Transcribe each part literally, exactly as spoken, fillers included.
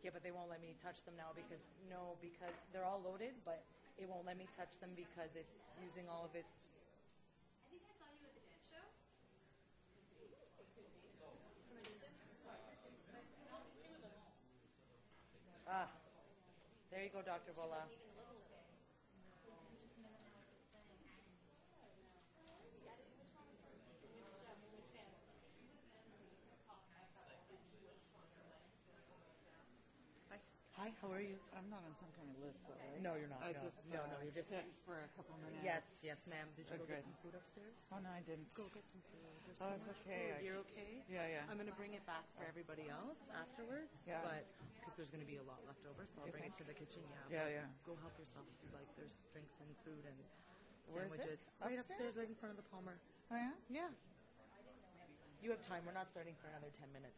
Yeah, but they won't let me touch them now because no, because they're all loaded, but it won't let me touch them because it's using all of its. I think I saw you at the dance show. Ah, there you go, Doctor Bola. Hi, how are you? I'm not on some kind of list, though, right? No, you're not. I no. just no, uh, no, you're just sit for a couple minutes. Yes, yes, ma'am. Did you Oh, go get good. some food upstairs? Oh, no, I didn't. Go get some food. There's Oh, so it's much okay. food. I- You're okay? Yeah, yeah. I'm gonna bring it back for everybody else afterwards. Yeah. But because there's gonna be a lot left over, so I'll bring it to the kitchen. Yeah. Yeah, but yeah. Go help yourself if you like. There's drinks and food and Where is it? sandwiches. Right Upstairs? upstairs, right in front of the Palmer. Oh, yeah? Yeah. You have time. We're not starting for another ten minutes.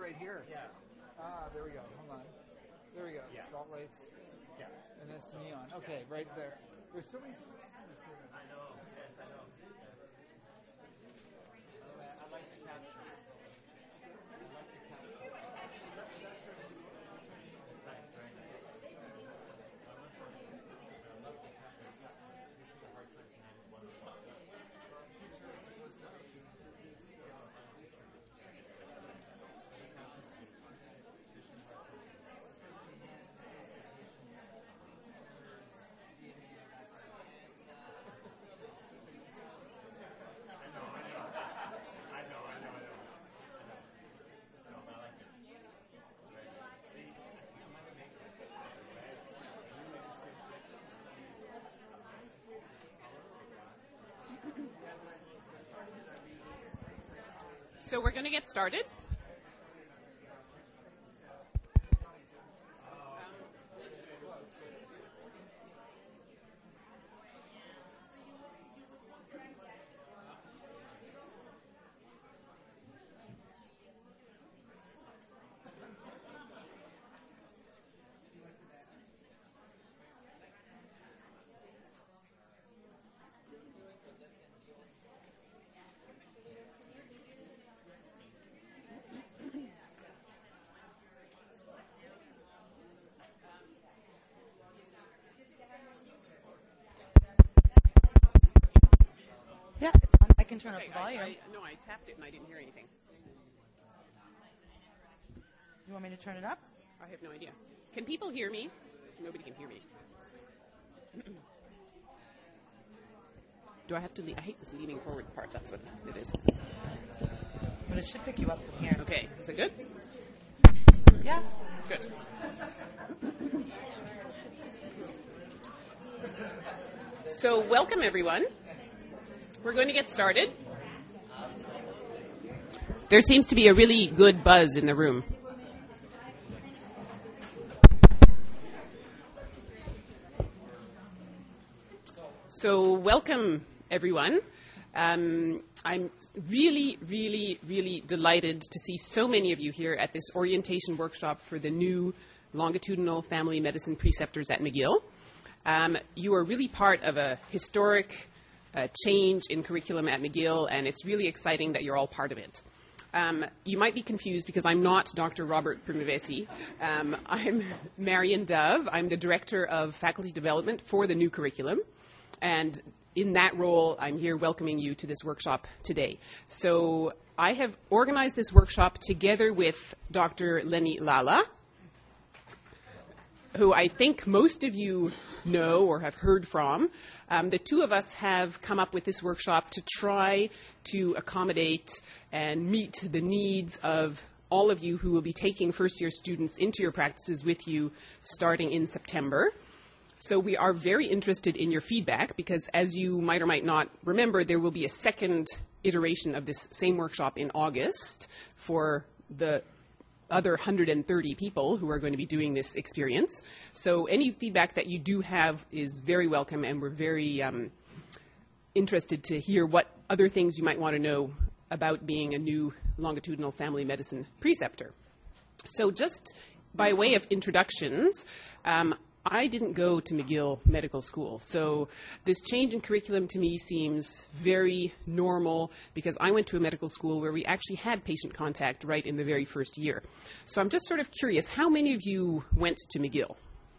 right here. Yeah. Ah, there we go. Hold on. There we go. Yeah. Spotlights. Yeah. And that's neon. Okay, right there. There's so many. I know. Yes, I know. I like the capture. I like the capture. It's nice, very nice. I'm not sure if it's a picture, but I love the capture. Usually the hard time tonight is one of the So we're going to get started. Yeah, it's on. I can turn up Okay, the volume. I, I, no, I tapped it and I didn't hear anything. You want me to turn it up? I have no idea. Can people hear me? Nobody can hear me. Do I have to lean? I hate this leaning forward part. That's what it is. But it should pick you up from here. Okay, is it good? Yeah. Good. So welcome, everyone. We're going to get started. There seems to be a really good buzz in the room. So welcome, everyone. Um, I'm really, really, really delighted to see so many of you here at this orientation workshop for the new longitudinal family medicine preceptors at McGill. Um, you are really part of a historic uh, change in curriculum at McGill, and it's really exciting that you're all part of it. Um, you might be confused because I'm not Doctor Robert Primavesi. Um, I'm Marion Dove. I'm the Director of Faculty Development for the new curriculum. And in that role, I'm here welcoming you to this workshop today. So I have organized this workshop together with Doctor Lenny Lala, who I think most of you know or have heard from. Um, the two of us have come up with this workshop to try to accommodate and meet the needs of all of you who will be taking first-year students into your practices with you starting in September. So we are very interested in your feedback because, as you might or might not remember, there will be a second iteration of this same workshop in August for the other one hundred thirty people who are going to be doing this experience. So any feedback that you do have is very welcome, and we're very um, interested to hear what other things you might want to know about being a new longitudinal family medicine preceptor. So just by way of introductions, um, I didn't go to McGill Medical School, so this change in curriculum to me seems very normal because I went to a medical school where we actually had patient contact right in the very first year. So I'm just sort of curious, how many of you went to McGill?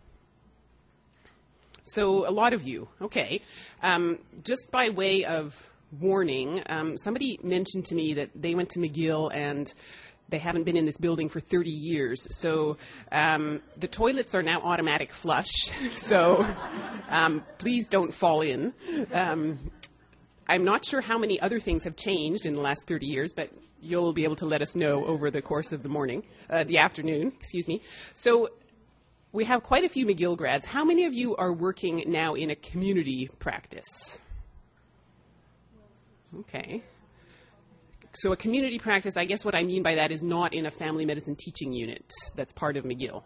So a lot of you, okay. Um, just by way of warning, um, somebody mentioned to me that they went to McGill and they haven't been in this building for thirty years. So um, the toilets are now automatic flush. So um, please don't fall in. Um, I'm not sure how many other things have changed in the last thirty years, but you'll be able to let us know over the course of the morning, uh, the afternoon, excuse me. So we have quite a few McGill grads. How many of you are working now in a community practice? Okay. So a community practice, I guess what I mean by that is not in a family medicine teaching unit that's part of McGill.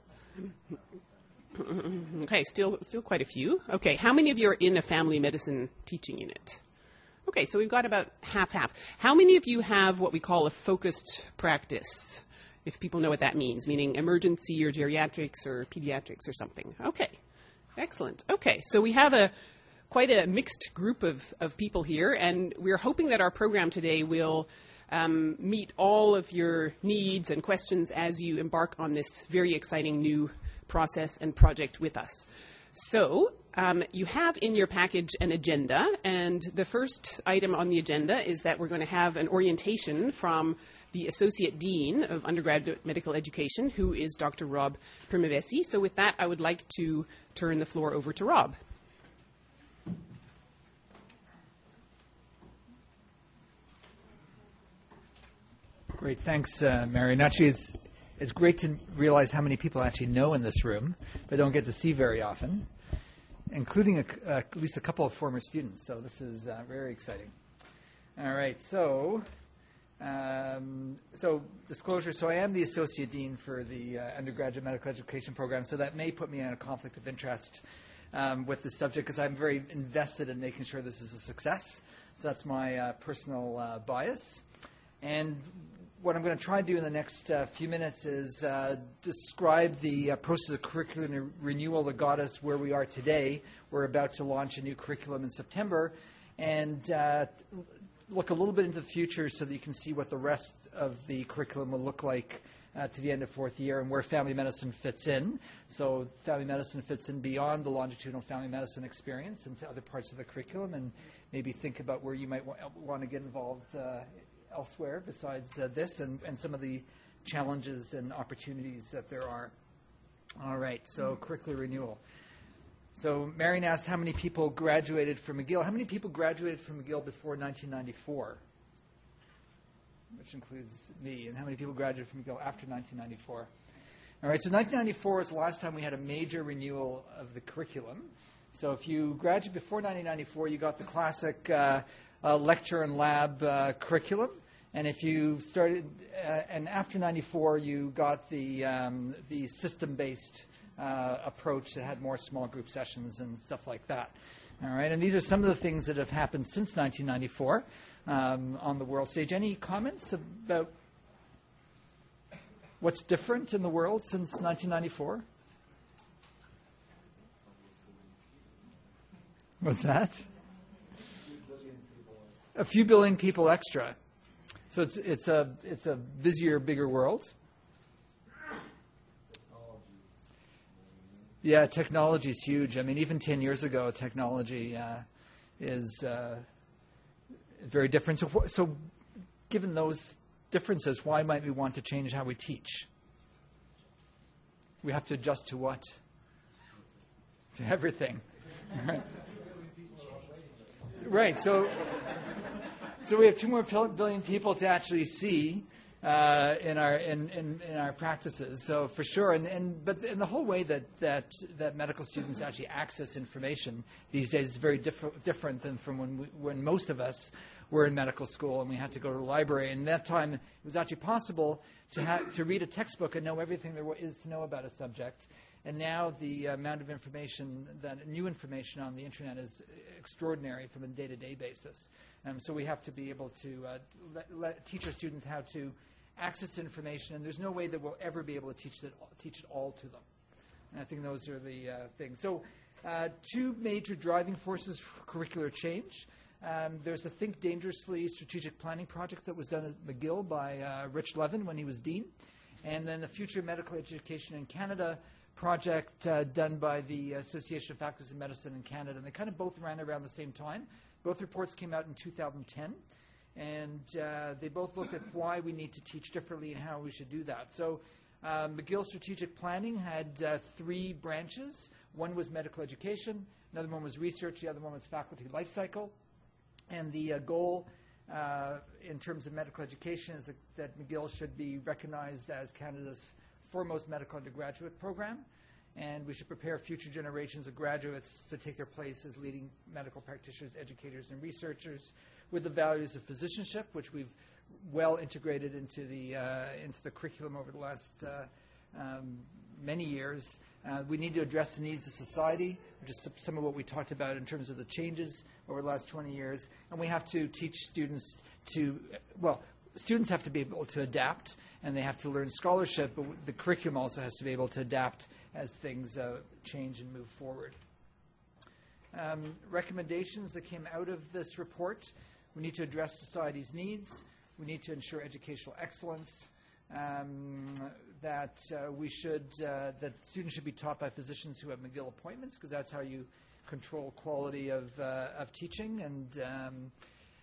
Okay, still still quite a few. Okay, how many of you are in a family medicine teaching unit? Okay, so we've got about half-half. How many of you have what we call a focused practice if people know what that means, meaning emergency or geriatrics or pediatrics or something. Okay, excellent. Okay, so we have a quite a mixed group of, of people here, and we're hoping that our program today will um, meet all of your needs and questions as you embark on this very exciting new process and project with us. So um, you have in your package an agenda, and the first item on the agenda is that we're going to have an orientation from the Associate Dean of Undergraduate Medical Education, who is Doctor Rob Primavesi. So with that, I would like to turn the floor over to Rob. Great, thanks, uh, Mary. And actually, it's it's great to realize how many people actually know in this room, but don't get to see very often, including a, uh, at least a couple of former students. So this is uh, very exciting. All right, so um, so disclosure. So I am the Associate Dean for the uh, Undergraduate Medical Education Program, so that may put me in a conflict of interest um, with this subject because I'm very invested in making sure this is a success. So that's my uh, personal uh, bias. And what I'm going to try to do in the next uh, few minutes is uh, describe the uh, process of curriculum renewal that got us where we are today. We're about to launch a new curriculum in September, and uh, look a little bit into the future so that you can see what the rest of the curriculum will look like uh, to the end of fourth year and where family medicine fits in. So family medicine fits in beyond the longitudinal family medicine experience into other parts of the curriculum, and maybe think about where you might wa- want to get involved uh, elsewhere besides uh, this, and, and some of the challenges and opportunities that there are. All right, so curricular renewal. So Marion asked how many people graduated from McGill. How many people graduated from McGill before nineteen ninety-four? Which includes me. And how many people graduated from McGill after nineteen ninety-four? All right, so nineteen ninety-four was the last time we had a major renewal of the curriculum. So if you graduated before nineteen ninety-four, you got the classic uh, uh, lecture and lab uh, curriculum. And if you started, uh, and after ninety-four, you got the um, the system-based uh, approach that had more small group sessions and stuff like that. All right, and these are some of the things that have happened since nineteen ninety-four um, on the world stage. Any comments about what's different in the world since nineteen ninety-four? What's that? A few billion people extra. So it's it's a it's a busier, bigger world. Yeah, technology is huge. I mean, even ten years ago, technology uh, is uh, very different. So, wh- so, given those differences, why might we want to change how we teach? We have to adjust to what? To everything. Right. Right. So. So we have two more billion people to actually see uh, in our in, in, in our practices. So for sure, and, and but in the whole way that, that that medical students actually access information these days is very diff- different than from when we, when most of us were in medical school and we had to go to the library. And that time, it was actually possible to ha- to read a textbook and know everything there is to know about a subject. And now the amount of information, that new information on the internet is extraordinary from a day-to-day basis. Um, so we have to be able to uh, let, let, teach our students how to access information, and there's no way that we'll ever be able to teach it, teach it all to them. And I think those are the uh, things. So uh, two major driving forces for curricular change. Um, there's the Think Dangerously strategic planning project that was done at McGill by uh, Rich Levin when he was dean. And then the Future Medical Education in Canada project uh, done by the Association of Faculties of Medicine in Canada. And they kind of both ran around the same time. Both reports came out in two thousand ten. And uh, they both looked at why we need to teach differently and how we should do that. So uh, McGill Strategic Planning had uh, three branches. One was medical education. Another one was research. The other one was faculty life cycle. And the uh, goal uh, in terms of medical education is that, that McGill should be recognized as Canada's foremost medical undergraduate program, and we should prepare future generations of graduates to take their place as leading medical practitioners, educators, and researchers with the values of physicianship, which we've well integrated into the uh, into the curriculum over the last uh, um, many years. Uh, we need to address the needs of society, which is some of what we talked about in terms of the changes over the last twenty years, and we have to teach students to, well, students have to be able to adapt, and they have to learn scholarship, but the curriculum also has to be able to adapt as things uh, change and move forward. Um, recommendations that came out of this report: we need to address society's needs, we need to ensure educational excellence, um, that uh, we should, uh, that students should be taught by physicians who have McGill appointments, because that's how you control quality of, uh, of teaching, and um,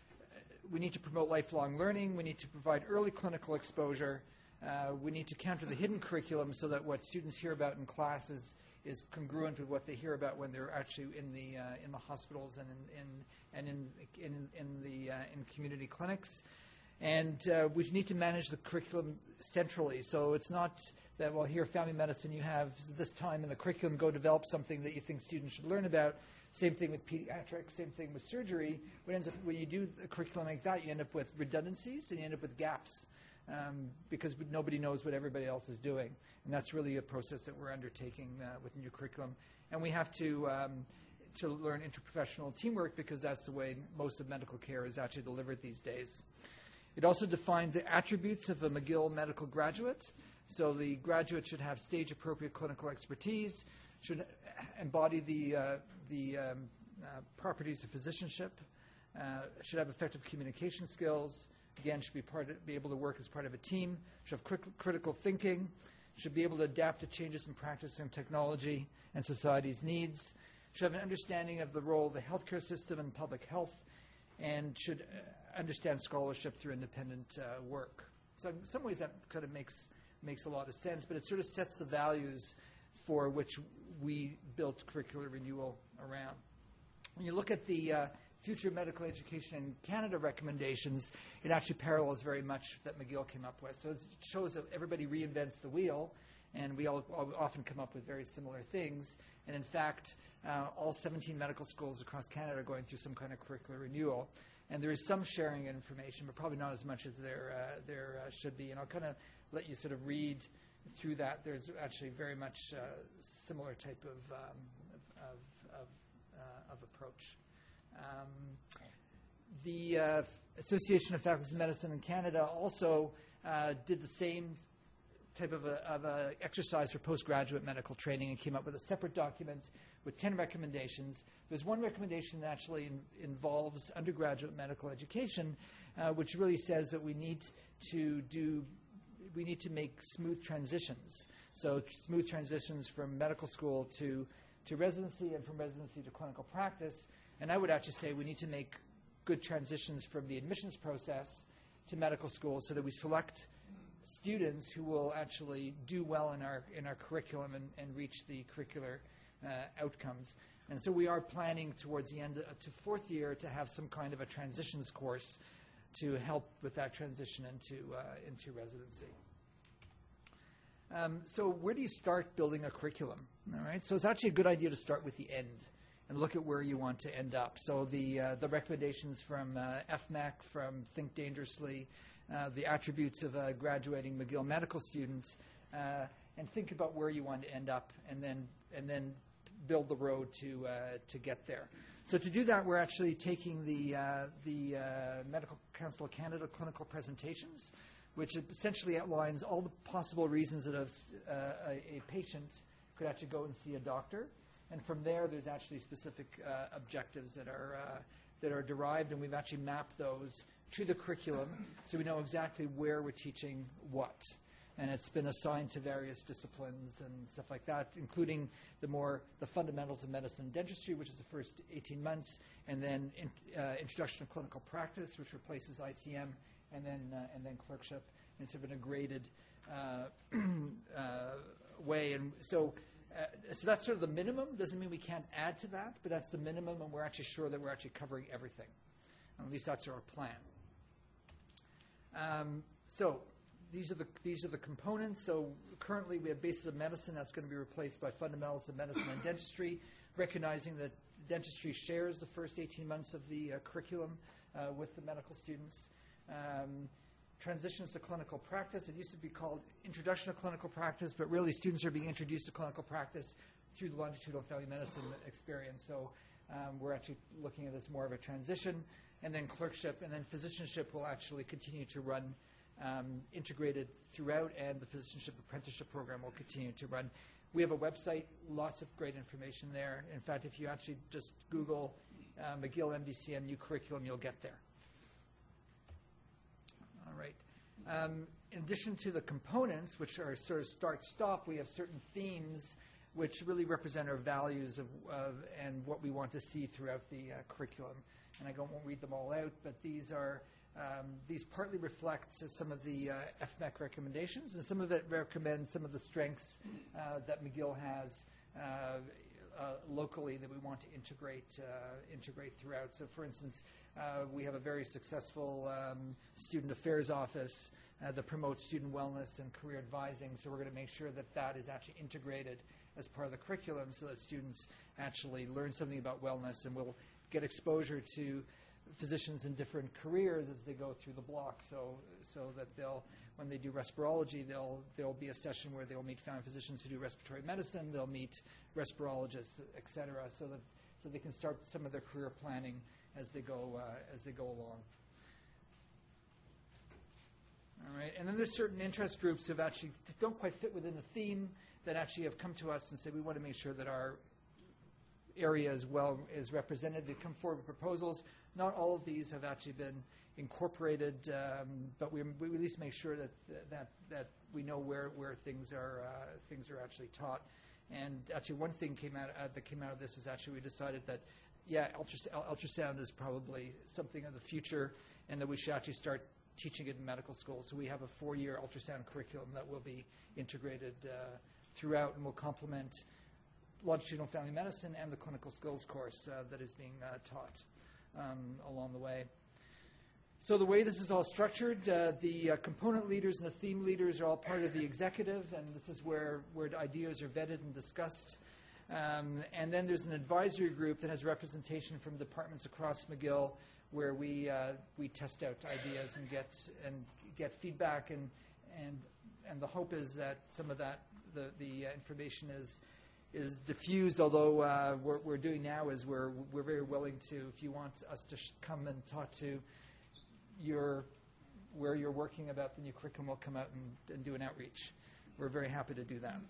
we need to promote lifelong learning, we need to provide early clinical exposure, uh, we need to counter the hidden curriculum so that what students hear about in classes is congruent with what they hear about when they're actually in the uh, in the hospitals and in, in and in in, in the uh, in community clinics. And uh, we need to manage the curriculum centrally. So it's not that, well, here, family medicine, you have this time in the curriculum, go develop something that you think students should learn about. Same thing with pediatrics, same thing with surgery. What ends up, when you do a curriculum like that, you end up with redundancies and you end up with gaps um, because nobody knows what everybody else is doing. And that's really a process that we're undertaking uh, with new curriculum. And we have to um, to learn interprofessional teamwork, because that's the way most of medical care is actually delivered these days. It also defined the attributes of a McGill medical graduate. So the graduate should have stage-appropriate clinical expertise, should embody the, uh, the um, uh, properties of physicianship, uh, should have effective communication skills, again, should be, part of, be able to work as part of a team, should have crit- critical thinking, should be able to adapt to changes in practice and technology and society's needs, should have an understanding of the role of the healthcare system and public health, and should uh, understand scholarship through independent uh, work. So in some ways that kind of makes makes a lot of sense, but it sort of sets the values for which we built curricular renewal around. When you look at the uh, future medical education in Canada recommendations, it actually parallels very much that McGill came up with. So it shows that everybody reinvents the wheel, and we all, all often come up with very similar things. And in fact, uh, all seventeen medical schools across Canada are going through some kind of curricular renewal. And there is some sharing of information, but probably not as much as there, uh, there uh, should be. And I'll kind of let you sort of read through that. There's actually very much uh, similar type of, um, of, of, uh, of approach. Um, the uh, Association of Faculties of Medicine in Canada also uh, did the same type of a, of a exercise for postgraduate medical training and came up with a separate document with ten recommendations. There's one recommendation that actually in, involves undergraduate medical education, uh, which really says that we need to do, we need to make smooth transitions. So smooth transitions from medical school to, to residency and from residency to clinical practice. And I would actually say we need to make good transitions from the admissions process to medical school so that we select students who will actually do well in our in our curriculum and, and reach the curricular uh, outcomes. And so we are planning towards the end of, to fourth year to have some kind of a transitions course to help with that transition into uh, into residency. Um, so where do you start building a curriculum? All right. So it's actually a good idea to start with the end and look at where you want to end up. So the uh, the recommendations from uh, F M A C, from Think Dangerously, uh, the attributes of a graduating McGill medical student, uh, and think about where you want to end up, and then and then build the road to uh, to get there. So to do that, we're actually taking the uh, the uh, Medical Council of Canada clinical presentations, which essentially outlines all the possible reasons that a, uh, a, a patient could actually go and see a doctor. And from there, there's actually specific uh, objectives that are uh, that are derived, and we've actually mapped those to the curriculum, so we know exactly where we're teaching what. And it's been assigned to various disciplines and stuff like that, including the more the fundamentals of medicine and dentistry, which is the first eighteen months, and then in, uh, introduction to clinical practice, which replaces I C M, and then uh, and then clerkship, and sort of in a graded uh, uh, way. And so. Uh, so that's sort of the minimum. Doesn't mean we can't add to that, but that's the minimum, and we're actually sure that we're actually covering everything. At least that's our plan. Um, so these are the these are the components. So currently we have basis of medicine that's going to be replaced by fundamentals of medicine and dentistry, recognizing that dentistry shares the first eighteen months of the uh, curriculum uh, with the medical students. Um, Transitions to clinical practice. It used to be called Introduction to Clinical Practice, but really students are being introduced to clinical practice through the longitudinal family medicine experience. So Um, we're actually looking at this more of a transition, and then clerkship, and then physicianship will actually continue to run um, integrated throughout, and the physicianship apprenticeship program will continue to run. We have a website, lots of great information there. In fact, if you actually just Google uh, McGill M D C M new curriculum, you'll get there. All right. Um, in addition to the components, which are sort of start-stop, we have certain themes which really represent our values of, of and what we want to see throughout the uh, curriculum. And I don't, won't read them all out, but these are um, these partly reflect uh, some of the uh, F M E C recommendations, and some of it recommends some of the strengths uh, that McGill has uh, uh, locally that we want to integrate uh, integrate throughout. So, for instance, uh, we have a very successful um, student affairs office uh, that promotes student wellness and career advising. So we're going to make sure that that is actually integrated as part of the curriculum, so that students actually learn something about wellness and will get exposure to physicians in different careers as they go through the block, so so that they'll, when they do respirology, they'll there'll be a session where they'll meet family physicians who do respiratory medicine, they'll meet respirologists, et cetera, so that so they can start some of their career planning as they go uh, as they go along. All right, and then there's certain interest groups who have actually don't quite fit within the theme that actually have come to us and said we want to make sure that our area as well is represented. They come forward with proposals. Not all of these have actually been incorporated, um, but we, we at least make sure that that that we know where where things are uh, things are actually taught. And actually, one thing came out uh, that came out of this is actually we decided that yeah, ultras- ultrasound is probably something of the future, and that we should actually start teaching it in medical school. So we have a four-year ultrasound curriculum that will be integrated uh, throughout and will complement longitudinal family medicine and the clinical skills course uh, that is being uh, taught um, along the way. So the way this is all structured, uh, the uh, component leaders and the theme leaders are all part of the executive, and this is where, where ideas are vetted and discussed. Um, and then there's an advisory group that has representation from departments across McGill, where we uh, we test out ideas and get and get feedback, and and and the hope is that some of that the the uh, information is is diffused. Although uh, what we're doing now is we're we're very willing to, if you want us to sh- come and talk to your where you're working about the new curriculum, we'll come out and, and do an outreach. We're very happy to do that.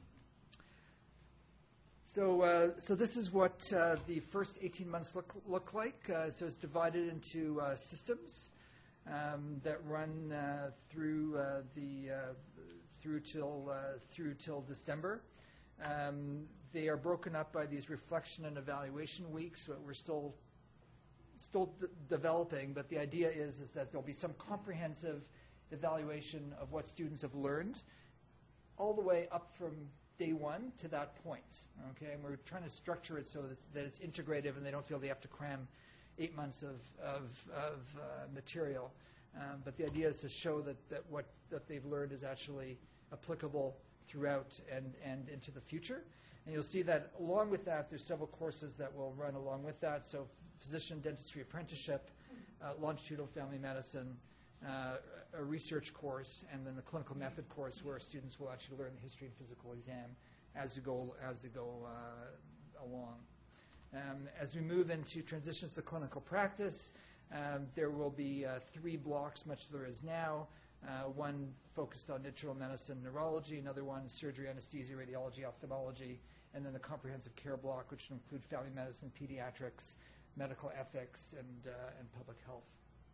So, uh, so this is what uh, the first eighteen months look look like. Uh, so it's divided into uh, systems um, that run uh, through uh, the uh, through till uh, through till December. Um, they are broken up by these reflection and evaluation weeks. So we're still still d- developing, but the idea is is that there'll be some comprehensive evaluation of what students have learned, all the way up from day one to that point, okay? And we're trying to structure it so that it's, that it's integrative and they don't feel they have to cram eight months of, of, of uh, material. Um, but the idea is to show that, that what that they've learned is actually applicable throughout and, and into the future. And you'll see that along with that, there's several courses that will run along with that. So physician dentistry apprenticeship, uh, longitudinal family medicine, Uh, a research course, and then the clinical method course where students will actually learn the history and physical exam as you go as you go uh, along. Um, as we move into transitions to clinical practice, um, there will be uh, three blocks, much as there is now. Uh, one focused on internal medicine, neurology, another one surgery, anesthesia, radiology, ophthalmology, and then the comprehensive care block, which will include family medicine, pediatrics, medical ethics, and uh, and public health.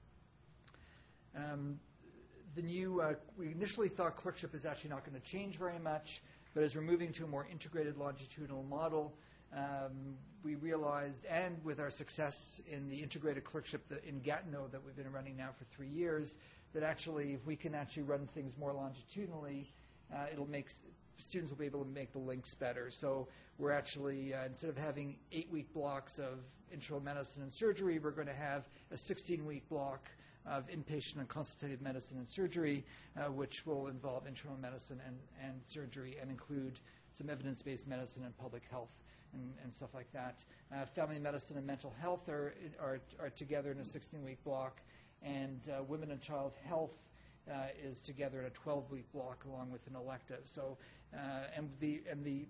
Um, the new, uh, we initially thought clerkship is actually not going to change very much, but as we're moving to a more integrated longitudinal model, um, we realized, and with our success in the integrated clerkship that in Gatineau that we've been running now for three years, that actually if we can actually run things more longitudinally, uh, it'll make, students will be able to make the links better. So we're actually, uh, instead of having eight-week blocks of internal medicine and surgery, we're going to have a sixteen-week block of inpatient and consultative medicine and surgery, uh, which will involve internal medicine and, and surgery and include some evidence-based medicine and public health and, and stuff like that. Uh, family medicine and mental health are, are, are together in a sixteen-week block, and uh, women and child health uh, is together in a twelve-week block along with an elective. So, uh, and the and the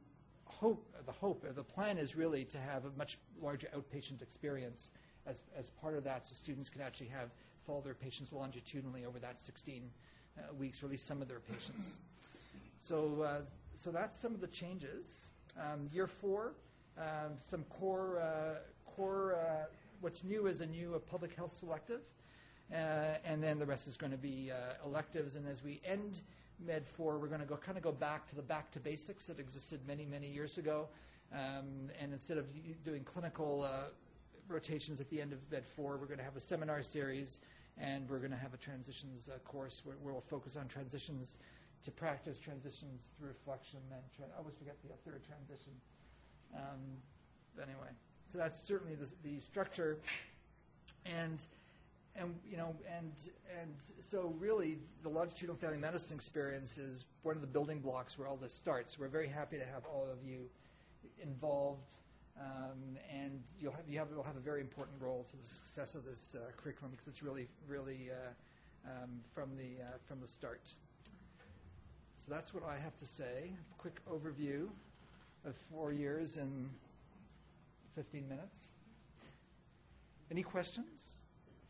hope, the hope, or the plan is really to have a much larger outpatient experience as, as part of that, so students can actually have follow their patients longitudinally over that sixteen uh, weeks, or at least some of their patients. So, uh, so that's some of the changes. Um, year four, um, some core, uh, core. Uh, what's new is a new uh, public health selective, uh, and then the rest is going to be uh, electives. And as we end Med four, we're going to go kind of go back to the back to basics that existed many, many years ago. Um, and instead of doing clinical uh, rotations at the end of Med four, we're going to have a seminar series, and we're going to have a transitions uh, course where, where we'll focus on transitions to practice, transitions through reflection, and tra- I always forget the third transition. Um, anyway, so that's certainly the, the structure, and and you know, and and so really the longitudinal family medicine experience is one of the building blocks where all this starts. We're very happy to have all of you involved, um, and you'll have you have you'll have a very important role to the success of this uh, curriculum, because it's really really uh, um, from the uh, from the start. So that's what I have to say. A quick overview of four years in fifteen minutes. Any questions?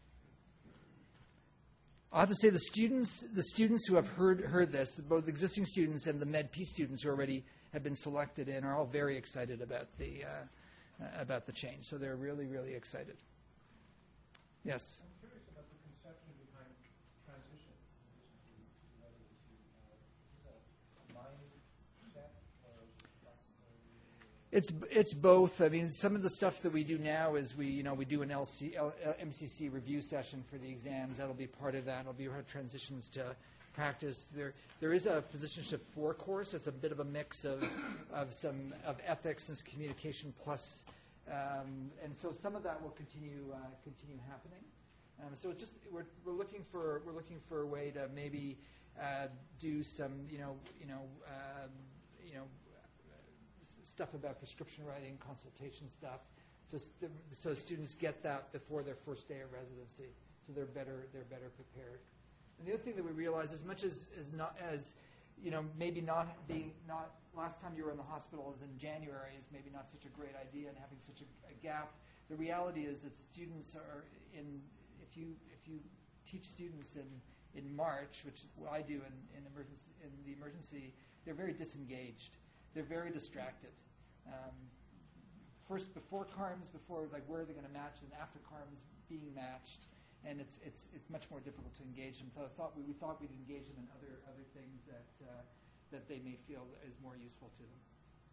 I have to say the students, the students who have heard heard this, both existing students and the Med-P students who already have been selected in, are all very excited about the uh, uh, about the change. So they're really, really excited. Yes. I'm curious about the conception behind transition. Whether it's a mindset or It's it's both. I mean, some of the stuff that we do now is we you know we do an L C, L, M C C review session for the exams. That'll be part of that. It'll be our transitions to practice. There there is a physicianship four course. It's a bit of a mix of of some of ethics and communication plus, um, and so some of that will continue uh, continue happening. Um, so it's just we're we're looking for we're looking for a way to maybe uh, do some you know you know uh, you know. stuff about prescription writing, consultation stuff, so st- so students get that before their first day of residency, so they're better they're better prepared. And the other thing that we realize, as much as as not as you know maybe not being not last time you were in the hospital is in January is maybe not such a great idea, and having such a, a gap. The reality is that students are in if you if you teach students in in March, which I do in, in emergency in the emergency, they're very disengaged. They're very distracted. Um, first, before C A R Ms, before like where are they going to match, and after C A R Ms being matched, and it's it's it's much more difficult to engage them. So I thought we, we thought we'd engage them in other other things that uh, that they may feel is more useful to them.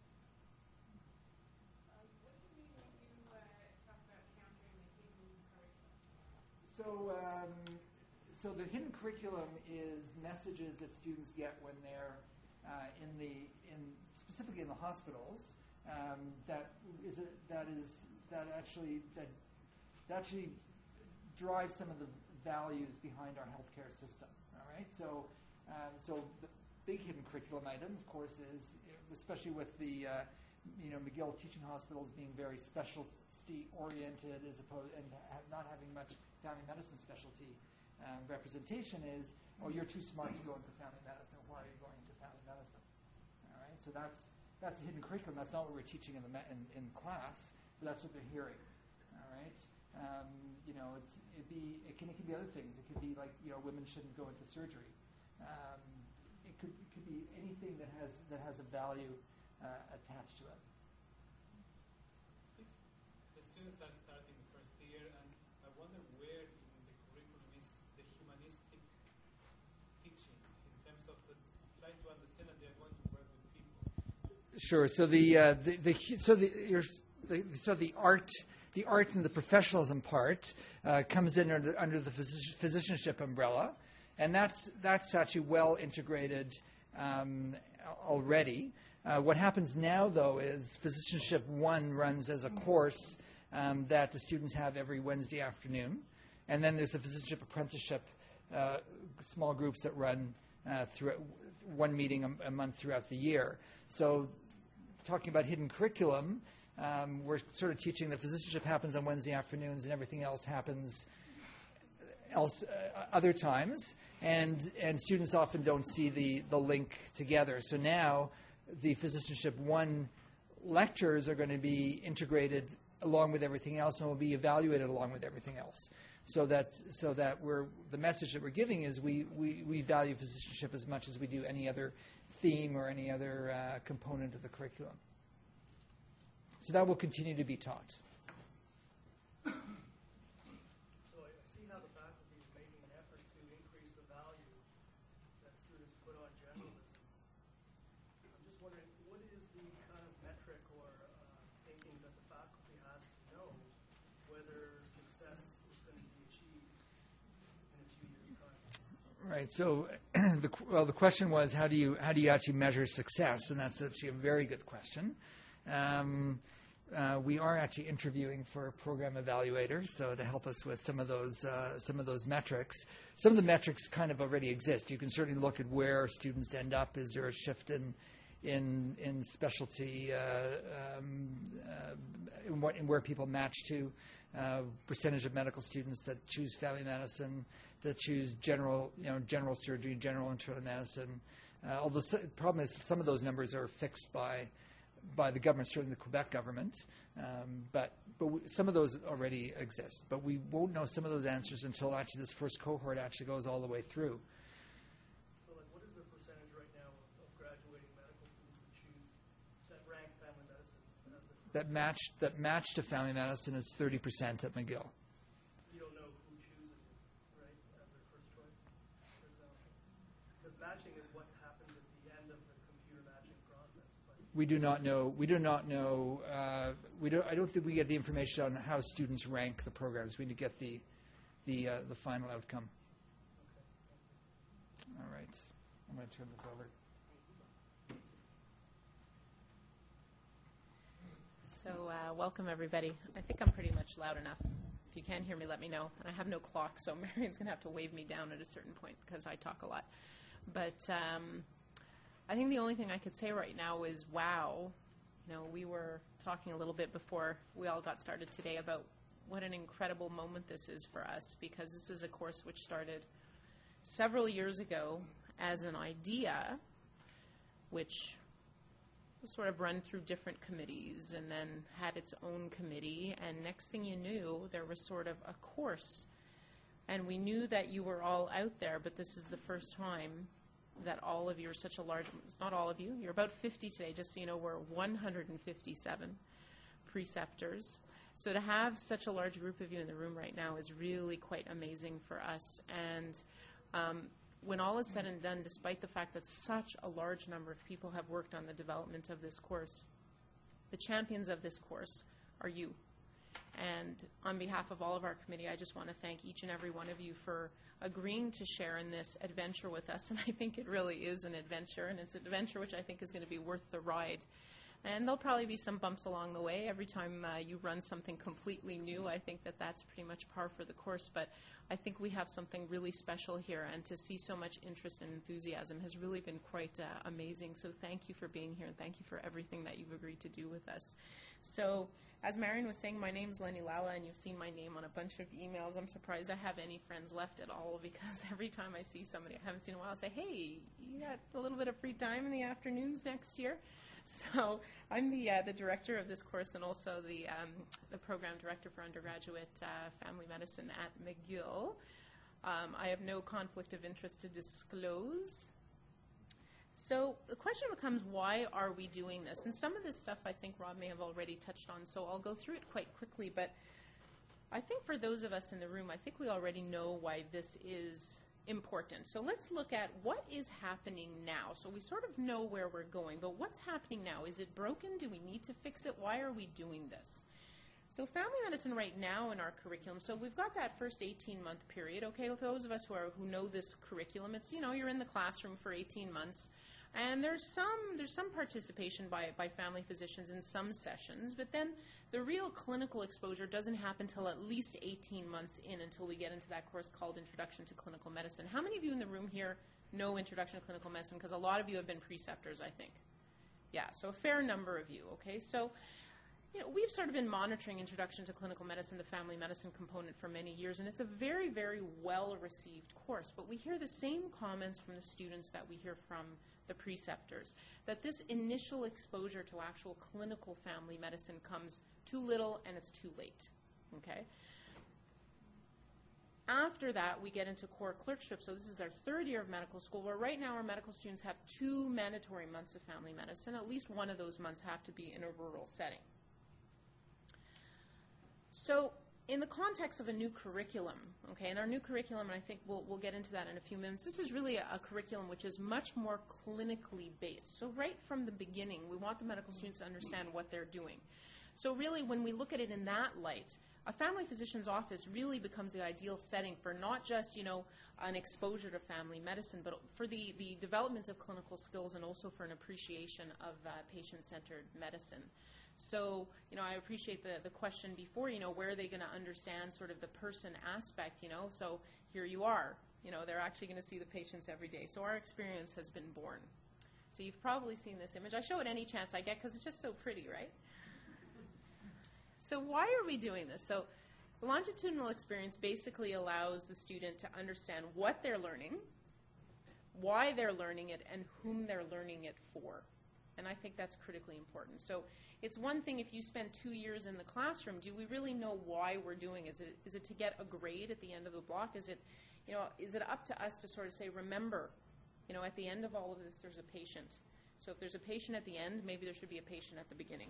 Uh, what do you mean when you uh, talk about countering the hidden curriculum? So. Um, So the hidden curriculum is messages that students get when they're uh, in the in specifically in the hospitals. Um, that is a, that is that actually that, that actually drives some of the values behind our healthcare system. All right. So um, so the big hidden curriculum item, of course, is especially with the uh, you know McGill Teaching Hospitals being very specialty oriented as opposed and ha- not having much family medicine specialty. Um, representation is, oh, you're too smart to go into family medicine. Why are you going into family medicine? All right, so that's that's a hidden curriculum. That's not what we're teaching in the me- in, in class, but that's what they're hearing. All right, um, you know, it's it be it can it can be other things. It could be like you know, women shouldn't go into surgery. Um, it could it could be anything that has that has a value uh, attached to it. It's, the students are starting the first year, and I wonder where in the curriculum is the humanistic teaching in terms of the, trying to understand that they are going to work with people. Sure. So the uh, the, the so the, your, the so the art the art and the professionalism part uh, comes in under, under the physici- physicianship umbrella, and that's that's actually well integrated um, already. Uh, what happens now, though, is Physicianship One runs as a course um, that the students have every Wednesday afternoon, and then there's a Physicianship Apprenticeship uh, small groups that run uh, through one meeting a, a month throughout the year. So, talking about hidden curriculum, um, we're sort of teaching that physicianship happens on Wednesday afternoons, and everything else happens else uh, other times, and and students often don't see the the link together. So now, the Physicianship One lectures are going to be integrated along with everything else and will be evaluated along with everything else. So that so that we're the message that we're giving is we, we, we value physicianship as much as we do any other theme or any other uh, component of the curriculum. So that will continue to be taught. So I see how the faculty is making an effort to increase the value that students put on generalism. I'm just wondering, what is the kind of metric or uh, thinking that the faculty has to know whether success is going to be achieved in a few years' time? Right. So, the, well, the question was, how do you how do you actually measure success? And that's actually a very good question. Um, uh, we are actually interviewing for a program evaluator, so to help us with some of those uh, some of those metrics. Some of the metrics kind of already exist. You can certainly look at where students end up. Is there a shift in in in specialty, uh, um, uh, in, what, in where people match to? Uh, percentage of medical students that choose family medicine, that choose general, you know, general surgery, general internal medicine. Uh, although the problem is some of those numbers are fixed by by the government, certainly the Quebec government, um, but but we, some of those already exist. But we won't know some of those answers until actually this first cohort actually goes all the way through. So, like, what is the percentage right now of, of graduating medical students that choose, that rank family medicine as the That match that match to family medicine is thirty percent at McGill. You don't know who chooses it, right, as their first choice, for example? Because matching is what happens at the end of the computer matching process. But We do not know. We do not know. Uh, we don't. I don't think we get the information on how students rank the programs. We need to get the the uh, the final outcome. All right. I'm going to turn this over. So uh, welcome, everybody. I think I'm pretty much loud enough. If you can hear me, let me know. And I have no clock, so Marion's going to have to wave me down at a certain point because I talk a lot. But um, I think the only thing I could say right now is, wow. You know, we were talking a little bit before we all got started today about what an incredible moment this is for us, because this is a course which started several years ago as an idea, which sort of run through different committees and then had its own committee, and next thing you knew, there was sort of a course. And we knew that you were all out there, but this is the first time that all of you are such a large, it's not all of you, you're about fifty today, just so you know, we're one hundred fifty-seven preceptors. So to have such a large group of you in the room right now is really quite amazing for us. And um, when all is said and done, despite the fact that such a large number of people have worked on the development of this course, the champions of this course are you. And on behalf of all of our committee, I just want to thank each and every one of you for agreeing to share in this adventure with us. And I think it really is an adventure, and it's an adventure which I think is going to be worth the ride. And there'll probably be some bumps along the way. Every time uh, you run something completely new, I think that that's pretty much par for the course. But I think we have something really special here, and to see so much interest and enthusiasm has really been quite uh, amazing. So thank you for being here, and thank you for everything that you've agreed to do with us. So as Marion was saying, my name's Lenny Lala, and you've seen my name on a bunch of emails. I'm surprised I have any friends left at all, because every time I see somebody I haven't seen in a while, I say, hey, you got a little bit of free time in the afternoons next year? So I'm the uh, the director of this course, and also the um, the program director for undergraduate uh, family medicine at McGill. Um, I have no conflict of interest to disclose. So the question becomes, why are we doing this? And some of this stuff I think Rob may have already touched on, so I'll go through it quite quickly. But I think for those of us in the room, I think we already know why this is important. So let's look at what is happening now. So we sort of know where we're going, but what's happening now? Is it broken? Do we need to fix it? Why are we doing this? So family medicine right now in our curriculum, so we've got that first eighteen-month period, okay, with those of us who are who know this curriculum, it's, you know, you're in the classroom for eighteen months, and there's some there's some participation by, by family physicians in some sessions, but then the real clinical exposure doesn't happen until at least eighteen months in, until we get into that course called Introduction to Clinical Medicine. How many of you in the room here know Introduction to Clinical Medicine? Because a lot of you have been preceptors, I think. Yeah, so a fair number of you, okay? So you know, we've sort of been monitoring Introduction to Clinical Medicine, the family medicine component, for many years, and it's a very, very well-received course. But we hear the same comments from the students that we hear from the preceptors, that this initial exposure to actual clinical family medicine comes too little and it's too late, okay? After that, we get into core clerkship. So this is our third year of medical school, where right now our medical students have two mandatory months of family medicine. At least one of those months have to be in a rural setting. So in the context of a new curriculum, okay, and our new curriculum, and I think we'll, we'll get into that in a few minutes, this is really a, a curriculum which is much more clinically based. So right from the beginning, we want the medical students to understand what they're doing. So really, when we look at it in that light, a family physician's office really becomes the ideal setting for not just, you know, an exposure to family medicine, but for the, the development of clinical skills and also for an appreciation of uh, patient-centered medicine. So, you know, I appreciate the, the question before, you know, where are they going to understand sort of the person aspect, you know? So here you are, you know, they're actually going to see the patients every day. So our experience has been born. So you've probably seen this image. I show it any chance I get because it's just so pretty, right? So why are we doing this? So the longitudinal experience basically allows the student to understand what they're learning, why they're learning it, and whom they're learning it for. And I think that's critically important. So it's one thing if you spend two years in the classroom, do we really know why we're doing it? Is it, is it to get a grade at the end of the block? Is it, you know, is it up to us to sort of say, remember, you know, at the end of all of this, there's a patient. So if there's a patient at the end, maybe there should be a patient at the beginning.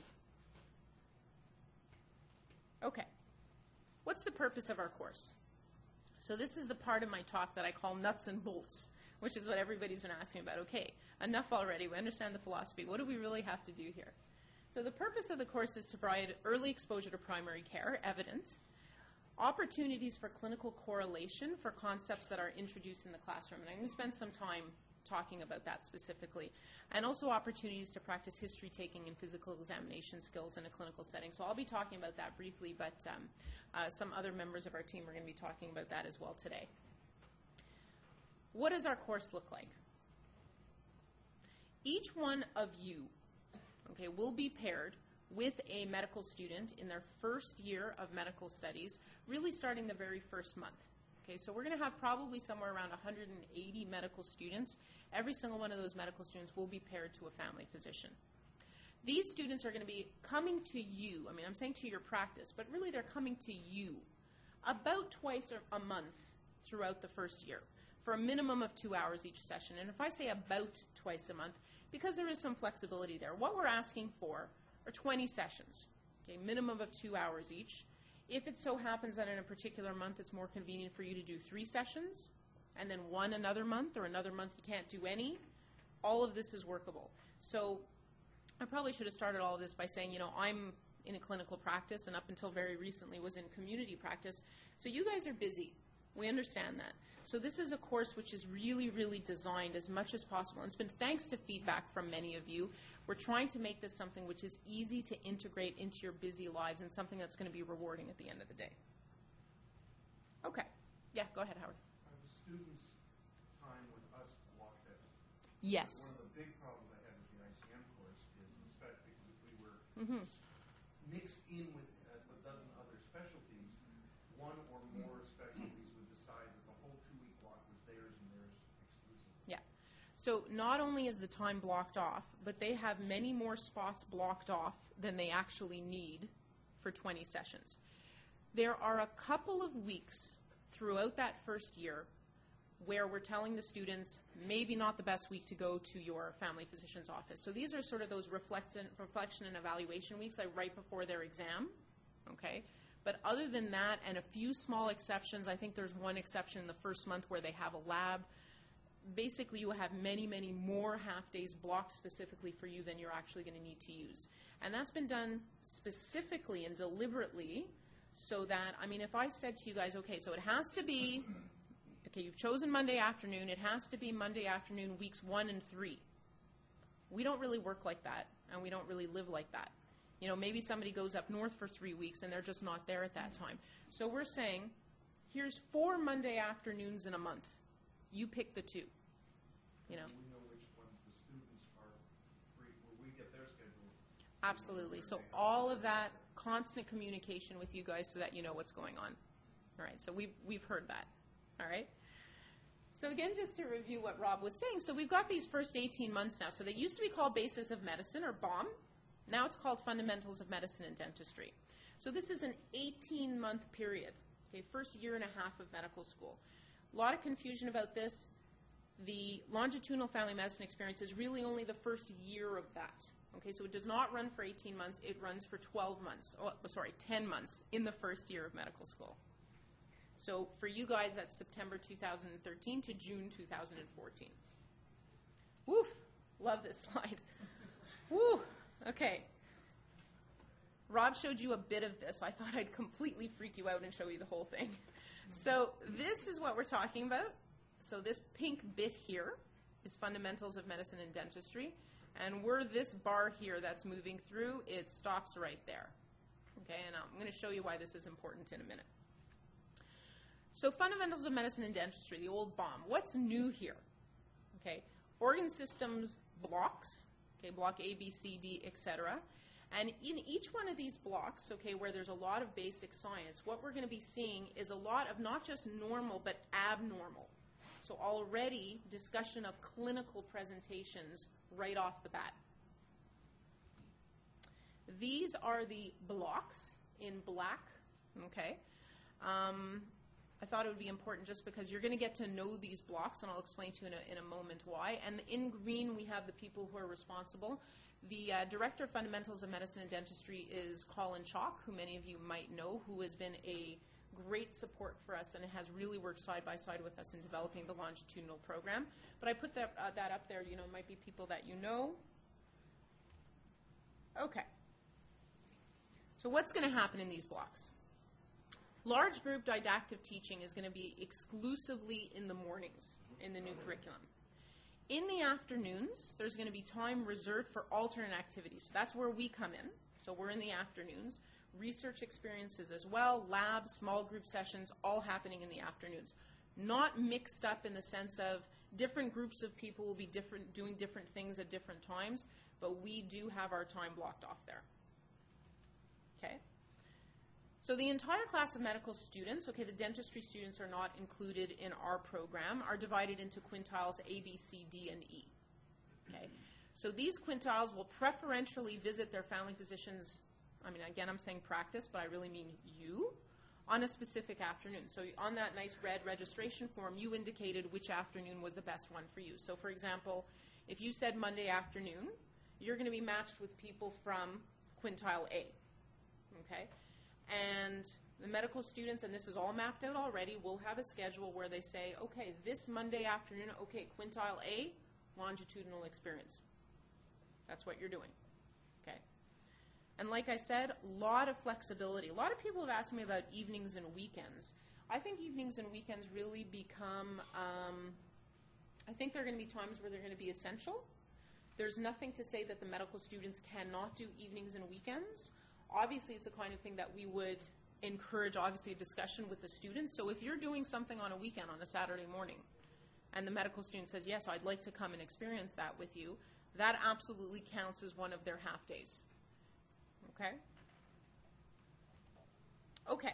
Okay. What's the purpose of our course? So this is the part of my talk that I call nuts and bolts, which is what everybody's been asking about. Okay, enough already. We understand the philosophy. What do we really have to do here? So the purpose of the course is to provide early exposure to primary care, evidence, opportunities for clinical correlation for concepts that are introduced in the classroom. And I'm going to spend some time talking about that specifically. And also opportunities to practice history taking and physical examination skills in a clinical setting. So I'll be talking about that briefly, but um, uh, some other members of our team are going to be talking about that as well today. What does our course look like? Each one of you, okay, will be paired with a medical student in their first year of medical studies, really starting the very first month. Okay, so we're going to have probably somewhere around one hundred eighty medical students. Every single one of those medical students will be paired to a family physician. These students are going to be coming to you. I mean, I'm saying to your practice, but really they're coming to you about twice a month throughout the first year for a minimum of two hours each session. And if I say about twice a month, because there is some flexibility there, what we're asking for are twenty sessions, okay, minimum of two hours each. If it so happens that in a particular month it's more convenient for you to do three sessions and then one another month, or another month you can't do any, all of this is workable. So I probably should have started all of this by saying, you know, I'm in a clinical practice and up until very recently was in community practice. So you guys are busy. We understand that. So this is a course which is really, really designed as much as possible. And it's been thanks to feedback from many of you. We're trying to make this something which is easy to integrate into your busy lives and something that's going to be rewarding at the end of the day. Okay. Yeah, go ahead, Howard. Are the students' time with us blocked out? Yes. One of the big problems I had with the I C M course is the spec, because if we were Mm-hmm. s- mixed in with uh, a dozen other specialties, one or more specialties would decide that the whole two-week block was theirs and theirs exclusively. Yeah. So not only is the time blocked off, but they have many more spots blocked off than they actually need for twenty sessions. There are a couple of weeks throughout that first year where we're telling the students maybe not the best week to go to your family physician's office. So these are sort of those reflection, reflection and evaluation weeks, like right before their exam, okay? But other than that, and a few small exceptions, I think there's one exception in the first month where they have a lab. Basically, you have many, many more half days blocked specifically for you than you're actually going to need to use. And that's been done specifically and deliberately so that, I mean, if I said to you guys, okay, so it has to be, okay, you've chosen Monday afternoon, it has to be Monday afternoon weeks one and three. We don't really work like that, and we don't really live like that. You know, maybe somebody goes up north for three weeks and they're just not there at that time. So we're saying, here's four Monday afternoons in a month. You pick the two, you know. Do we know which ones the students are free? Will we get their schedule? Absolutely. So all of that constant communication with you guys so that you know what's going on. All right, so we've, we've heard that. All right. So again, just to review what Rob was saying, so we've got these first eighteen months now. So they used to be called Basis of Medicine, or B O M. Now it's called Fundamentals of Medicine and Dentistry. So this is an eighteen-month period, okay, first year and a half of medical school. A lot of confusion about this. The longitudinal family medicine experience is really only the first year of that. Okay, so it does not run for eighteen months. It runs for twelve months. Oh, sorry, ten months in the first year of medical school. So for you guys, that's September two thousand thirteen to June two thousand fourteen. Woof, love this slide. Woo, okay. Rob showed you a bit of this. I thought I'd completely freak you out and show you the whole thing. So this is what we're talking about. So this pink bit here is Fundamentals of Medicine and Dentistry. And where this bar here that's moving through, it stops right there. Okay, and I'm going to show you why this is important in a minute. So Fundamentals of Medicine and Dentistry, the old B O M. What's new here? Okay, organ systems blocks, okay, block A, B, C, D, et cetera. And in each one of these blocks, okay, where there's a lot of basic science, what we're going to be seeing is a lot of not just normal, but abnormal. So already discussion of clinical presentations right off the bat. These are the blocks in black, okay. Um, I thought it would be important just because you're going to get to know these blocks, and I'll explain to you in a, in a moment why. And in green, we have the people who are responsible. The uh, Director of Fundamentals of Medicine and Dentistry is Colin Chalk, who many of you might know, who has been a great support for us and has really worked side by side with us in developing the longitudinal program. But I put that, uh, that up there. You know, it might be people that you know. Okay. So what's going to happen in these blocks? Large group didactic teaching is going to be exclusively in the mornings in the new curriculum. In the afternoons, there's going to be time reserved for alternate activities. So that's where we come in. So we're in the afternoons. Research experiences as well, labs, small group sessions, all happening in the afternoons. Not mixed up in the sense of different groups of people will be different, doing different things at different times, but we do have our time blocked off there. Okay? So the entire class of medical students, okay, the dentistry students are not included in our program, are divided into quintiles A, B, C, D, and E. Okay? So these quintiles will preferentially visit their family physicians. I mean, again, I'm saying practice, but I really mean you, on a specific afternoon. So on that nice red registration form, you indicated which afternoon was the best one for you. So for example, if you said Monday afternoon, you're going to be matched with people from quintile A. Okay? And the medical students, and this is all mapped out already, will have a schedule where they say, okay, this Monday afternoon, okay, quintile A, longitudinal experience. That's what you're doing. Okay? And like I said, a lot of flexibility. A lot of people have asked me about evenings and weekends. I think evenings and weekends really become, um, I think there are going to be times where they're going to be essential. There's nothing to say that the medical students cannot do evenings and weekends. Obviously, it's the kind of thing that we would encourage, obviously, a discussion with the students. So if you're doing something on a weekend, on a Saturday morning, and the medical student says, yes, I'd like to come and experience that with you, that absolutely counts as one of their half days. Okay? Okay.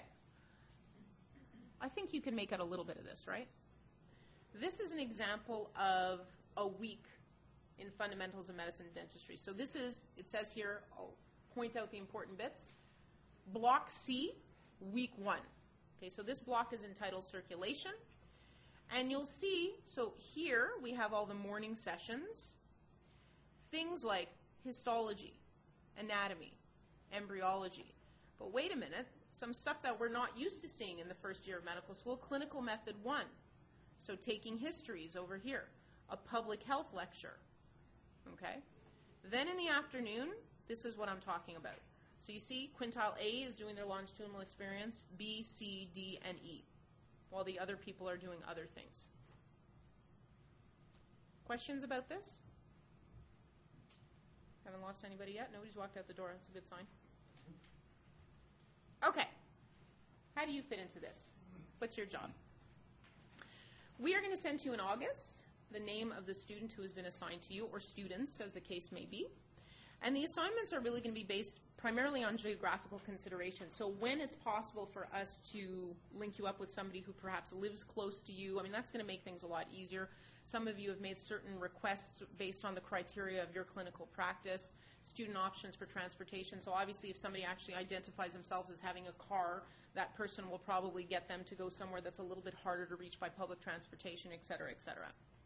I think you can make out a little bit of this, right? This is an example of a week in Fundamentals of Medicine and Dentistry. So this is, it says here, I'll point out the important bits. Block C, week one. Okay, so this block is entitled Circulation. And you'll see, so here we have all the morning sessions. Things like histology, anatomy, embryology. But wait a minute, some stuff that we're not used to seeing in the first year of medical school, clinical method one. So taking histories over here, a public health lecture. Okay? Then in the afternoon, this is what I'm talking about. So you see, quintile A is doing their longitudinal experience, B, C, D, and E, while the other people are doing other things. Questions about this? Haven't lost anybody yet? Nobody's walked out the door. That's a good sign. Okay. How do you fit into this? What's your job? We are going to send to you in August the name of the student who has been assigned to you, or students, as the case may be. And the assignments are really going to be based primarily on geographical considerations. So when it's possible for us to link you up with somebody who perhaps lives close to you, I mean, that's going to make things a lot easier. Some of you have made certain requests based on the criteria of your clinical practice, student options for transportation. So obviously if somebody actually identifies themselves as having a car, that person will probably get them to go somewhere that's a little bit harder to reach by public transportation, et cetera, et cetera.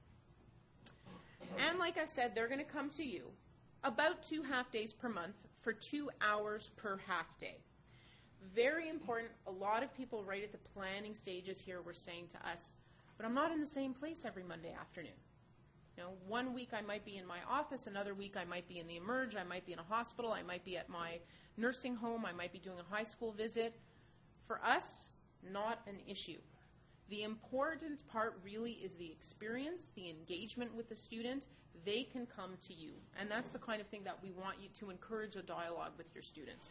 And like I said, they're going to come to you about two half days per month for two hours per half day. Very important. A lot of people right at the planning stages here were saying to us, but I'm not in the same place every Monday afternoon. You know, one week I might be in my office, another week I might be in the Emerge, I might be in a hospital, I might be at my nursing home, I might be doing a high school visit. For us, not an issue. The important part really is the experience, the engagement with the student. They can come to you. And that's the kind of thing that we want you to encourage a dialogue with your student.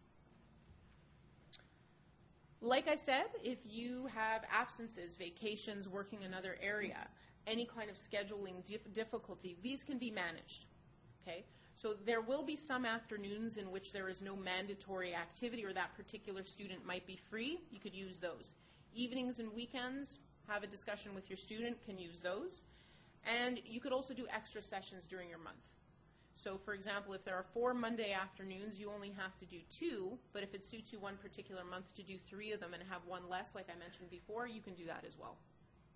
Like I said, if you have absences, vacations, working another area, any kind of scheduling dif- difficulty, these can be managed. Okay? So there will be some afternoons in which there is no mandatory activity or that particular student might be free. You could use those. Evenings and weekends, have a discussion with your student, can use those. And you could also do extra sessions during your month. So for example, if there are four Monday afternoons, you only have to do two, but if it suits you one particular month to do three of them and have one less, like I mentioned before, you can do that as well.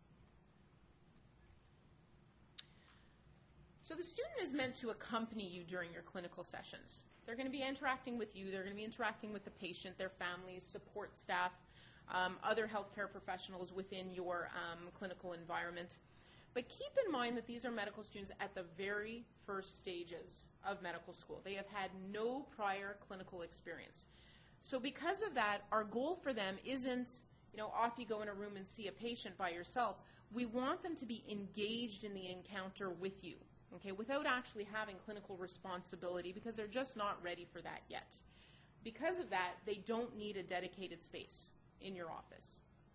So the student is meant to accompany you during your clinical sessions. They're going to be interacting with you, they're going to be interacting with the patient, their families, support staff, um, other healthcare professionals within your um, clinical environment. But keep in mind that these are medical students at the very first stages of medical school. They have had no prior clinical experience. So because of that, our goal for them isn't, you know, off you go in a room and see a patient by yourself. We want them to be engaged in the encounter with you, okay, without actually having clinical responsibility because they're just not ready for that yet. Because of that, they don't need a dedicated space in your office.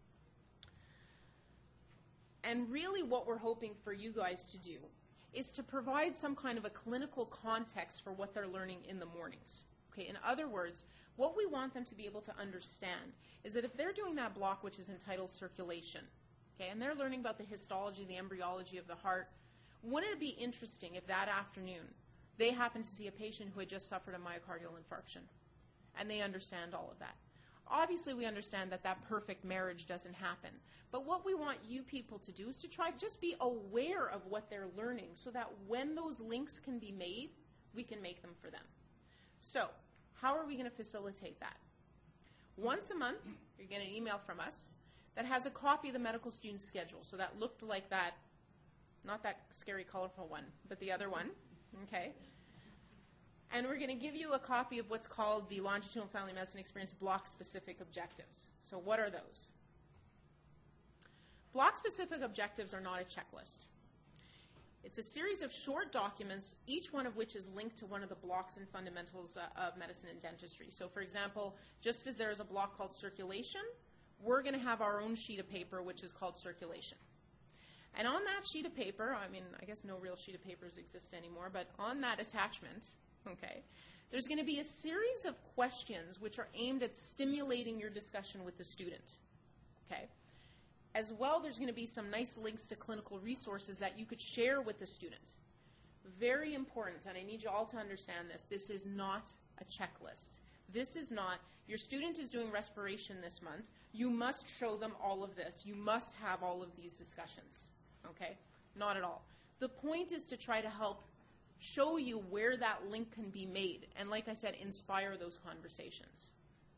And really what we're hoping for you guys to do is to provide some kind of a clinical context for what they're learning in the mornings. Okay, in other words, what we want them to be able to understand is that if they're doing that block which is entitled circulation, okay, and they're learning about the histology, the embryology of the heart, wouldn't it be interesting if that afternoon they happened to see a patient who had just suffered a myocardial infarction and they understand all of that? Obviously, we understand that that perfect marriage doesn't happen. But what we want you people to do is to try to just be aware of what they're learning so that when those links can be made, we can make them for them. So, how are we going to facilitate that? Once a month, you're getting an email from us that has a copy of the medical student schedule. So that looked like that, not that scary, colorful one, but the other one, okay? And we're going to give you a copy of what's called the Longitudinal Family Medicine Experience Block-Specific Objectives. So what are those? Block-specific objectives are not a checklist. It's a series of short documents, each one of which is linked to one of the blocks and fundamentals uh, of medicine and dentistry. So for example, just as there is a block called circulation, we're going to have our own sheet of paper which is called circulation. And on that sheet of paper, I mean, I guess no real sheet of papers exist anymore, but on that attachment, okay, there's going to be a series of questions which are aimed at stimulating your discussion with the student, okay? As well, there's going to be some nice links to clinical resources that you could share with the student. Very important, and I need you all to understand this, this is not a checklist. This is not, your student is doing respiration this month, you must show them all of this, you must have all of these discussions, okay? Not at all. The point is to try to help show you where that link can be made, and like I said, inspire those conversations.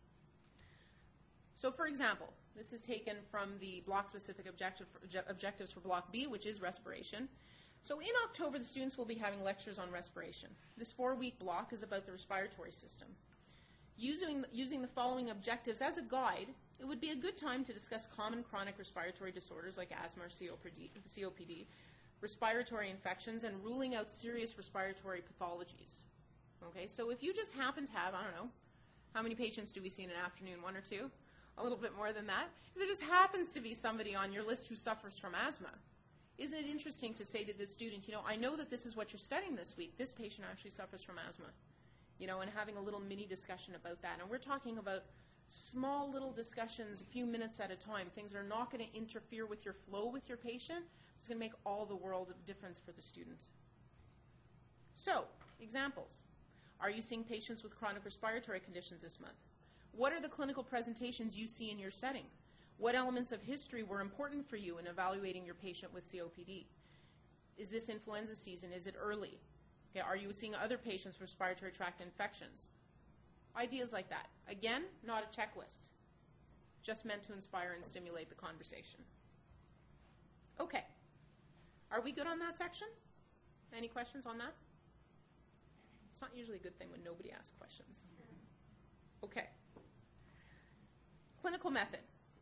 So for example, this is taken from the block-specific objective, objectives for Block B, which is respiration. So in October, the students will be having lectures on respiration. This four-week block is about the respiratory system. Using, using the following objectives as a guide, it would be a good time to discuss common chronic respiratory disorders like asthma or C O P D, respiratory infections, and ruling out serious respiratory pathologies. Okay, so if you just happen to have, I don't know, how many patients do we see in an afternoon? One or two? A little bit more than that? If there just happens to be somebody on your list who suffers from asthma, Isn't it interesting to say to the student, you know, I know that this is what you're studying this week. This patient actually suffers from asthma. You know, and having a little mini discussion about that. And we're talking about small little discussions, a few minutes at a time. Things that are not going to interfere with your flow with your patient. It's going to make all the world of difference for the student. So, examples. Are you seeing patients with chronic respiratory conditions this month? What are the clinical presentations you see in your setting? What elements of history were important for you in evaluating your patient with C O P D? Is this influenza season? Is it early? Okay, are you seeing other patients with respiratory tract infections? Ideas like that. Again, not a checklist. Just meant to inspire and stimulate the conversation. Okay. Are we good on that section? Any questions on that? It's not usually a good thing when nobody asks questions. Okay. Clinical method.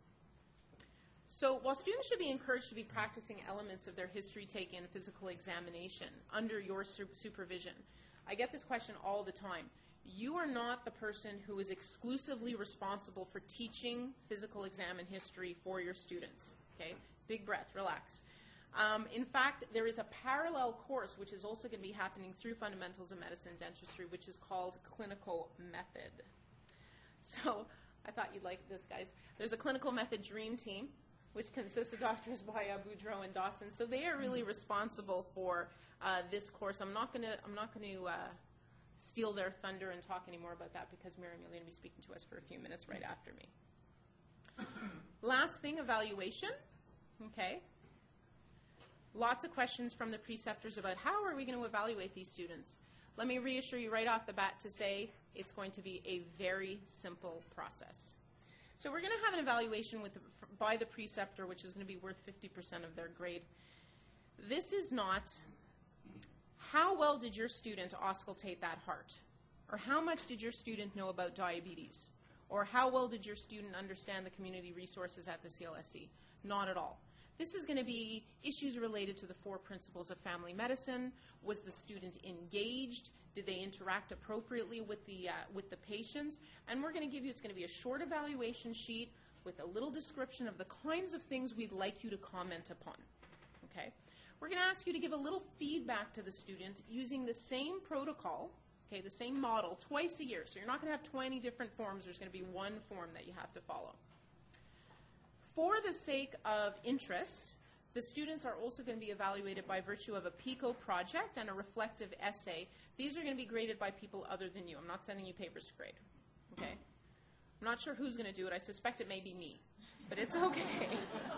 So while students should be encouraged to be practicing elements of their history take-in physical examination under your su- supervision, I get this question all the time. You are not the person who is exclusively responsible for teaching physical exam and history for your students. Okay? Big breath, relax. Um, in fact, there is a parallel course which is also going to be happening through Fundamentals of Medicine and Dentistry, which is called Clinical Method. So I thought you'd like this, guys. There's a Clinical Method Dream Team, which consists of Doctors Baya, Boudreau, and Dawson. So they are really responsible for uh, this course. I'm not going to I'm not going to uh, steal their thunder and talk any more about that because Miriam, you're going to be speaking to us for a few minutes right after me. Last thing, evaluation. Okay. Lots of questions from the preceptors about how are we going to evaluate these students. Let me reassure you right off the bat to say it's going to be a very simple process. So we're going to have an evaluation with the, by the preceptor, which is going to be worth fifty percent of their grade. This is not how well did your student auscultate that heart, or how much did your student know about diabetes, or how well did your student understand the community resources at the C L S C. Not at all. This is going to be issues related to the four principles of family medicine. Was the student engaged? Did they interact appropriately with the, uh, with the patients? And we're going to give you, it's going to be a short evaluation sheet with a little description of the kinds of things we'd like you to comment upon. Okay? We're going to ask you to give a little feedback to the student using the same protocol, okay, the same model, twice a year. So you're not going to have twenty different forms. There's going to be one form that you have to follow. For the sake of interest, the students are also going to be evaluated by virtue of a PICO project and a reflective essay. These are going to be graded by people other than you. I'm not sending you papers to grade. Okay? I'm not sure who's going to do it. I suspect it may be me, but it's okay.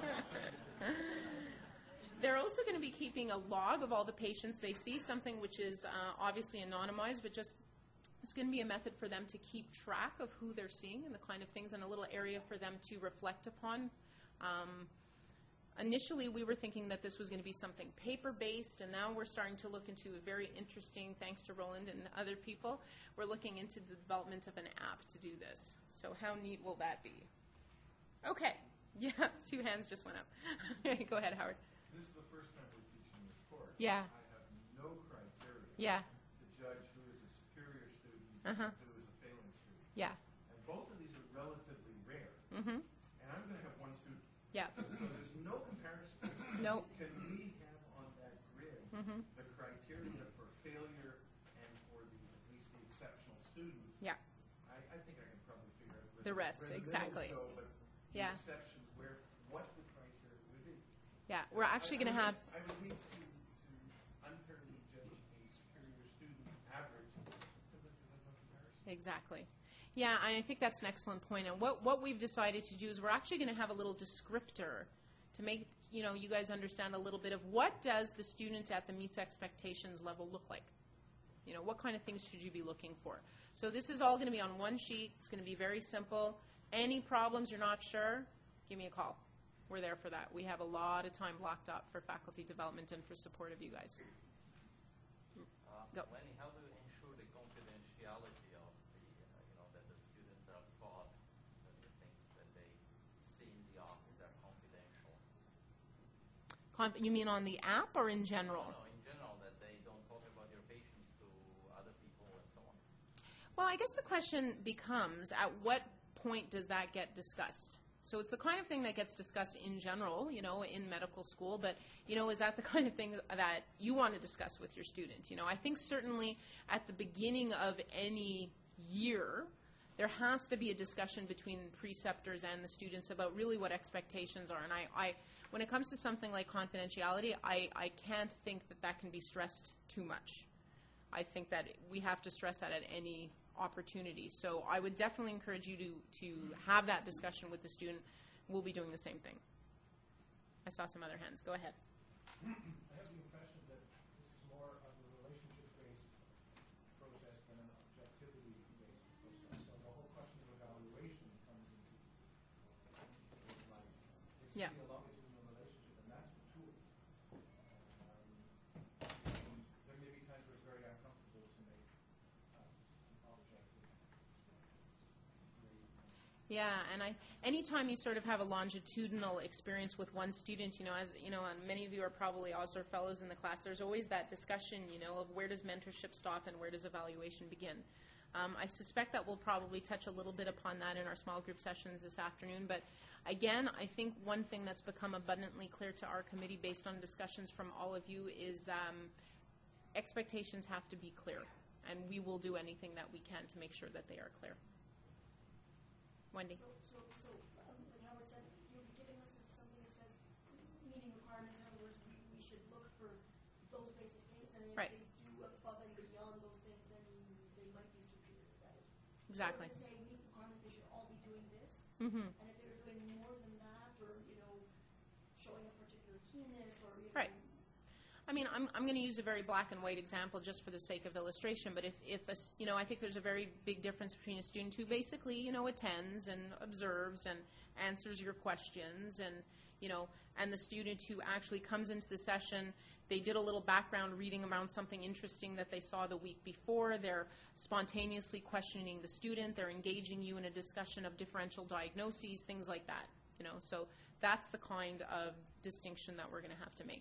They're also going to be keeping a log of all the patients they see, something which is uh, obviously anonymized, but just it's going to be a method for them to keep track of who they're seeing and the kind of things, and a little area for them to reflect upon. Um, initially, we were thinking that this was going to be something paper-based, and now we're starting to look into a very interesting, thanks to Roland and other people, we're looking into the development of an app to do this. So how neat will that be? Okay. Yeah, two hands just went up. Go ahead, Howard. This is the first time we're teaching this course. Yeah. I have no criteria Yeah. to judge who is a superior student Uh-huh. and who is a failing student. Yeah. And both of these are relatively rare. Mm-hmm. And I'm going to have one student. Yeah. So there's no comparison. No. Can we have on that grid Mm-hmm. the criteria for failure and for the, at least the exceptional student? Yeah. I, I think I can probably figure out where The rest, where the exactly. middles go, but Yeah. the exceptions where what the criteria would be. Yeah. We're actually going to have... I would need to, to unfairly judge a superior student average simply because there's no comparison. Exactly. Yeah, and I think that's an excellent point. And what, what we've decided to do is we're actually going to have a little descriptor to make, you know, you guys understand a little bit of what does the student at the meets expectations level look like. You know, what kind of things should you be looking for? So this is all going to be on one sheet. It's going to be very simple. Any problems you're not sure, give me a call. We're there for that. We have a lot of time blocked up for faculty development and for support of you guys. Uh, Go. Lenny, how do you ensure the confidentiality of the, uh, you know, that the students are taught that the things that they see in the office are confidential? Con- you mean on the app or in general? No, no, in general, that they don't talk about your patients to other people and so on. Well, I guess the question becomes, at what point does that get discussed? So it's the kind of thing that gets discussed in general, you know, in medical school, but, you know, is that the kind of thing that you want to discuss with your student? You know, I think certainly at the beginning of any year, there has to be a discussion between preceptors and the students about really what expectations are. And I, I when it comes to something like confidentiality, I, I can't think that that can be stressed too much. I think that we have to stress that at any opportunity. So I would definitely encourage you to, to have that discussion with the student. We'll be doing the same thing. I saw some other hands. Go ahead. I have the impression that this is more of a relationship-based process than an objectivity-based process. So the whole question of evaluation comes into into light. There Yeah. seems to be a lot between the relationship, and that's the tool. Um, and there may be times where it's very uncomfortable to make uh, an objective. Yeah, and I, anytime you sort of have a longitudinal experience with one student, you know, as you know, and many of you are probably also fellows in the class, there's always that discussion, you know, of where does mentorship stop and where does evaluation begin. Um, I suspect that we'll probably touch a little bit upon that in our small group sessions this afternoon, but again, I think one thing that's become abundantly clear to our committee based on discussions from all of you is um, expectations have to be clear, and we will do anything that we can to make sure that they are clear. Wendy. So, so, so um, like Howard said, you'll be giving us something that says meeting requirements. In other words, we, we should look for those basic things, and if Right. they do above and beyond those things, then they might be superior. That is. Exactly. So when they say meet requirements, they should all be doing this. Mm-hmm. And if they were doing more than that, or you know, showing a particular keenness, or you know, Right. I mean, I'm, I'm going to use a very black and white example just for the sake of illustration, but if, if a, s- you know, I think there's a very big difference between a student who basically, you know, attends and observes and answers your questions and, you know, and the student who actually comes into the session, they did a little background reading around something interesting that they saw the week before, they're spontaneously questioning the student, they're engaging you in a discussion of differential diagnoses, things like that, you know, so that's the kind of distinction that we're going to have to make.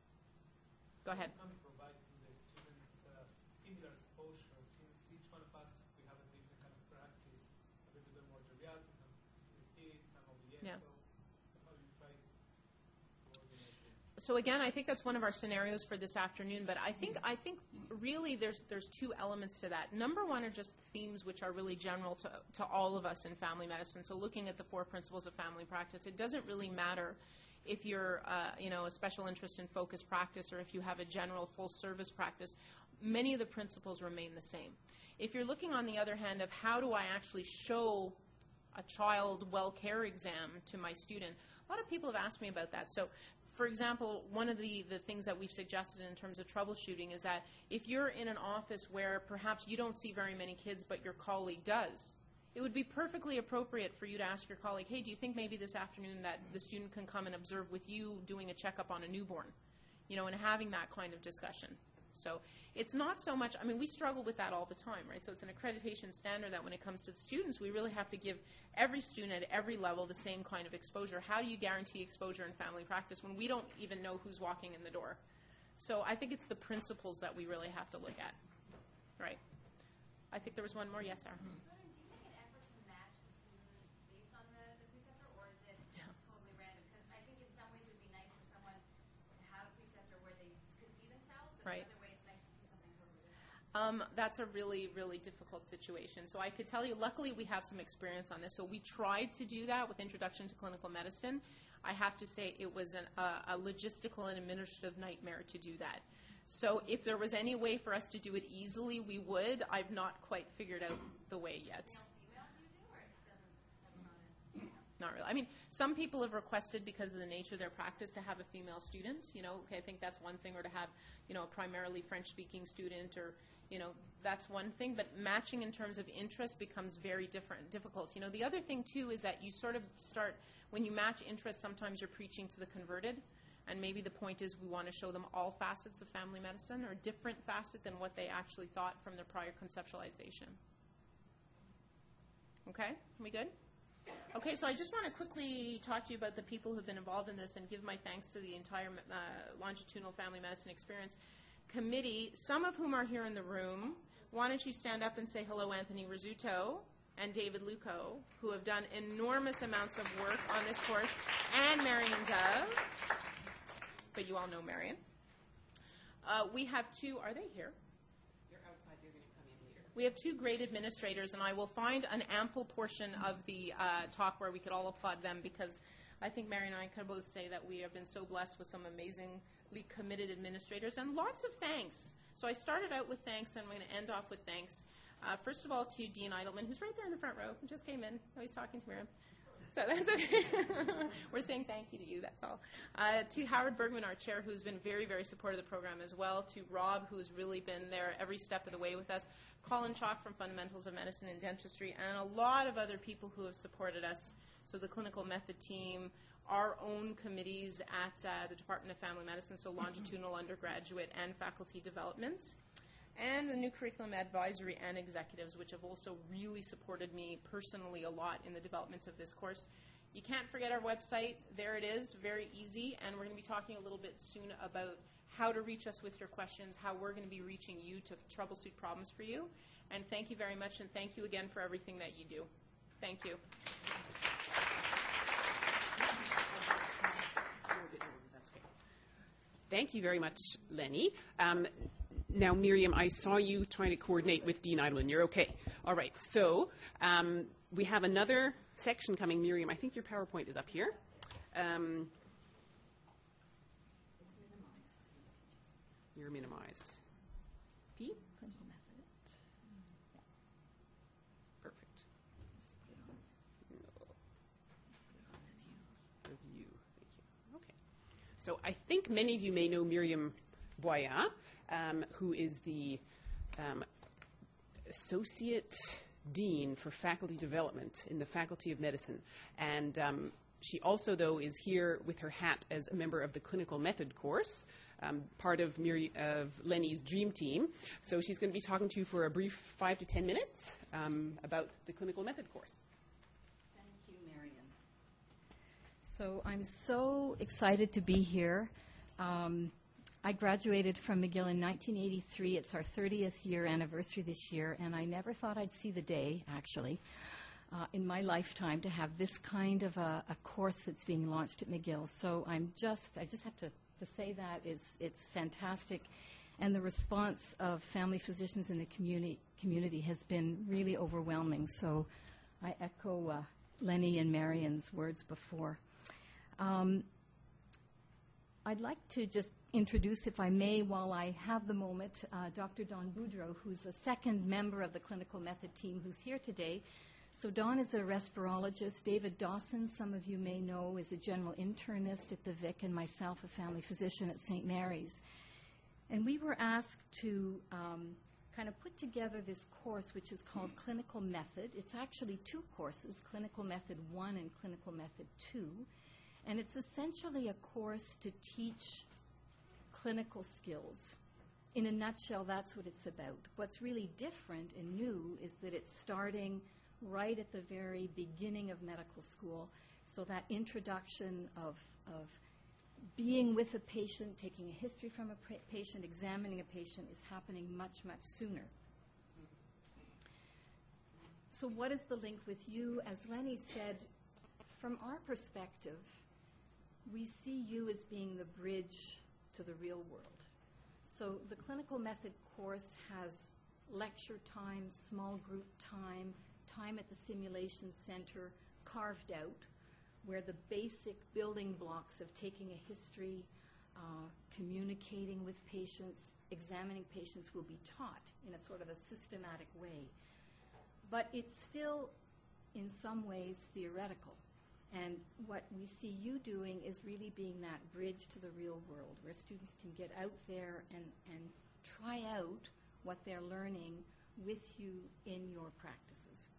Go ahead. Can we provide to the students uh, similar exposure since each one of us, we have a different kind of practice, a little bit more reality, some repeats, some O B S, Yeah. so how do you try to coordinate this? So again, I think that's one of our scenarios for this afternoon, but I think I think really there's there's two elements to that. Number one are just themes which are really general to, to all of us in family medicine. So looking at the four principles of family practice, it doesn't really matter if you're, uh, you know, a special interest in focused practice or if you have a general full-service practice, many of the principles remain the same. If you're looking, on the other hand, of how do I actually show a child well care exam to my student, a lot of people have asked me about that. So, for example, one of the, the things that we've suggested in terms of troubleshooting is that if you're in an office where perhaps you don't see very many kids but your colleague does, it would be perfectly appropriate for you to ask your colleague, hey, do you think maybe this afternoon that the student can come and observe with you doing a checkup on a newborn? You know, and having that kind of discussion. So it's not so much, I mean, we struggle with that all the time, right? So it's an accreditation standard that when it comes to the students, we really have to give every student at every level the same kind of exposure. How do you guarantee exposure in family practice when we don't even know who's walking in the door? So I think it's the principles that we really have to look at, right? I think there was one more. Yes, Sarah. So, do you make an effort to match the student based on the, the preceptor, or is it Yeah. totally random? Because I think in some ways it would be nice for someone to have a preceptor where they could see themselves, but Right. the other way it's nice to see something totally different. Um, that's a really, really difficult situation. So I could tell you, luckily we have some experience on this. So we tried to do that with Introduction to Clinical Medicine. I have to say it was an, uh, a logistical and administrative nightmare to do that. So if there was any way for us to do it easily, we would. I've not quite figured out the way yet. Female, do you do, or it doesn't, that's not it? Not really. I mean, some people have requested, because of the nature of their practice, to have a female student. You know, okay, I think that's one thing, or to have, you know, a primarily French-speaking student, or, you know, that's one thing. But matching in terms of interest becomes very different, difficult. You know, the other thing, too, is that you sort of start, when you match interest, sometimes you're preaching to the converted. And maybe the point is we want to show them all facets of family medicine, or a different facet than what they actually thought from their prior conceptualization. Okay? We good? Okay, so I just want to quickly talk to you about the people who have been involved in this and give my thanks to the entire uh, Longitudinal Family Medicine Experience Committee, some of whom are here in the room. Why don't you stand up and say hello, Anthony Rizzuto. and David Luco, who have done enormous amounts of work on this course, and Marion Dove, but you all know Marion. Uh, we have two, are they here? They're outside, they're going to come in later. We have two great administrators, and I will find an ample portion of the uh, talk where we could all applaud them, because I think Mary and I can both say that we have been so blessed with some amazingly committed administrators, and lots of thanks. So I started out with thanks, and I'm going to end off with thanks. Uh, first of all, to Dean Eidelman, who's right there in the front row, who just came in. Oh, he's talking to Miriam. So that's okay. We're saying thank you to you, that's all. Uh, to Howard Bergman, our chair, who's been very, very supportive of the program as well. To Rob, who's really been there every step of the way with us. Colin Chalk from Fundamentals of Medicine and Dentistry, and a lot of other people who have supported us. So the clinical method team, our own committees at uh, the Department of Family Medicine, so longitudinal undergraduate and faculty development. And the new curriculum advisory and executives, which have also really supported me personally a lot in the development of this course. You can't forget our website. There it is, very easy. And we're going to be talking a little bit soon about how to reach us with your questions, how we're going to be reaching you to troubleshoot problems for you. And thank you very much, and thank you again for everything that you do. Thank you. Thank you very much, Lenny. Um, Now, Miriam, I saw you trying to coordinate with Dean Eidelman. You're okay. All right. So um, we have another section coming. Miriam, I think your PowerPoint is up here. Um, you're minimized. P? Clinical method. Perfect. No. Review. Thank you. Okay. So I think many of you may know Miriam Boya. Um, who is the um, Associate Dean for Faculty Development in the Faculty of Medicine. And um, she also, though, is here with her hat as a member of the Clinical Method course, um, part of, Mir- of Lenny's dream team. So she's going to be talking to you for a brief five to ten minutes um, about the Clinical Method course. Thank you, Marion. So I'm so excited to be here. Um, I graduated from McGill in nineteen eighty-three. It's our thirtieth year anniversary this year, and I never thought I'd see the day, actually, uh, in my lifetime to have this kind of a, a course that's being launched at McGill. So I'm just, I just have to, to say that is, it's fantastic, and the response of family physicians in the community community has been really overwhelming. So I echo uh, Lenny and Marion's words before. Um, I'd like to just introduce, if I may, while I have the moment, uh, Doctor Dawn Boudreau, who's a second member of the clinical method team who's here today. So Dawn is a respirologist. David Dawson, some of you may know, is a general internist at the Vic, and myself, a family physician at Saint Mary's. And we were asked to um, kind of put together this course, which is called Clinical Method. It's actually two courses, Clinical Method one and Clinical Method two. And it's essentially a course to teach clinical skills. In a nutshell, that's what it's about. What's really different and new is that it's starting right at the very beginning of medical school. So that introduction of, of being with a patient, taking a history from a pa- patient, examining a patient is happening much, much sooner. So what is the link with you? As Lenny said, from our perspective, we see you as being the bridge to the real world. So the clinical method course has lecture time, small group time, time at the simulation center carved out, where the basic building blocks of taking a history, uh, communicating with patients, examining patients will be taught in a sort of a systematic way. But it's still, in some ways, theoretical. And what we see you doing is really being that bridge to the real world, where students can get out there and, and try out what they're learning with you in your practices.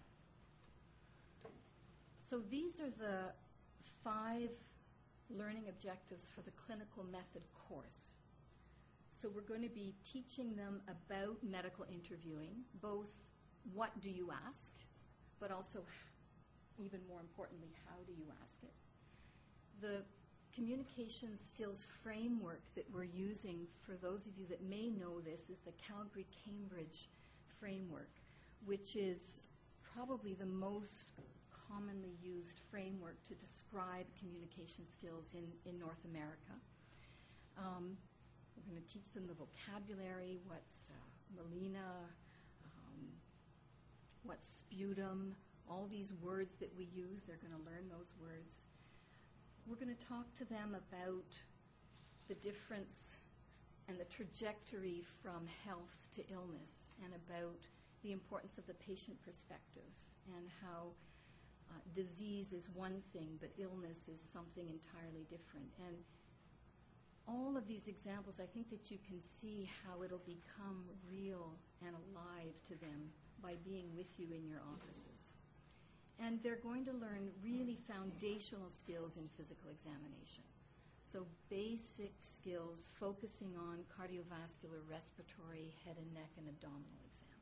So these are the five learning objectives for the clinical method course. So we're going to be teaching them about medical interviewing, both what do you ask, but also even more importantly, how do you ask it? The communication skills framework that we're using, for those of you that may know this, is the Calgary-Cambridge framework, which is probably the most commonly used framework to describe communication skills in, in North America. Um, we're going to teach them the vocabulary, what's uh, melina, um, what's sputum, all these words that we use. They're going to learn those words. We're going to talk to them about the difference and the trajectory from health to illness, and about the importance of the patient perspective, and how uh, disease is one thing, but illness is something entirely different. And all of these examples, I think that you can see how it'll become real and alive to them by being with you in your offices. And they're going to learn really foundational skills in physical examination. So basic skills focusing on cardiovascular, respiratory, head and neck, and abdominal exam.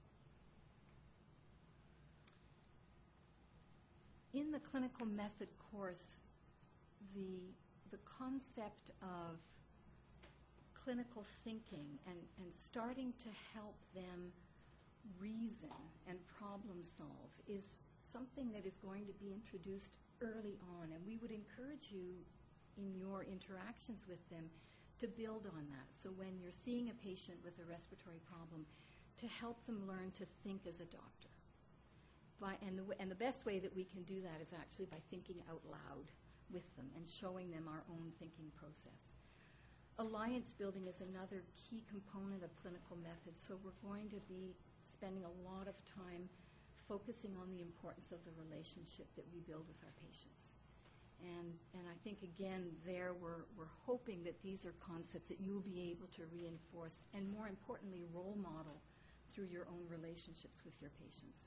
In the clinical method course, the, the concept of clinical thinking and, and starting to help them reason and problem solve is something that is going to be introduced early on, and we would encourage you in your interactions with them to build on that. So when you're seeing a patient with a respiratory problem, to help them learn to think as a doctor. By, and, the, and the best way that we can do that is actually by thinking out loud with them and showing them our own thinking process. Alliance building is another key component of clinical methods, so we're going to be spending a lot of time focusing on the importance of the relationship that we build with our patients. And, and I think, again, there we're, we're hoping that these are concepts that you'll be able to reinforce and, more importantly, role model through your own relationships with your patients.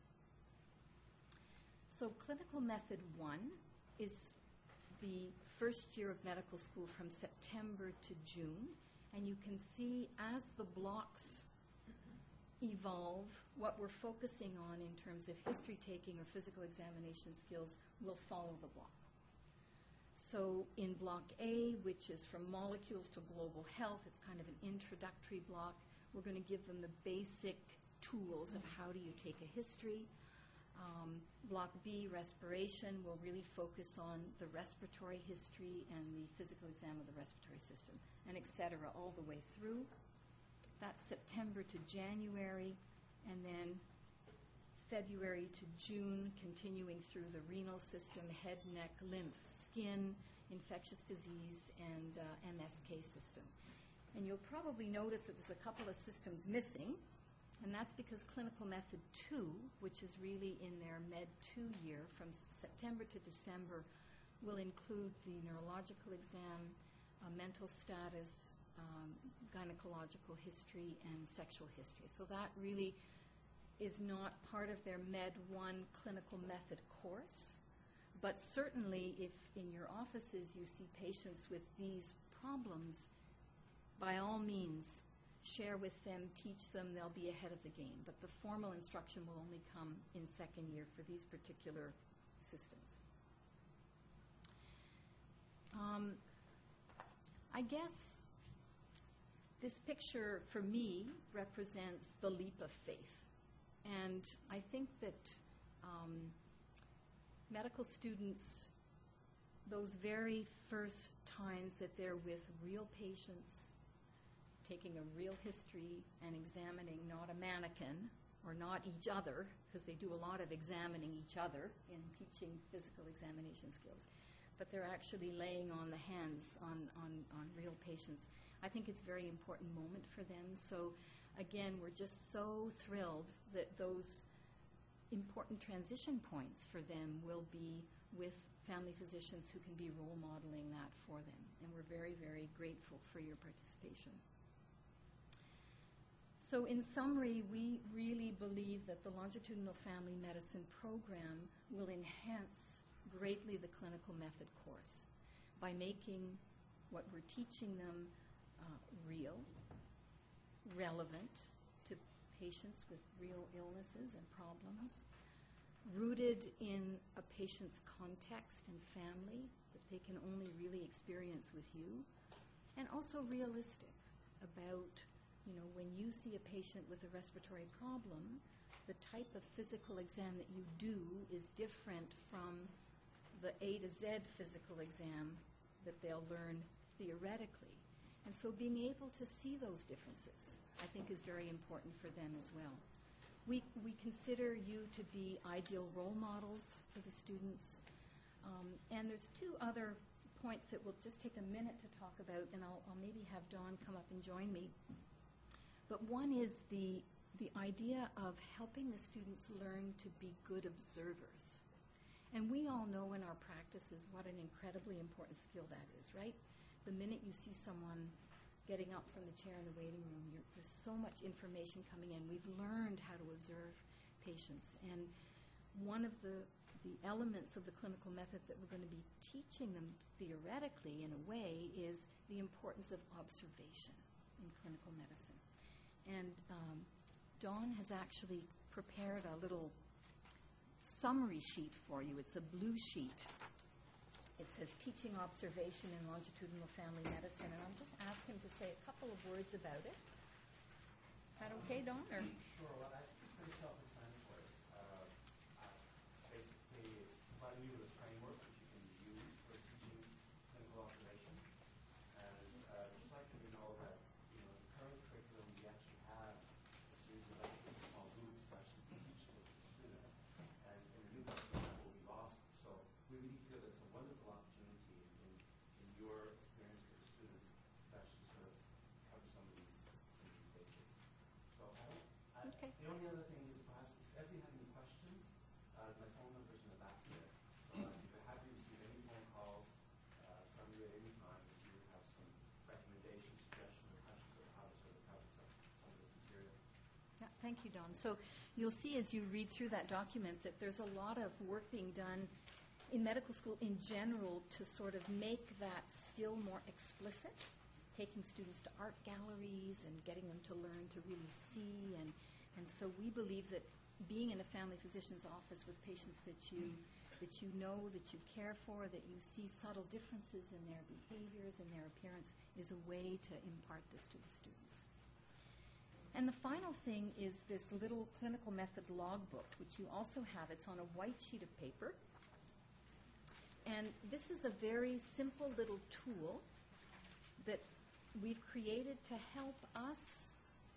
So clinical method one is the first year of medical school from September to June. And you can see as the blocks evolve, what we're focusing on in terms of history taking or physical examination skills will follow the block. So in block A, which is from molecules to global health, it's kind of an introductory block. We're going to give them the basic tools of how do you take a history. Um, block B, respiration, will really focus on the respiratory history and the physical exam of the respiratory system, and et cetera, all the way through. That's September to January, and then February to June, continuing through the renal system, head, neck, lymph, skin, infectious disease, and uh, M S K system. And you'll probably notice that there's a couple of systems missing, and that's because clinical method two, which is really in their med two year from s- September to December, will include the neurological exam, uh, mental status, um, gynecological history, and sexual history. So that really is not part of their med one clinical method course, but certainly if in your offices you see patients with these problems, by all means, share with them, teach them, they'll be ahead of the game. But the formal instruction will only come in second year for these particular systems. Um, I guess this picture, for me, represents the leap of faith. And I think that um, medical students, those very first times that they're with real patients, taking a real history and examining not a mannequin or not each other, because they do a lot of examining each other in teaching physical examination skills, but they're actually laying on the hands on, on, on real patients. I think it's a very important moment for them. So again, we're just so thrilled that those important transition points for them will be with family physicians who can be role modeling that for them. And we're very, very grateful for your participation. So in summary, we really believe that the longitudinal family medicine program will enhance greatly the clinical method course by making what we're teaching them uh, real, relevant to patients with real illnesses and problems, rooted in a patient's context and family that they can only really experience with you, and also realistic about, you know, when you see a patient with a respiratory problem, the type of physical exam that you do is different from the A to Z physical exam that they'll learn theoretically. And so being able to see those differences, I think, is very important for them as well. We, we consider you to be ideal role models for the students. Um, and there's two other points that we'll just take a minute to talk about, and I'll, I'll maybe have Dawn come up and join me. But one is the, the idea of helping the students learn to be good observers. And we all know in our practices what an incredibly important skill that is, right? The minute you see someone getting up from the chair in the waiting room, you're, there's so much information coming in. We've learned how to observe patients. And one of the, the elements of the clinical method that we're going to be teaching them theoretically, in a way, is the importance of observation in clinical medicine. And um, Dawn has actually prepared a little summary sheet for you. It's a blue sheet. It says Teaching Observation in Longitudinal Family Medicine, and I'll just ask him to say a couple of words about it. Is that okay, Dawn? Or? Sure. Well, I think it's pretty self-explanatory. Uh, uh, basically, it's providing you with a framework which you can use for teaching clinical observation. And uh, just like you know that, you know, the current curriculum, we actually have a series of lectures, small groups, to actually teach this to students. And in the new curriculum, that will be lost. So we really feel it's a wonderful opportunity in, in your experience with the students to actually sort of cover some of these, some of these bases. So I don't, I, Okay. the only other thing is perhaps if ever you have any questions, uh, my phone number's in the back here. So I'd be happy to receive any phone calls uh, from you at any time if you have some recommendations, suggestions, or questions of how to sort of cover some, some of this material. Yeah, thank you, Dawn. So you'll see as you read through that document that there's a lot of work being done in medical school in general to sort of make that skill more explicit, taking students to art galleries and getting them to learn to really see. And, and so we believe that being in a family physician's office with patients that you, that you know, that you care for, that you see subtle differences in their behaviors and their appearance is a way to impart this to the students. And the final thing is this little clinical method logbook, which you also have. It's on a white sheet of paper. And this is a very simple little tool that we've created to help us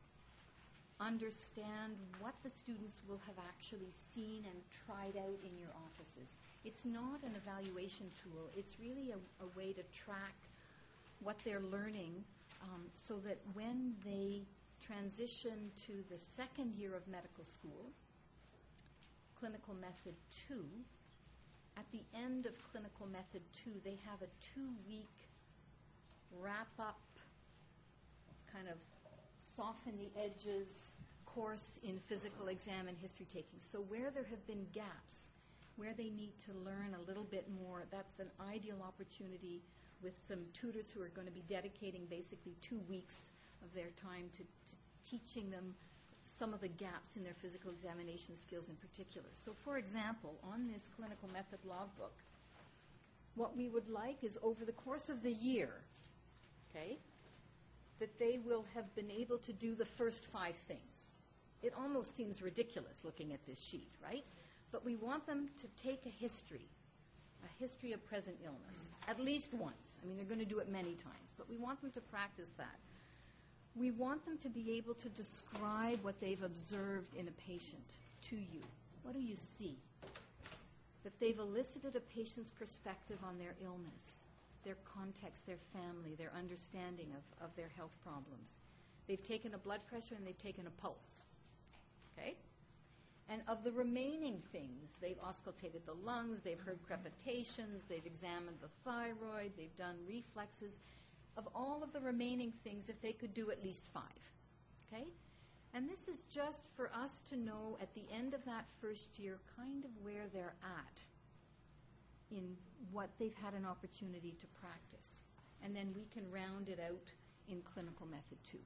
understand what the students will have actually seen and tried out in your offices. It's not an evaluation tool. It's really a, a way to track what they're learning um, so that when they transition to the second year of medical school, Clinical Method two, at the end of Clinical Method two, they have a two-week wrap-up, kind of soften the edges course in physical exam and history taking. So where there have been gaps, where they need to learn a little bit more, that's an ideal opportunity with some tutors who are going to be dedicating basically two weeks of their time to, to teaching them some of the gaps in their physical examination skills in particular. So for example, on this clinical method logbook, what we would like is over the course of the year, okay, that they will have been able to do the first five things. It almost seems ridiculous looking at this sheet, right? But we want them to take a history, a history of present illness, at least once. I mean, they're going to do it many times, but we want them to practice that. We want them to be able to describe what they've observed in a patient to you. What do you see? That they've elicited a patient's perspective on their illness, their context, their family, their understanding of, of their health problems. They've taken a blood pressure and they've taken a pulse. Okay? And of the remaining things, they've auscultated the lungs, they've heard crepitations, they've examined the thyroid, they've done reflexes. Of all of the remaining things, if they could do at least five. Okay? And this is just for us to know at the end of that first year kind of where they're at in what they've had an opportunity to practice. And then we can round it out in clinical method two.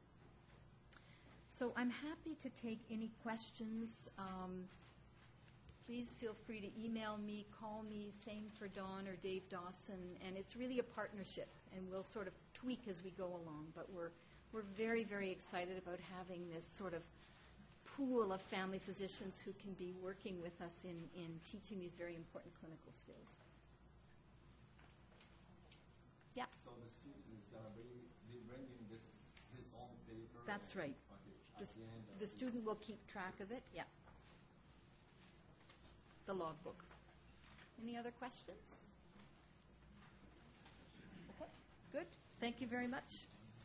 So I'm happy to take any questions. Um, please feel free to email me, call me, same for Dawn or Dave Dawson. And it's really a partnership, and we'll sort of tweak as we go along. But we're, we're very, very excited about having this sort of pool of family physicians who can be working with us in, in teaching these very important clinical skills. Yeah. So the student is going to bring, be bringing this his own paper. That's right. Okay. The, At the end of the student will keep track of it. Yeah. The logbook. Any other questions? Okay. Good. Thank you very much.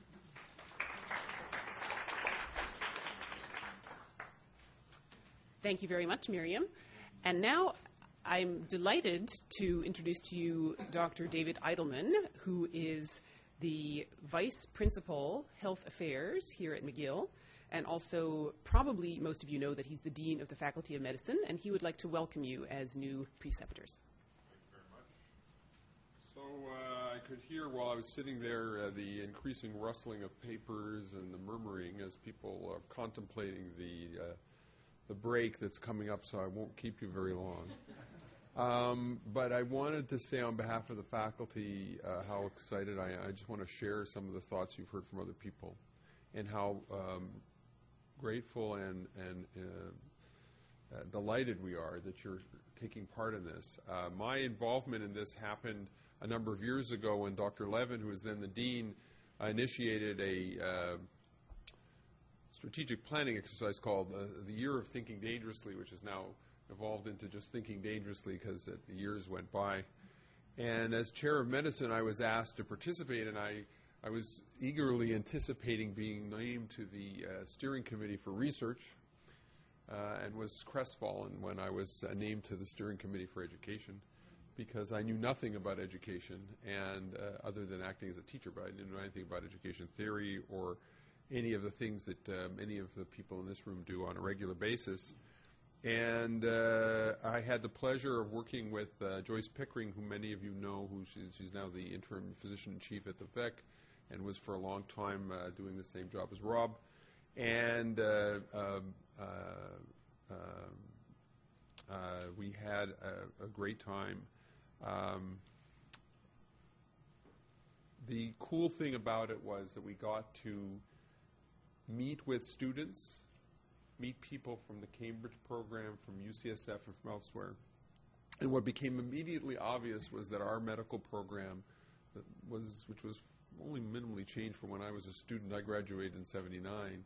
Thank you very much, Miriam. And now I'm delighted to introduce to you Doctor David Eidelman, who is the Vice Principal Health Affairs here at McGill, and also probably most of you know that he's the Dean of the Faculty of Medicine, and he would like to welcome you as new preceptors. Thank you very much. So uh, I could hear while I was sitting there uh, the increasing rustling of papers and the murmuring as people are contemplating the uh, the break that's coming up, so I won't keep you very long. Um, but I wanted to say on behalf of the faculty uh, how excited I am. I just want to share some of the thoughts you've heard from other people and how um, grateful and, and uh, uh, delighted we are that you're taking part in this. Uh, my involvement in this happened a number of years ago when Doctor Levin, who was then the dean, uh, initiated a uh, strategic planning exercise called uh, the Year of Thinking Dangerously, which has now evolved into just Thinking Dangerously because the years went by. And as chair of medicine, I was asked to participate, and I, I was eagerly anticipating being named to the uh, steering committee for research uh, and was crestfallen when I was uh, named to the steering committee for education because I knew nothing about education and uh, other than acting as a teacher, but I didn't know anything about education theory or any of the things that uh, many of the people in this room do on a regular basis. And uh, I had the pleasure of working with uh, Joyce Pickering, who many of you know, who she's, she's now the interim physician-in-chief at the V E C and was for a long time uh, doing the same job as Rob. And uh, um, uh, uh, uh, we had a, a great time. Um, the cool thing about it was that we got to meet with students, meet people from the Cambridge program, from U C S F, and from elsewhere. And what became immediately obvious was that our medical program, that was, which was only minimally changed from when I was a student, I graduated in seventy-nine,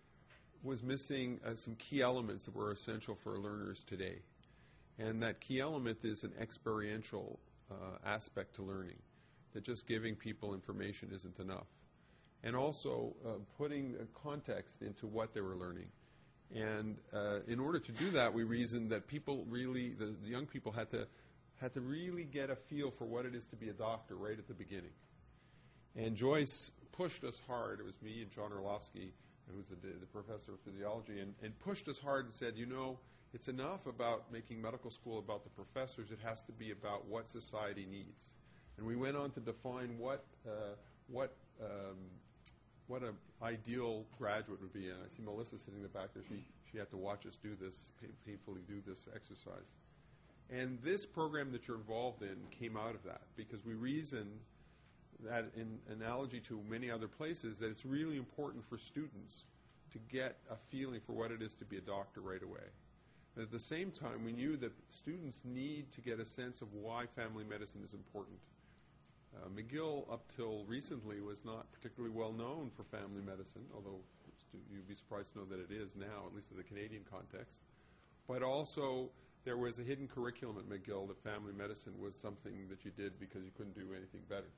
was missing uh, some key elements that were essential for learners today. And that key element is an experiential uh, aspect to learning, that just giving people information isn't enough. And also uh, putting a context into what they were learning. And uh, in order to do that, we reasoned that people really, the, the young people had to, had to really get a feel for what it is to be a doctor right at the beginning. And Joyce pushed us hard. It was me and John Orlovsky, who was the, the professor of physiology, and, and pushed us hard and said, you know, it's enough about making medical school about the professors. It has to be about what society needs. And we went on to define what, uh, what, um, what an ideal graduate would be. And I see Melissa sitting in the back there. She, she had to watch us do this, painfully do this exercise. And this program that you're involved in came out of that because we reasoned that, in analogy to many other places, that it's really important for students to get a feeling for what it is to be a doctor right away. But at the same time, we knew that students need to get a sense of why family medicine is important. Uh, McGill, up till recently, was not particularly well known for family medicine, although you'd be surprised to know that it is now, at least in the Canadian context. But also, there was a hidden curriculum at McGill that family medicine was something that you did because you couldn't do anything better.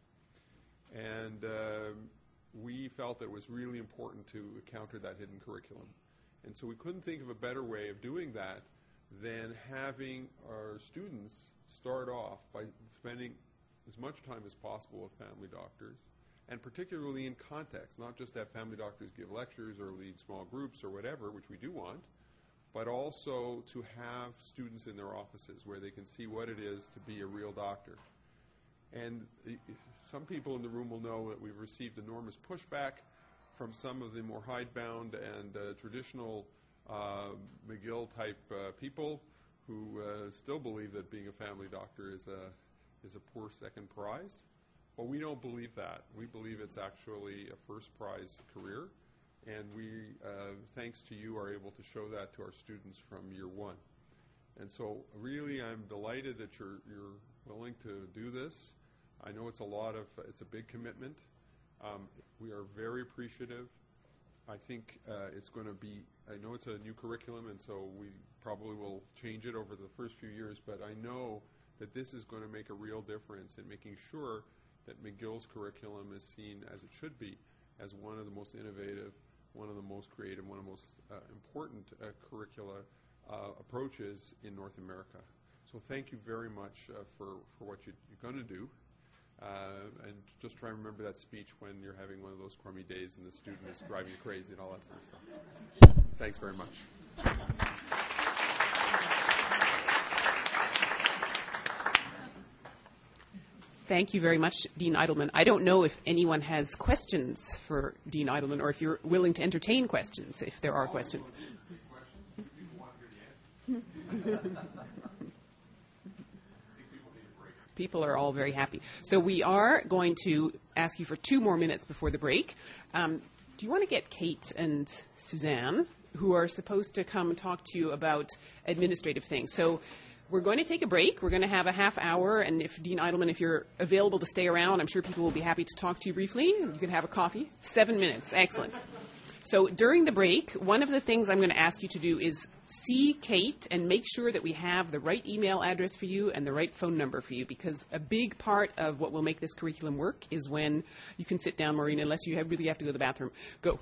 And uh, we felt that it was really important to counter that hidden curriculum. And so we couldn't think of a better way of doing that than having our students start off by spending as much time as possible with family doctors, and particularly in context, not just have family doctors give lectures or lead small groups or whatever, which we do want, but also to have students in their offices where they can see what it is to be a real doctor. And some people in the room will know that we've received enormous pushback from some of the more hidebound and uh, traditional uh, McGill-type uh, people who uh, still believe that being a family doctor is a is a poor second prize. But we don't believe that. We believe it's actually a first prize career And we, uh, thanks to you, are able to show that to our students from year one. And so really I'm delighted that you're, you're willing to do this. I know it's a lot of, it's a big commitment. Um, we are very appreciative. I think uh, it's going to be, I know it's a new curriculum, and so we probably will change it over the first few years, but I know that this is going to make a real difference in making sure that McGill's curriculum is seen as it should be, as one of the most innovative, one of the most creative, one of the most uh, important uh, curricula uh, approaches in North America. So thank you very much uh, for, for what you, you're going to do. Uh, and just try and remember that speech when you're having one of those crummy days and the student is driving you crazy and all that sort of stuff. Thanks very much. Thank you very much, Dean Eidelman. I don't know if anyone has questions for Dean Eidelman, or if you're willing to entertain questions, if there are questions. People are all very happy. So we are going to ask you for two more minutes before the break. Um, do you want to get Kate and Suzanne, who are supposed to come and talk to you about administrative things? So we're going to take a break. We're going to have a half hour, and if Dean Eidelman, if you're available to stay around, I'm sure people will be happy to talk to you briefly. You can have a coffee. Seven minutes. Excellent. So during the break, one of the things I'm going to ask you to do is see Kate and make sure that we have the right email address for you and the right phone number for you, because a big part of what will make this curriculum work is when you can sit down, Maureen, unless you have, really have to go to the bathroom. Go.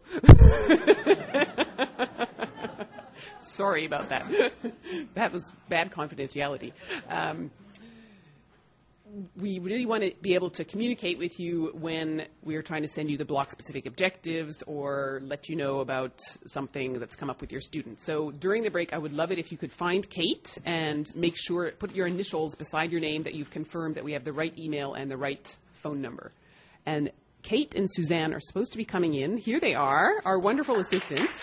Sorry about that. That was bad confidentiality. Um, we really want to be able to communicate with you when we're trying to send you the block-specific objectives or let you know about something that's come up with your students. So during the break, I would love it if you could find Kate and make sure, put your initials beside your name, that you've confirmed that we have the right email and the right phone number. And Kate and Suzanne are supposed to be coming in. Here they are, our wonderful assistants.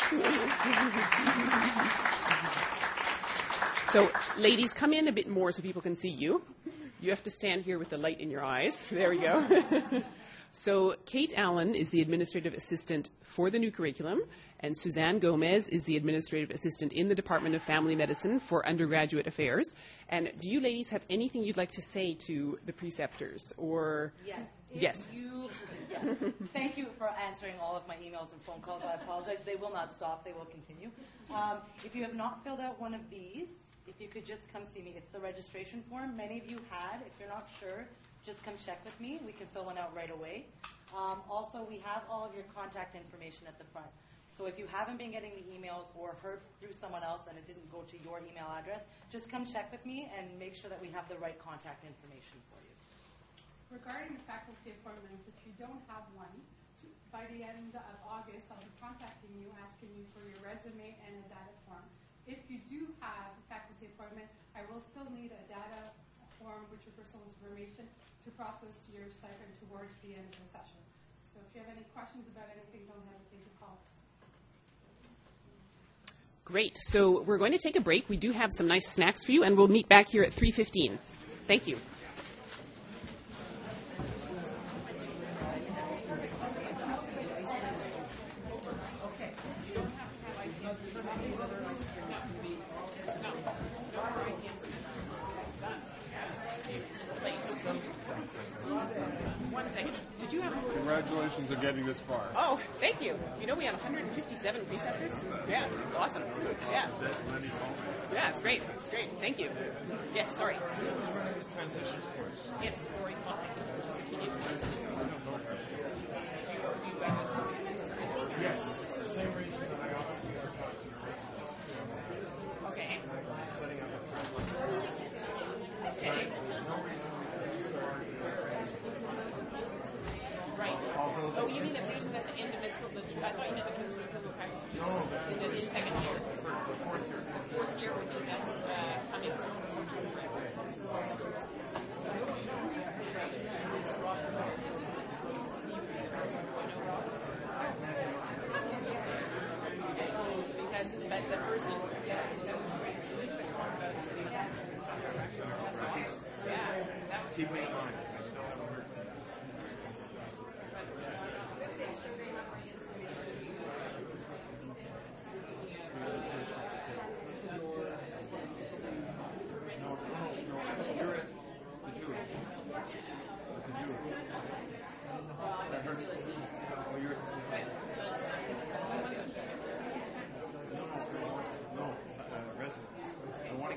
So, ladies, come in a bit more so people can see you. You have to stand here with the light in your eyes. There we go. So Kate Allen is the administrative assistant for the new curriculum, and Suzanne Gomez is the administrative assistant in the Department of Family Medicine for undergraduate affairs. And do you ladies have anything you'd like to say to the preceptors? Or yes. If yes. You, yes. Thank you for answering all of my emails and phone calls. I apologize. They will not stop. They will continue. Um, if you have not filled out one of these, if you could just come see me. It's the registration form. Many of you had. If you're not sure, just come check with me. We can fill one out right away. Um, also, we have all of your contact information at the front. So if you haven't been getting the emails or heard through someone else and it didn't go to your email address, just come check with me and make sure that we have the right contact information for you. Regarding the faculty appointments, if you don't have one, by the end of August, I'll be contacting you, asking you for your resume and a data form. If you do have a faculty appointment, I will still need a data form, which is personal information, to process your stipend towards the end of the session. So if you have any questions about anything, don't hesitate to call us. Great. So we're going to take a break. We do have some nice snacks for you, and we'll meet back here at three fifteen. Thank you. Did you have a Congratulations on getting this far. Oh, thank you. You know, we have one hundred fifty-seven preceptors. Yeah, it's awesome. Yeah. Yeah, it's great. It's great. Thank you. Yes, sorry. Transition course. Yes, Lori Floppy. She's a teenager. Do you, do you uh, Yes. Same reason that I offered you our talk to Okay. setting up a Okay. No reason we start. Right. Oh, you mean the patients at the end of middle school? I thought you meant the patients in clinical practice. No, in the in second year. The fourth year. Fourth year would be that uh, coming. Because but the person. Yeah. Keep me in mind. I still haven't heard from you.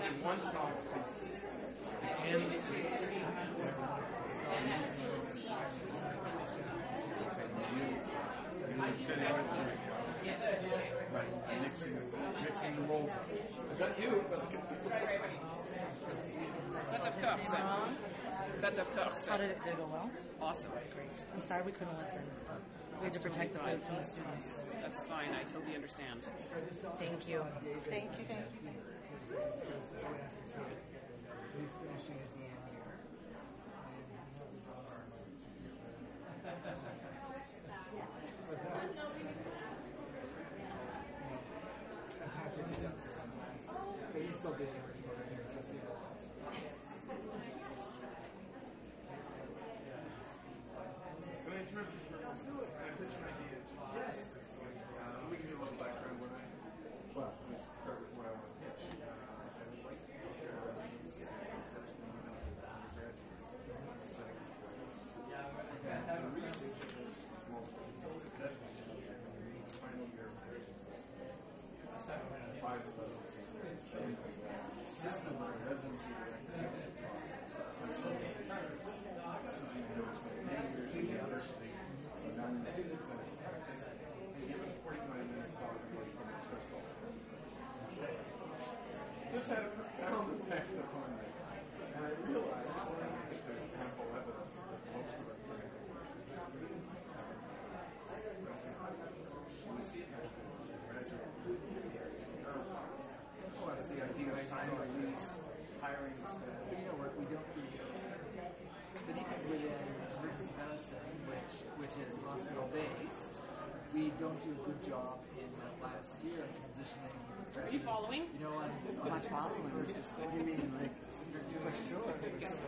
one talk to end. You said everything. Right, mixing, mixing the roles. I got you, but That's of course. That's of course. How did it, did it go well? Awesome. Great. I'm sorry we couldn't listen. We had to protect the voice from the students. That's fine. I totally understand. Thank you. Thank you, thank you, thank you. Can I interrupt you for a second? Can I pitch an idea? Yes. Uh, let me give you a little background. When I, well, let me start with what I want to pitch. Uh, I would like to share a residency first thing you know, undergraduates, setting up programs. The research is most of the best final year of residency. Five residencies. System of residency director on some of the this is you know, it's been many years in university, and I'm going to give a forty-five minute talk about criminal social. This had a profound effect upon me, and I realized that I think there's ample evidence that most of our critical when we see it graduate, oh, it's the idea of signing a lease, hiring staff. You know what, we don't do but even within emergency medicine, which which is hospital based, we don't do a good job in that last year of transitioning. Are you following? You know, I'm, I'm not following. What do you mean, like, for sure? I'm doing the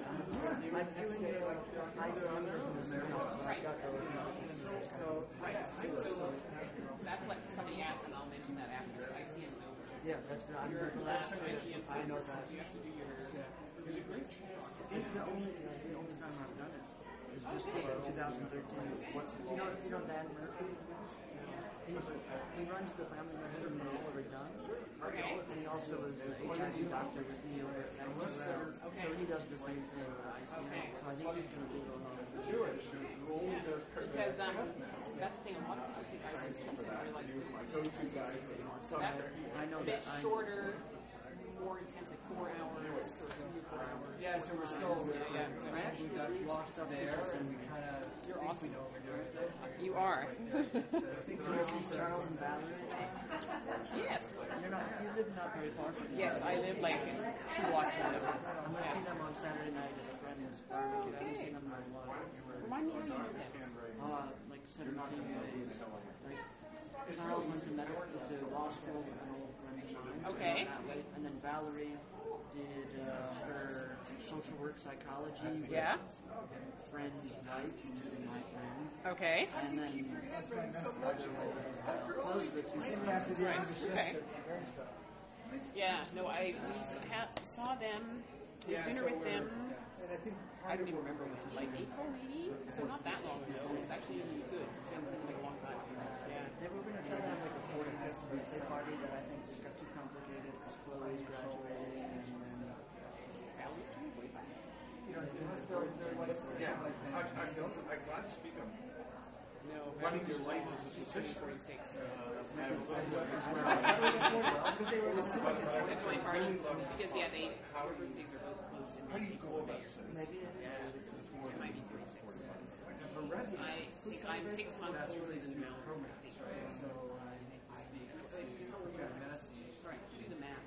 high numbers in the America. Right. So, right. So that's what somebody asked, and I'll mention that after. I see it over. Yeah, that's I'm Your the last last question. I know that. You have to do your. Yeah. It's a great. It's the only the only time I've done it. It's just in twenty thirteen. What's you know you know Dan Murphy? He, he runs the family medicine in Oregon. Okay. And he also is an H I V doctor with me over at Vancouver. Okay. So he does the same thing with I C U. Okay. So I think he's going to be going on. Sure, sure. Who only does Because um, that's the thing. A lot of people think I C U don't realize that so that's I know a bit that. shorter, more intense, like four hours or three or four hours. Yeah, so we're still yeah, yeah. we actually got blocks up there, and we kind of You're think awesome. we know what we're doing. You are. I think Charles and Valerie. Yes. You're not. You live not very far from them. Yes, I live like two blocks from them. I'm gonna see them on Saturday night at a friend's barbecue. I haven't seen them in a while. Remind me how you live there. Uh, like seventeen days. Like Charles went to medical to law school with an old friend of mine. Okay. And then Valerie did uh, her social work psychology with Yeah. a friend's wife, who is my friend. Okay. And then those are the two things. Right. Okay. Yeah. No, I we ha- saw them. We had dinner with them. I don't even remember. Was it like April, maybe? So not that long ago. It's actually good. It's been like a long time. Yeah. They were going to try to have like a forty-fifth birthday party that I think just got too complicated because Chloe's graduating and then Valerie's trying to way back. you know, Yeah, I, I don't. I glad to speak on No, running your life as a she's physician. turning forty-six. Uh, I have a little because they were A joint party because yeah, they our birthdays are both close. In How do you go about it? maybe it is. It might be forty-six. I think I'm six months older than Mel. So I need to speak to Sorry, do the math.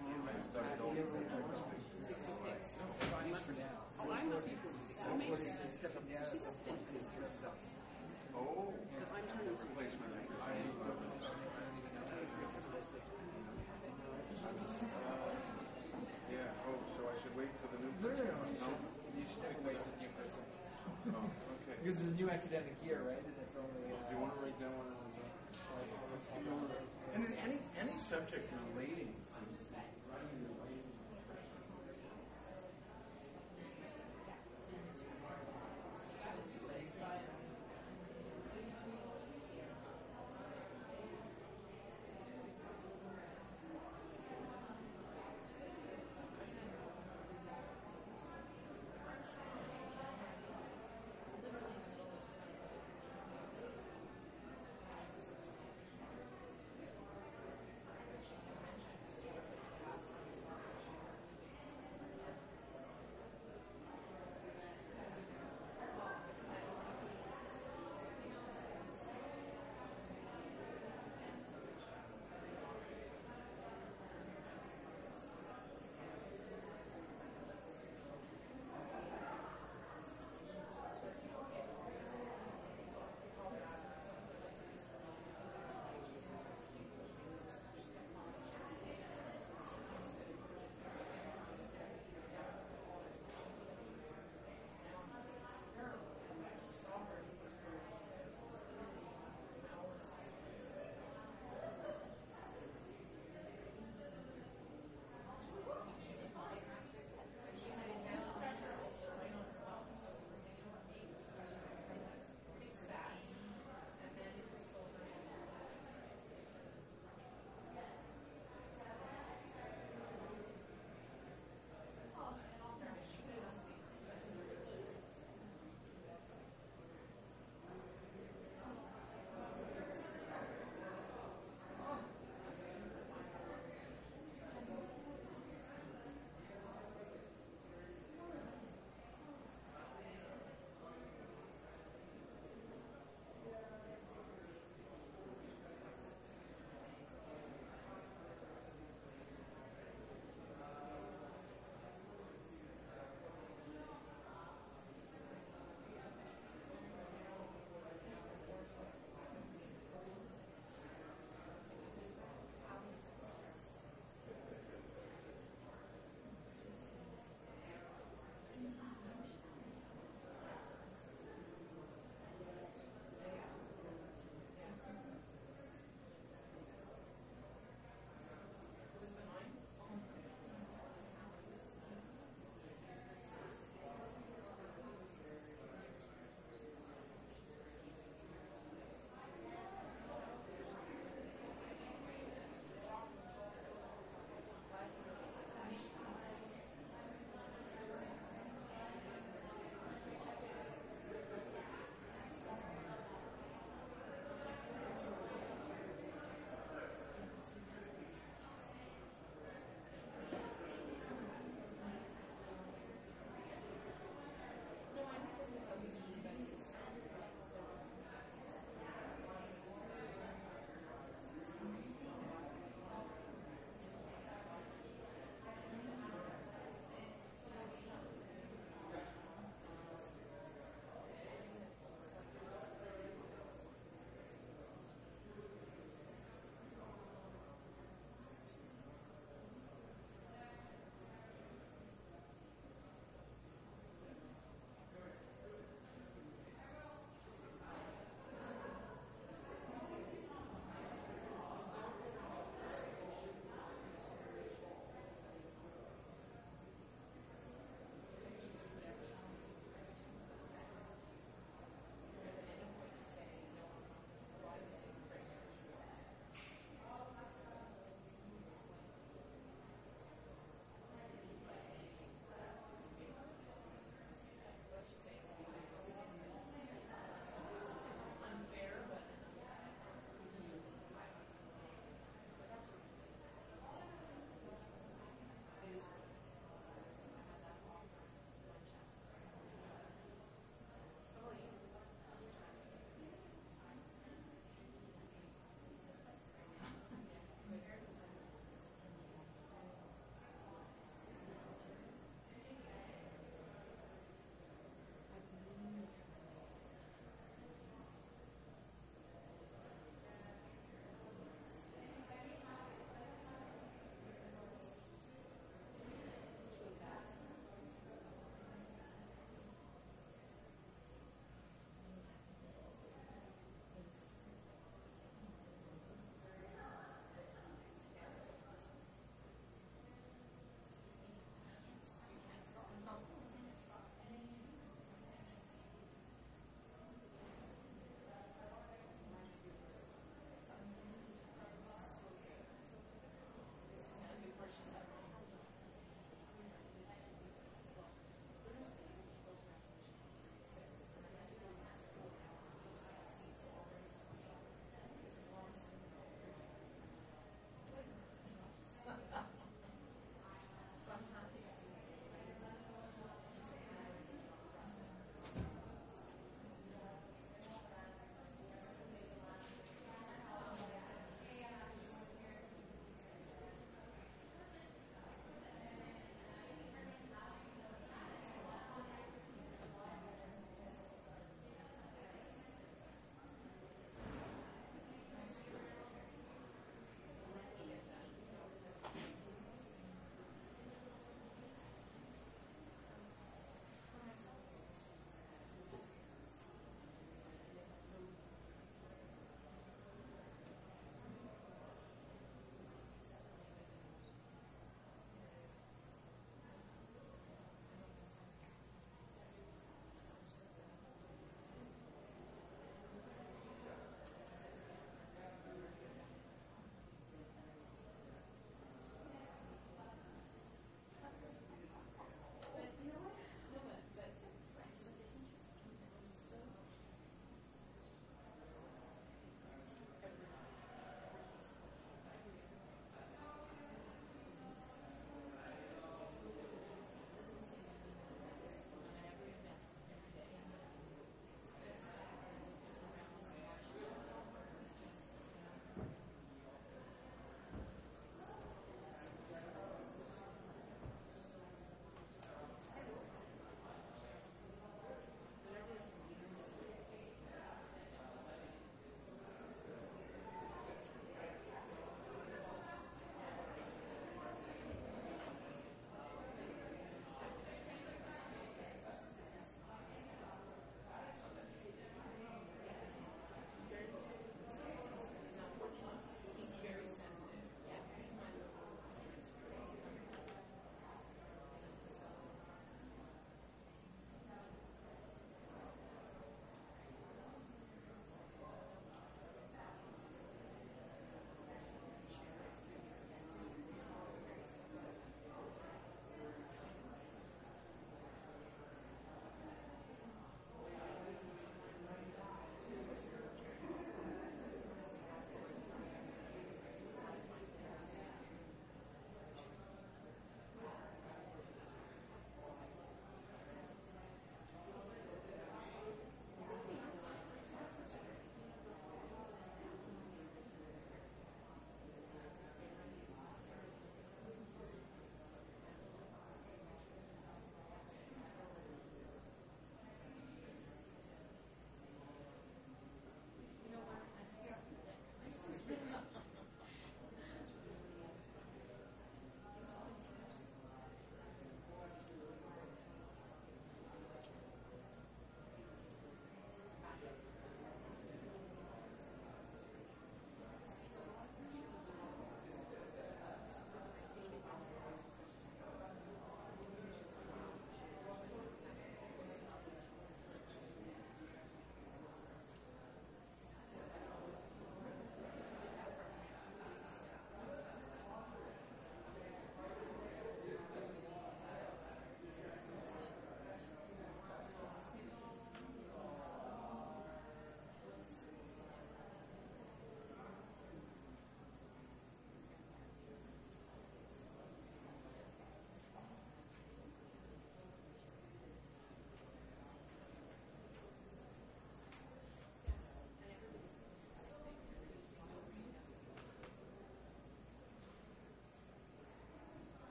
sixty-six. So I must, oh, I must be forty-six. So maybe she's just been twenty-six. Oh, Because I'm turning replacement. Yeah. Oh, so I should wait for the new person. No. You should wait for the new person. Oh, okay. Because there's a new academic year, right? And it's only. Uh, Do you want to write down one of those? Any any any subject relating to running your life as a professional.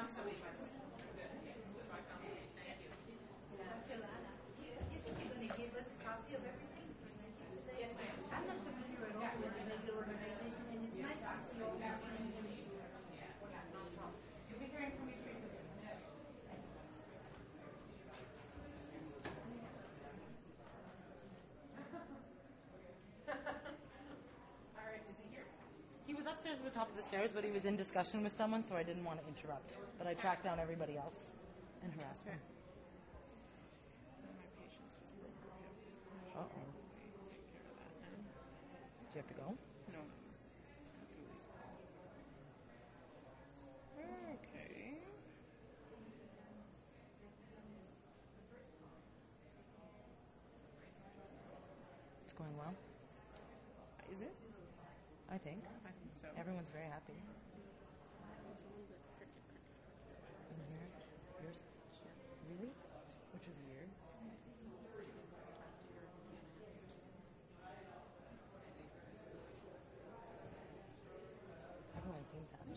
so we went. Good. So I found something. Thank you. Doctor Lana, do you think you're going to give us a copy of everything presented today? Yes, I am. I'm not familiar at all with the legal organization, and it's nice to see all these things. And You'll be hearing from me frequently. All right, is he here? He was upstairs at the top of the stairs, but he was in discussion with someone, so I didn't want to interrupt. But I tracked down everybody else and harassed them. My patience was broken. Uh-oh. Take care of that now. Do you have to go? No. Julie's call. Okay. It's going well. Is it? I think. I think so. Everyone's very happy. It's a little bit cricket cricket. Isn't here? Yours? Really? Which is weird. Everyone seems happy.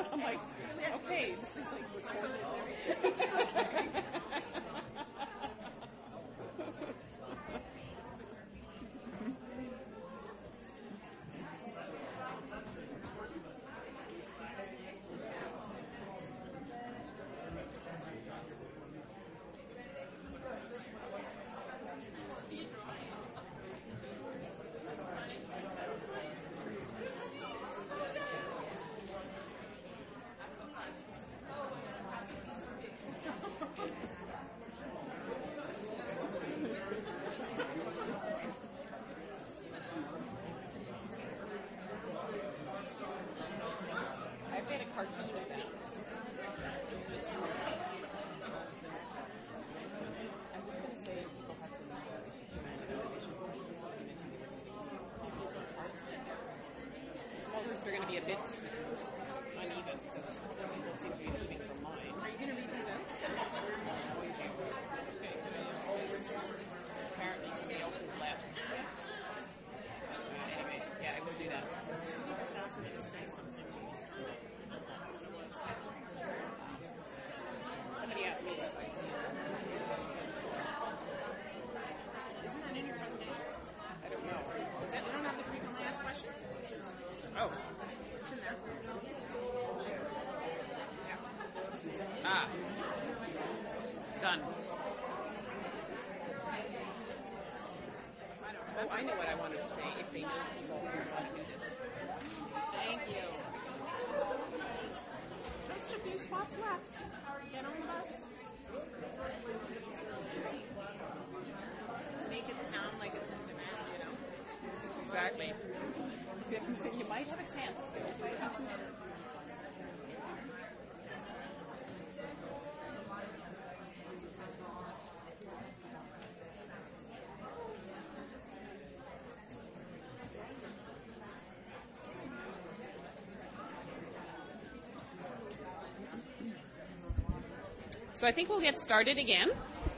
I'm like, okay, this is like recorded. I've made a cartoon of that. I'm just going to say people have to leave that issue humanity evaluation point. You mentioned they were going to be different parts. Small groups are going to be a bit uneven because people seem to be moving from mine. Are you going to read these out? I'm going to. Okay, good idea. Apparently somebody else has left. Uh, anyway, yeah, I will do that. I was also going to say something. Somebody asked me that. Isn't that in your presentation? I don't know. Is that, we don't have the frequently asked questions? Oh. It's in there. Yeah. Ah. Done. Oh, I know what I wanted to say if they know people who know how to do this. Thank you. Just a few spots left. Get on the bus. Make it sound like it's in demand, you know? Exactly. You might have a chance still. So I think we'll get started again.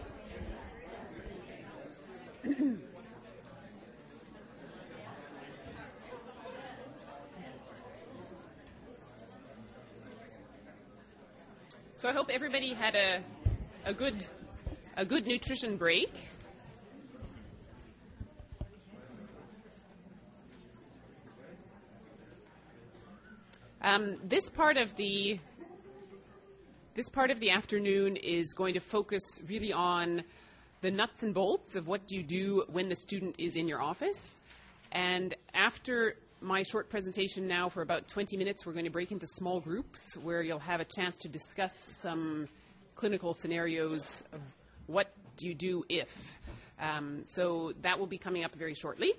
So I hope everybody had a a good a good nutrition break. Um, this part of the This part of the afternoon is going to focus really on the nuts and bolts of what do you do when the student is in your office. And after my short presentation now for about twenty minutes, we're going to break into small groups where you'll have a chance to discuss some clinical scenarios of what do you do if. Um, so that will be coming up very shortly.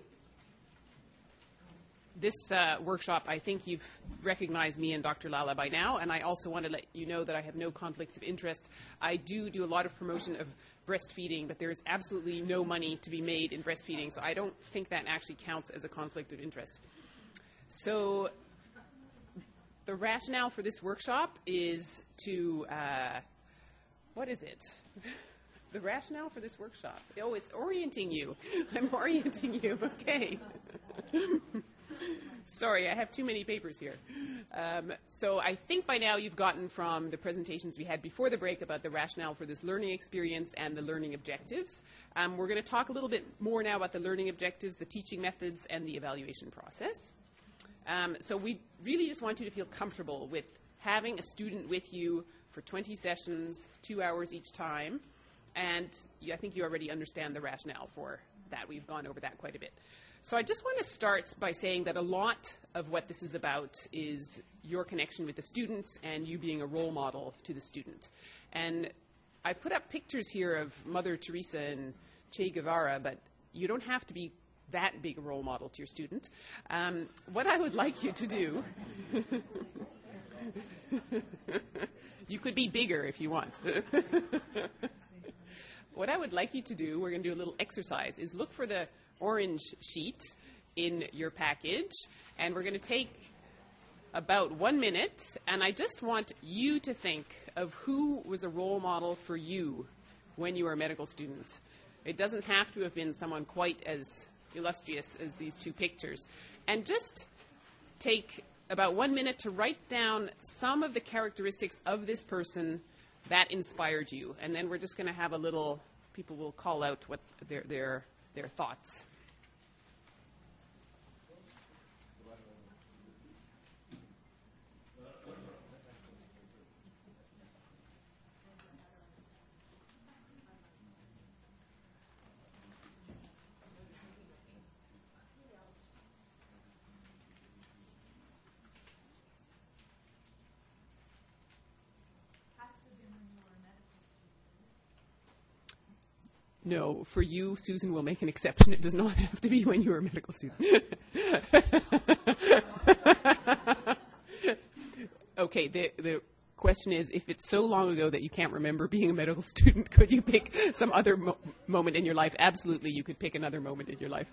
This uh, workshop, I think you've recognized me and Doctor Lala by now, and I also want to let you know that I have no conflicts of interest. I do do a lot of promotion of breastfeeding, but there is absolutely no money to be made in breastfeeding, so I don't think that actually counts as a conflict of interest. So the rationale for this workshop is to, uh, what is it? The rationale for this workshop? Oh, it's orienting you. I'm orienting you. Okay. Sorry, I have too many papers here. Um, so I think by now you've gotten from the presentations we had before the break about the rationale for this learning experience and the learning objectives. Um, we're going to talk a little bit more now about the learning objectives, the teaching methods, and the evaluation process. Um, so we really just want you to feel comfortable with having a student with you for twenty sessions, two hours each time. And I think you already understand the rationale for that. We've gone over that quite a bit. So I just want to start by saying that a lot of what this is about is your connection with the student and you being a role model to the student. And I put up pictures here of Mother Teresa and Che Guevara, but you don't have to be that big a role model to your student. Um, what I would like you to do, you could be bigger if you want. What I would like you to do, we're going to do a little exercise, is look for the orange sheet in your package, and we're going to take about one minute, and I just want you to think of who was a role model for you when you were a medical student. It doesn't have to have been someone quite as illustrious as these two pictures. And just take about one minute to write down some of the characteristics of this person that inspired you. And then we're just going to have a little, people will call out what their, their, their thoughts. No, for you, Susan will make an exception. It does not have to be when you were a medical student. Okay, the, the question is, if it's so long ago that you can't remember being a medical student, could you pick some other mo- moment in your life? Absolutely, you could pick another moment in your life.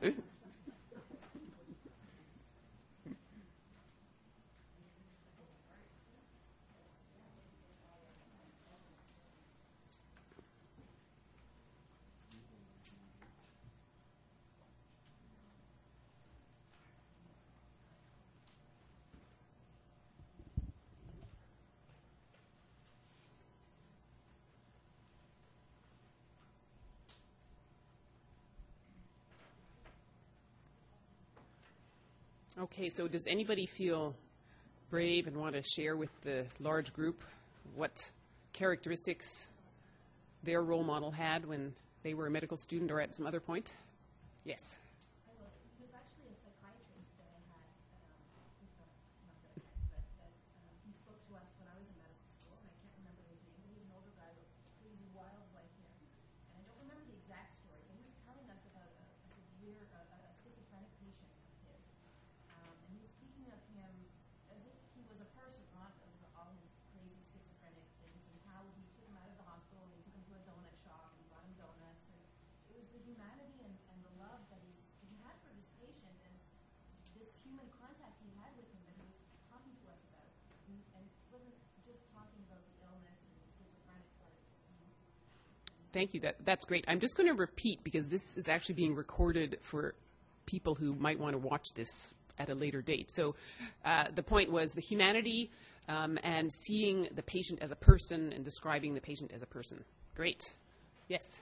Okay, so does anybody feel brave and want to share with the large group what characteristics their role model had when they were a medical student or at some other point? Yes. It was actually a psychiatrist that I had, um, not that I met, but that um, he spoke to us when I was in medical school, and I can't remember his name, but he was an older guy with crazy, wild white hair. And I don't remember the exact story, but he was telling us about a, a severe, a, a schizophrenic patient of his. Um, and he was speaking of him as if he was a person, not of the, all his crazy schizophrenic things, and how he took him out of the hospital and he took him to a donut shop and brought him donuts. And it was the humanity and, and the love that he, he had for his patient and this human contact he had with him that he was talking to us about. And, and wasn't just talking about the illness and the schizophrenic part of it. Thank you. That, that's great. I'm just going to repeat because this is actually being recorded for people who might want to watch this at a later date. So uh, the point was the humanity um, and seeing the patient as a person and describing the patient as a person. Great. Yes.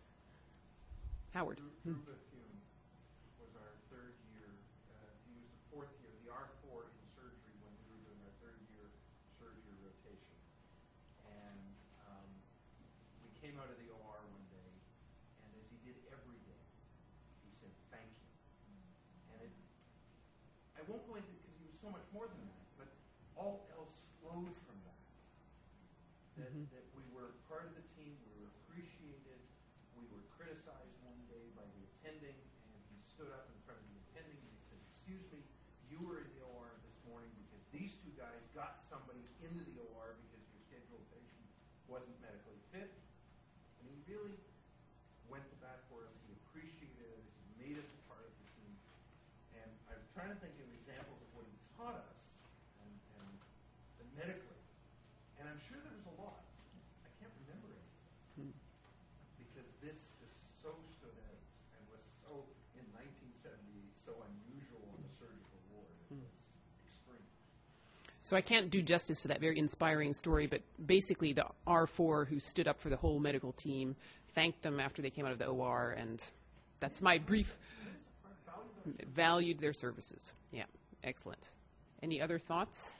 Howard. Hmm. Rupert Hume was our third year. Uh, he was the fourth year, the R four in surgery when we were doing our third year surgery rotation. And um, we came out of the O R one day, and as he did every day, he said, "Thank you." And it, I won't go into it because he was so much more than that, but all else flowed from that. That, Mm-hmm. that we were part of the team, we were appreciated, we were criticized one day by the attending, and he stood up in front of the attending and he said, "Excuse me, you were in the O R this morning because these two guys got somebody into the O R because your scheduled patient wasn't medically fit." And he really went to bat for us. He appreciated it. He made us a part of the team. And I'm trying to think of examples of what he taught us and, and, and medically. And I'm sure there was a lot. I can't remember any. Hmm. Because this is so stood out and was so, in nineteen seventy-eight, so unusual on the surgical ward. It was extreme. So I can't do justice to that very inspiring story, but basically the R four who stood up for the whole medical team thanked them after they came out of the O R, and that's my brief, valued their services. Yeah, excellent. Any other thoughts?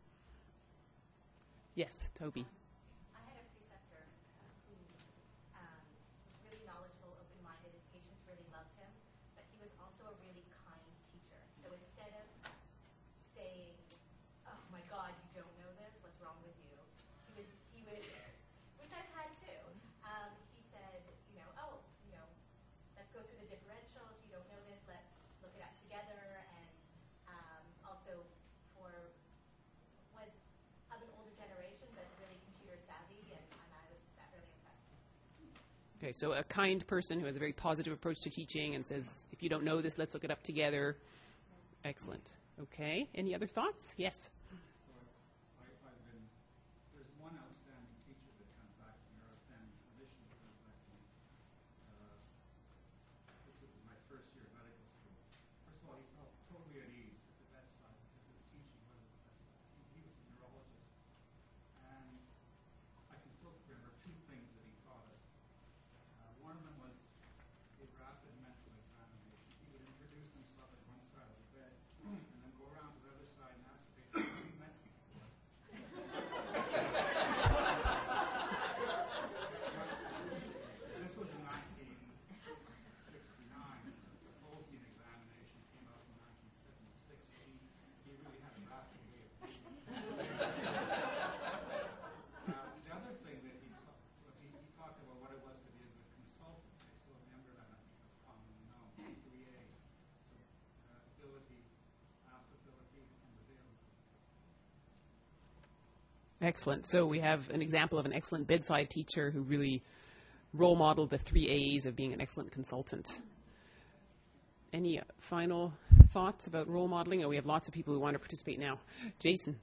Yes, Toby. I had a preceptor who um, was really knowledgeable, open-minded. His patients really loved him, but he was also a really kind teacher. So instead of saying, "Oh my God, you don't know this. What's wrong with you?" He would, he would, which I've had too. Um, he said, you know, "Oh, you know, let's go through the differential. If you don't know this, let's look it up together." And um, also for was of an older generation, but really computer savvy, and, and I was that really impressed me. Okay, so a kind person who has a very positive approach to teaching and says, if you don't know this, let's look it up together. Excellent. Okay, any other thoughts? Yes. I, I've been, there's one outstanding teacher that comes back to me, or outstanding clinician that comes back to me. Uh, this was my first year of medical school. First of all, he felt totally at ease at the bedside because his teaching wasn't Excellent. So we have an example of an excellent bedside teacher who really role modeled the three A's of being an excellent consultant. Any final thoughts about role modeling? Oh, we have lots of people who want to participate now. Jason.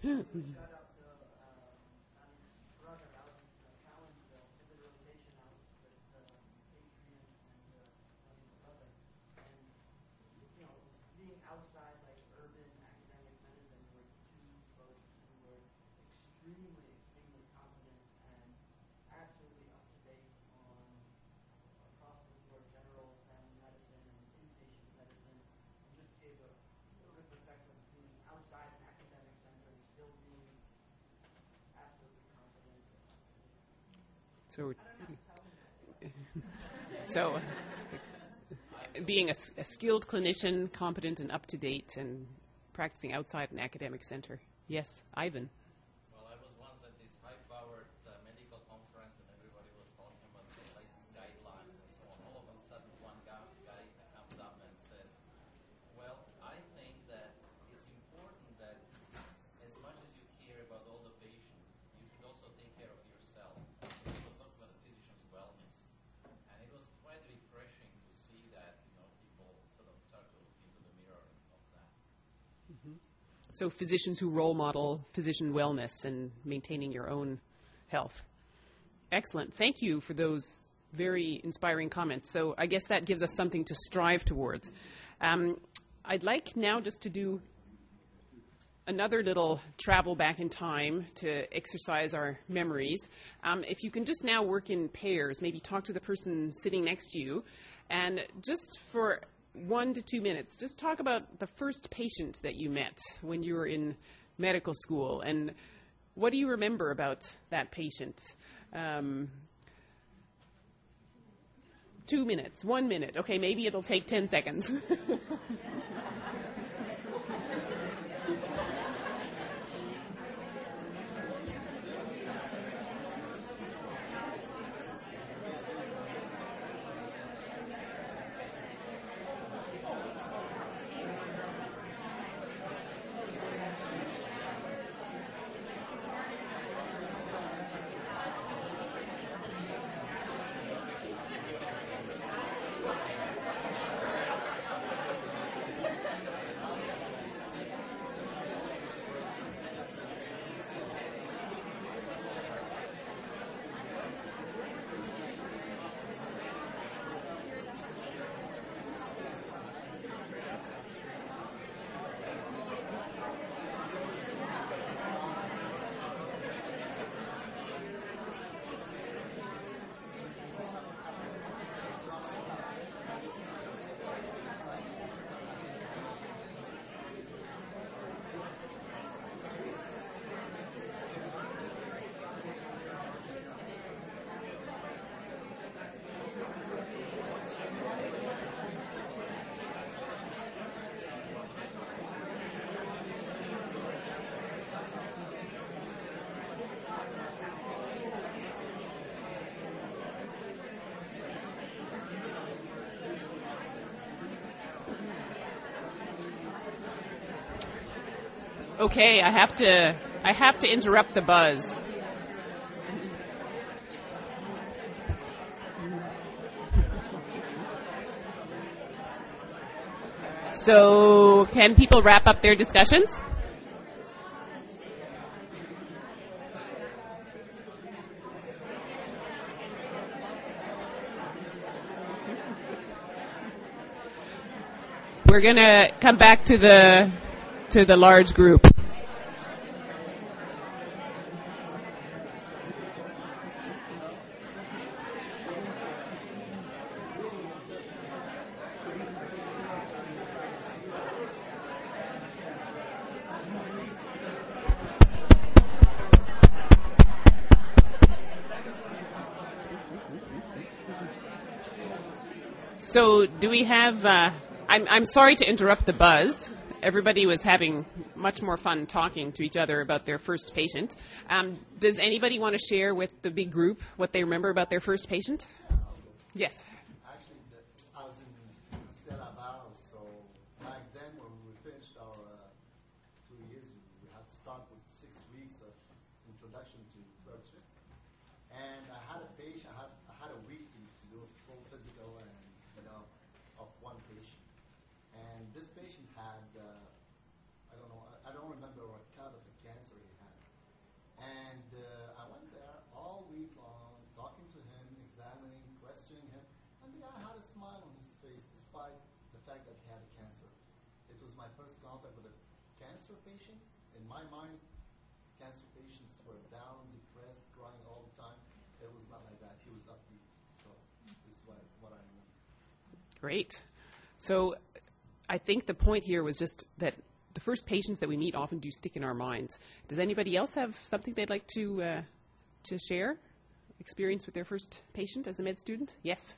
So, so being a, a skilled clinician, competent and up to date, and practicing outside an academic center. Yes, Ivan. Well, I was once at this high-powered uh, medical conference, and everybody was talking about the latest guidelines and so on. All of a sudden, one guy, guy comes up and says, "Well, I think that it's important that as much as you care about all the patients, you should also take care of yourself." He was talking about the physician's wellness, and it was quite refreshing to see that, you know, people sort of start to look into the mirror of that. Mm-hmm. So physicians who role model physician wellness and maintaining your own health. Excellent. Thank you for those very inspiring comments. So I guess that gives us something to strive towards. Um, I'd like now just to do another little travel back in time to exercise our memories. Um, if you can just now work in pairs, maybe talk to the person sitting next to you, and just for one to two minutes, just talk about the first patient that you met when you were in medical school, and what do you remember about that patient? Um, two minutes, one minute. Okay, maybe it'll take ten seconds. Okay, I have to I have to interrupt the buzz. So, can people wrap up their discussions? We're going to come back to the to the large group. So, do we have... Uh, I'm, I'm sorry to interrupt the buzz. Everybody was having much more fun talking to each other about their first patient. Um, does anybody want to share with the big group what they remember about their first patient? Yes. Actually, I was in Stella Val, so back then when we finished our uh, two years, we had to start with six weeks of introduction to Berkshire. And I had a patient, I had, I had a week to, to do a full physical and, you know, of one patient. And this patient had, uh, I don't know, I, I don't remember what kind of a cancer he had. And uh, I went there all week long, talking to him, examining, questioning him, and the guy had a smile on his face despite the fact that he had a cancer. It was my first contact with a cancer patient. In my mind, cancer patients were down, depressed, crying all the time. It was not like that. He was upbeat. So this is what, what I know. Great. So I think the point here was just that the first patients that we meet often do stick in our minds. Does anybody else have something they'd like to uh, to share? Experience with their first patient as a med student? Yes.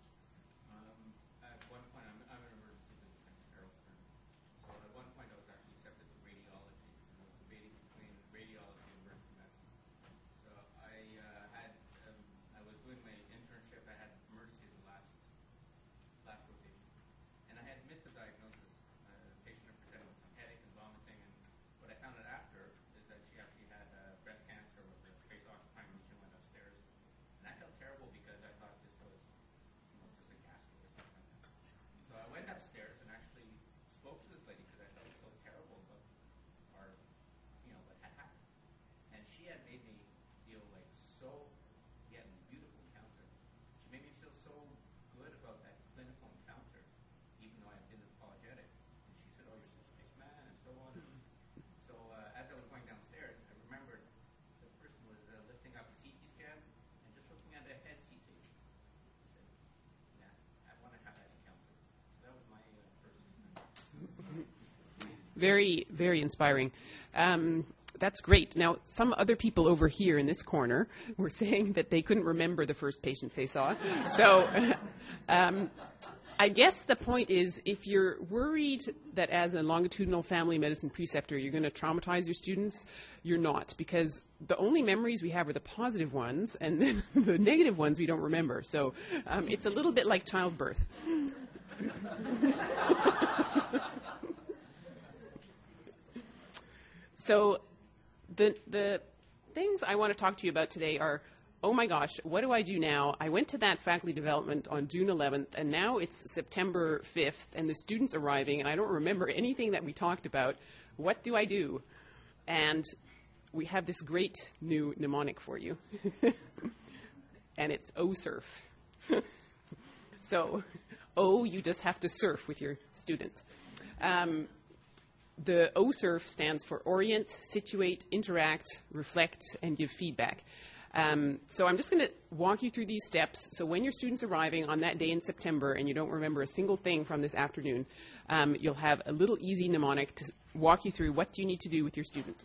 Um, at one point, I'm, I'm an emergency physician in Carrollton. So at one point, I was actually accepted to radiology. I was debating between radiology and emergency medicine. So I uh, had, um, I was doing my internship. I had emergency as the last last rotation, and I had missed a diagnosis. Uh, the patient had presented with some headache and vomiting, and what I found out after is that she actually had uh, breast cancer with the face occupying lesion. Went upstairs, and I felt terrible because I thought this was, you know, just a gastro or something like that. So I went upstairs and actually spoke to this lady because I felt so terrible about our, you know, what had happened. And she had made me feel like so, we had a beautiful encounter. She made me feel so good about that clinical encounter, even though I've been apologetic. And she said, oh, you're such a nice man, and so on. So uh, as I was going downstairs, I remembered the person was uh, lifting up a C T scan and just looking at the head C T. I said, yeah, I want to have that encounter. So that was my uh, first experience. Very, very inspiring. Um, that's great. Now, some other people over here in this corner were saying that they couldn't remember the first patient they saw. So um, I guess the point is, if you're worried that as a longitudinal family medicine preceptor you're going to traumatize your students, you're not, because the only memories we have are the positive ones, and then the negative ones we don't remember. So um, it's a little bit like childbirth. So the the things I want to talk to you about today are, oh my gosh, what do I do now? I went to that faculty development on June eleventh, and now it's September fifth, and the students arriving, and I don't remember anything that we talked about. What do I do? And we have this great new mnemonic for you, and it's O surf. So, O, you just have to surf with your student. Um, The O surf stands for orient, situate, interact, reflect, and give feedback. Um, so I'm just going to walk you through these steps. So when your student's arriving on that day in September and you don't remember a single thing from this afternoon, um, you'll have a little easy mnemonic to walk you through what do you need to do with your student.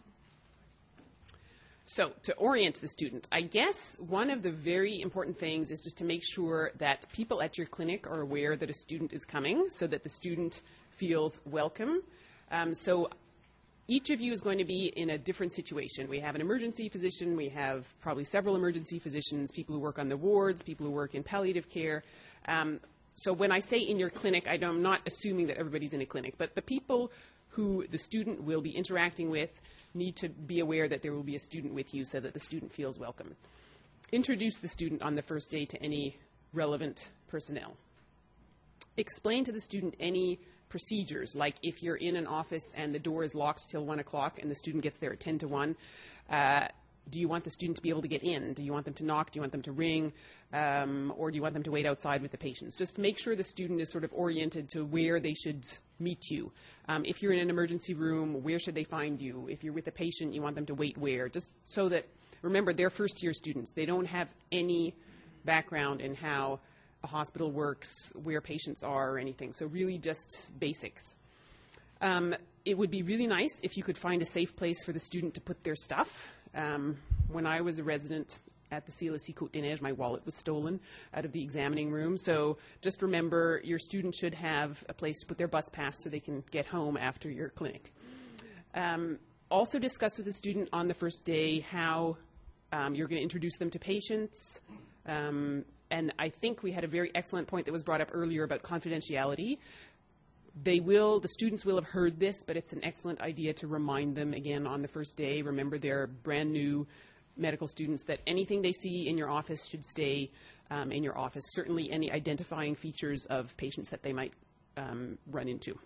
So to orient the student, I guess one of the very important things is just to make sure that people at your clinic are aware that a student is coming so that the student feels welcome. Um, so each of you is going to be in a different situation. We have an emergency physician. We have probably several emergency physicians, people who work on the wards, people who work in palliative care. Um, so when I say in your clinic, I don't, I'm not assuming that everybody's in a clinic. But the people who the student will be interacting with need to be aware that there will be a student with you so that the student feels welcome. Introduce the student on the first day to any relevant personnel. Explain to the student any procedures, like if you're in an office and the door is locked till one o'clock and the student gets there at ten to one, uh, do you want the student to be able to get in? Do you want them to knock? Do you want them to ring? Um, or do you want them to wait outside with the patients? Just make sure the student is sort of oriented to where they should meet you. Um, if you're in an emergency room, where should they find you? If you're with a patient, you want them to wait where? Just so that, remember, they're first-year students. They don't have any background in how a hospital works, where patients are, or anything. So really just basics. Um, it would be really nice if you could find a safe place for the student to put their stuff. Um, when I was a resident at the C L S C Côte des Neiges, my wallet was stolen out of the examining room. So just remember, your student should have a place to put their bus pass so they can get home after your clinic. Um, also discuss with the student on the first day how um, you're going to introduce them to patients. Um, and I think we had a very excellent point that was brought up earlier about confidentiality. They will, the students will have heard this, but it's an excellent idea to remind them again on the first day. Remember, they're brand new medical students that anything they see in your office should stay um, in your office, certainly any identifying features of patients that they might um, run into.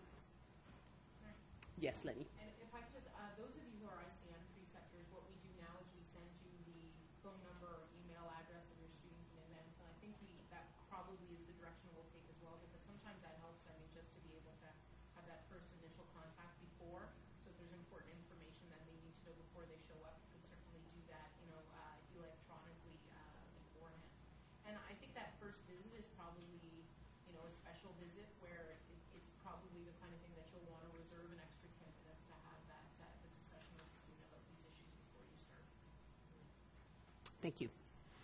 Yes, Lenny. And if I could just, uh, those of you who are I C N preceptors, what we do now is we send you the phone number or email address of your students in advance, and I think we, that probably is the direction we'll take as well, because sometimes that helps, I mean, just to be able to have that first initial contact before, so if there's important information that they need to know before they show up, you can certainly do that, you know, uh, electronically uh, beforehand. And I think that first visit is probably, you know, a special visit where it, it's probably the kind of thing that you'll want to reserve an extra ten minutes to have that uh, the discussion with the student about these issues before you start. Thank you.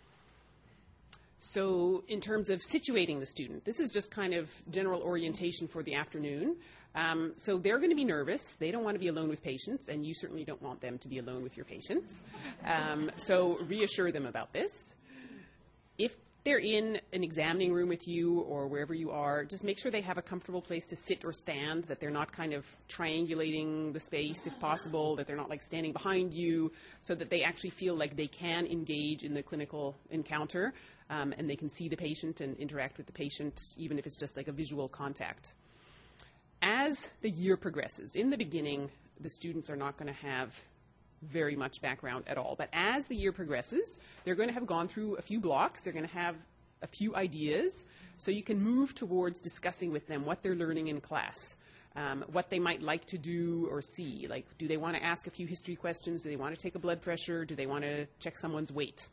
So in terms of situating the student, this is just kind of general orientation for the afternoon. Um, so they're going to be nervous. They don't want to be alone with patients, and you certainly don't want them to be alone with your patients. Um, so reassure them about this. If they're in an examining room with you or wherever you are, just make sure they have a comfortable place to sit or stand, that they're not kind of triangulating the space if possible, that they're not like standing behind you, so that they actually feel like they can engage in the clinical encounter um, and they can see the patient and interact with the patient, even if it's just like a visual contact. As the year progresses, in the beginning, the students are not going to have very much background at all. But as the year progresses, they're going to have gone through a few blocks. They're going to have a few ideas. So you can move towards discussing with them what they're learning in class, um, what they might like to do or see. Like, do they want to ask a few history questions? Do they want to take a blood pressure? Do they want to check someone's weight?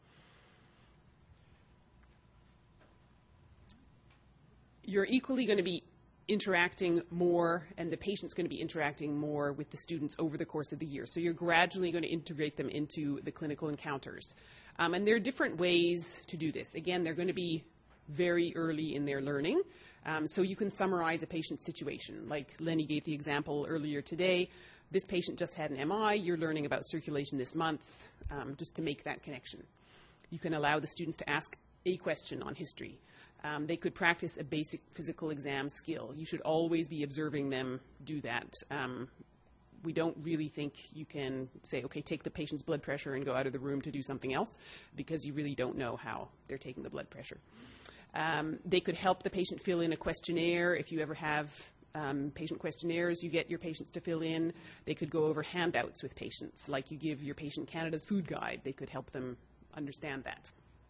You're equally going to be interacting more, and the patient's going to be interacting more with the students over the course of the year. So you're gradually going to integrate them into the clinical encounters. Um, and there are different ways to do this. Again, they're going to be very early in their learning. Um, so you can summarize a patient's situation. Like Lenny gave the example earlier today. This patient just had an M I. You're learning about circulation this month, um, just to make that connection. You can allow the students to ask a question on history. Um, they could practice a basic physical exam skill. You should always be observing them do that. Um, we don't really think you can say, okay, take the patient's blood pressure and go out of the room to do something else, because you really don't know how they're taking the blood pressure. Um, they could help the patient fill in a questionnaire. If you ever have um, patient questionnaires you get your patients to fill in, they could go over handouts with patients, like you give your patient Canada's food guide. They could help them understand that.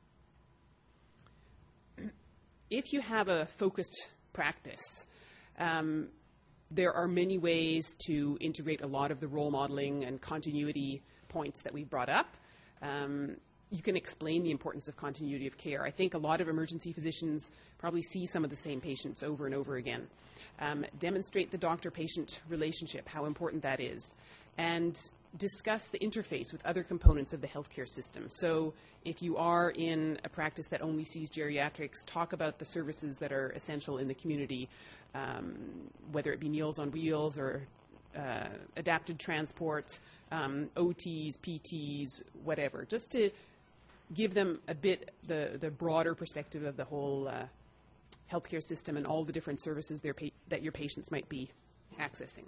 If you have a focused practice, um, there are many ways to integrate a lot of the role modeling and continuity points that we brought up. Um, you can explain the importance of continuity of care. I think a lot of emergency physicians probably see some of the same patients over and over again. Um, demonstrate the doctor-patient relationship, how important that is, and discuss the interface with other components of the healthcare system. So if you are in a practice that only sees geriatrics, talk about the services that are essential in the community, um, whether it be Meals on Wheels or uh, adapted transport, um, O Ts, P Ts, whatever, just to give them a bit the, the broader perspective of the whole uh, healthcare system and all the different services pa- that your patients might be accessing.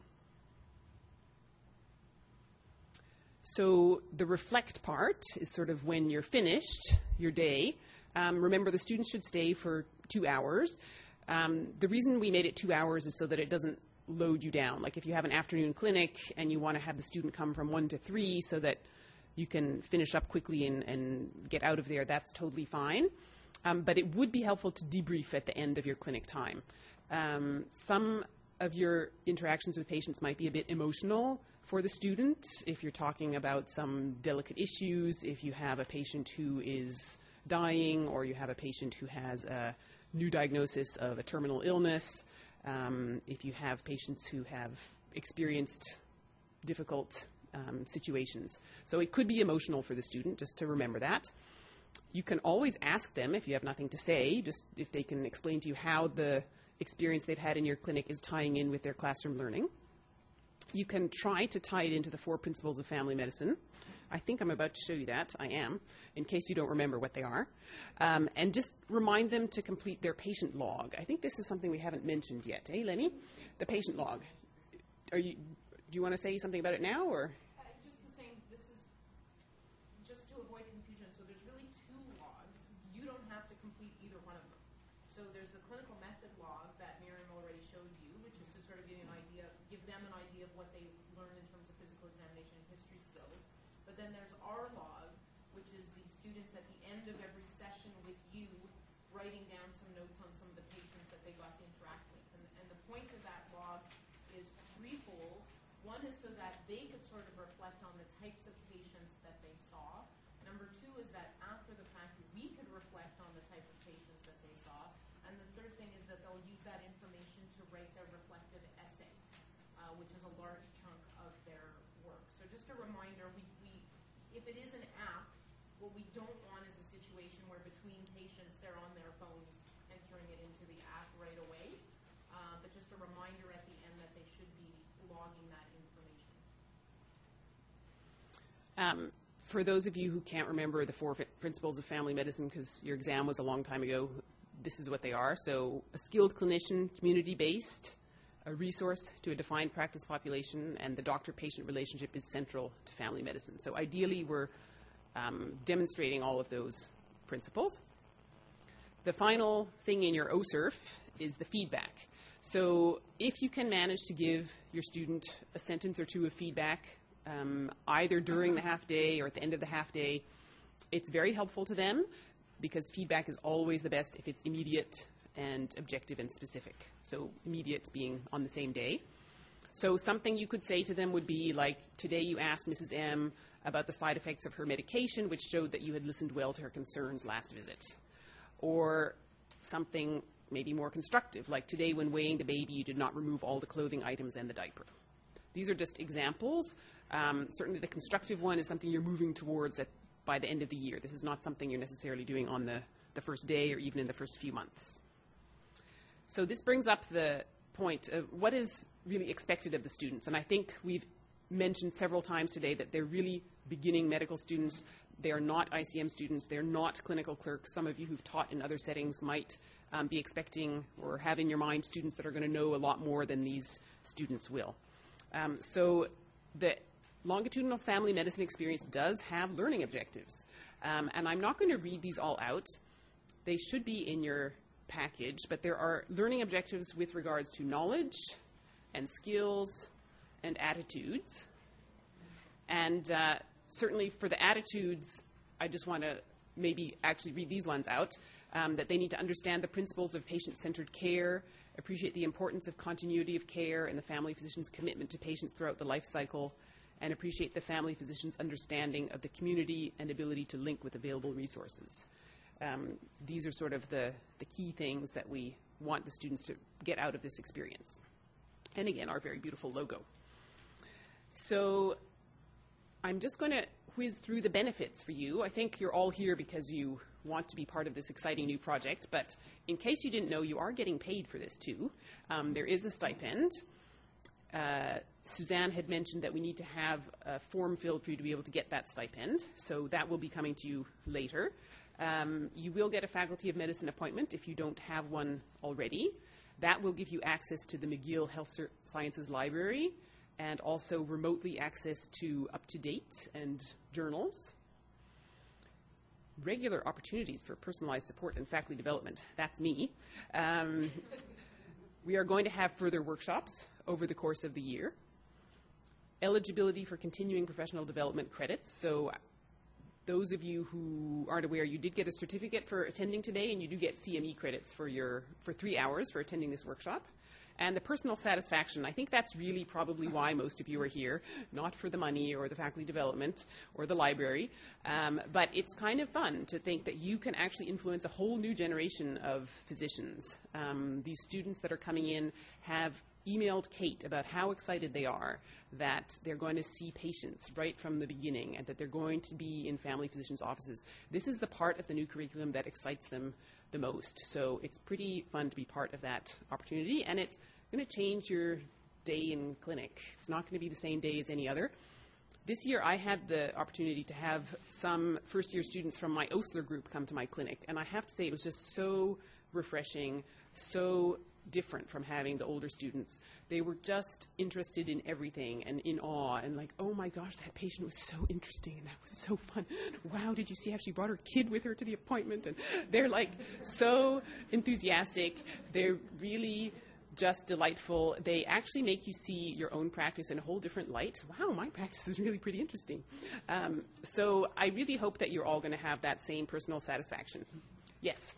So the reflect part is sort of when you're finished your day. Um, remember, the students should stay for two hours. Um, the reason we made it two hours is so that it doesn't load you down. Like if you have an afternoon clinic and you want to have the student come from one to three so that you can finish up quickly and, and get out of there, that's totally fine. Um, but it would be helpful to debrief at the end of your clinic time. Um, some of your interactions with patients might be a bit emotional for the student. If you're talking about some delicate issues, if you have a patient who is dying, or you have a patient who has a new diagnosis of a terminal illness, um, if you have patients who have experienced difficult um, situations. So it could be emotional for the student, just to remember that. You can always ask them, if you have nothing to say, just if they can explain to you how the experience they've had in your clinic is tying in with their classroom learning. You can try to tie it into the four principles of family medicine. I think I'm about to show you that. I am, in case you don't remember what they are. Um, and just remind them to complete their patient log. I think this is something we haven't mentioned yet. Hey, Lenny? The patient log. Are you, do you want to say something about it now, or? Uh, just the same. This is just to avoid confusion. So there's really two logs. You don't have to complete either one of them. So there's the clinical method log that Miriam already showed you, which is to sort of give you an idea, give them an idea of what they learned in terms of physical examination and history skills. But then there's our log, which is the students at the end of every session with you writing down some notes on some of the patients that they got to interact with. And, and the point of that log is threefold. One is so that they could sort of reflect on the types of patients that they saw. Number two is that after the fact, we could reflect on the type of patients that they saw. And the third thing is that they'll use that information to write their reflective essay, uh, which is a large chunk of their work. So just a reminder, we, we, if it is an app, what we don't want is a situation where between patients they're on their phones entering it into the app right away. Uh, but just a reminder at the end that they should be logging that information. Um, for those of you who can't remember the four fi- principles of family medicine because your exam was a long time ago, this is what they are. So a skilled clinician, community-based, a resource to a defined practice population, and the doctor-patient relationship is central to family medicine. So ideally, we're um, demonstrating all of those principles. The final thing in your O S I R F is the feedback. So if you can manage to give your student a sentence or two of feedback, um, either during the half day or at the end of the half day, it's very helpful to them because feedback is always the best if it's immediate and objective and specific. So immediate being on the same day. So something you could say to them would be like, today you asked Missus M about the side effects of her medication, which showed that you had listened well to her concerns last visit. Or something maybe more constructive, like today when weighing the baby, you did not remove all the clothing items and the diaper. These are just examples. Um, certainly the constructive one is something you're moving towards at, by the end of the year. This is not something you're necessarily doing on the, the first day or even in the first few months. So this brings up the point of what is really expected of the students. And I think we've mentioned several times today that they're really beginning medical students. They are not I C M students. They're not clinical clerks. Some of you who've taught in other settings might um, be expecting or have in your mind students that are going to know a lot more than these students will. Um, so the longitudinal family medicine experience does have learning objectives. Um, and I'm not going to read these all out. They should be in your package, but there are learning objectives with regards to knowledge and skills and attitudes. And uh, certainly for the attitudes, I just want to maybe actually read these ones out, um, that they need to understand the principles of patient-centered care, appreciate the importance of continuity of care and the family physician's commitment to patients throughout the life cycle, and appreciate the family physician's understanding of the community and ability to link with available resources. Um, these are sort of the, the key things that we want the students to get out of this experience. And again, our very beautiful logo. So I'm just going to whiz through the benefits for you. I think you're all here because you want to be part of this exciting new project, but in case you didn't know, you are getting paid for this too. Um, there is a stipend. Uh, Suzanne had mentioned that we need to have a form filled for you to be able to get that stipend, so that will be coming to you later. Um, you will get a Faculty of Medicine appointment if you don't have one already. That will give you access to the McGill Health Sciences Library and also remotely access to up-to-date and journals. Regular opportunities for personalized support and faculty development. That's me. Um, we are going to have further workshops over the course of the year. Eligibility for continuing professional development credits. So those of you who aren't aware, you did get a certificate for attending today, and you do get C M E credits for your for three hours for attending this workshop. And the personal satisfaction, I think that's really probably why most of you are here, not for the money or the faculty development or the library. Um, but it's kind of fun to think that you can actually influence a whole new generation of physicians. Um, these students that are coming in have emailed Kate about how excited they are that they're going to see patients right from the beginning and that they're going to be in family physicians' offices. This is the part of the new curriculum that excites them the most. So it's pretty fun to be part of that opportunity, and it's going to change your day in clinic. It's not going to be the same day as any other. This year I had the opportunity to have some first-year students from my Osler group come to my clinic, and I have to say it was just so refreshing, so different from having the older students. They were just interested in everything and in awe and like, oh my gosh, that patient was so interesting and that was so fun. Wow, did you see how she brought her kid with her to the appointment? And they're like so enthusiastic. They're really just delightful. They actually make you see your own practice in a whole different light. Wow, my practice is really pretty interesting. Um, so I really hope that you're all going to have that same personal satisfaction. Yes?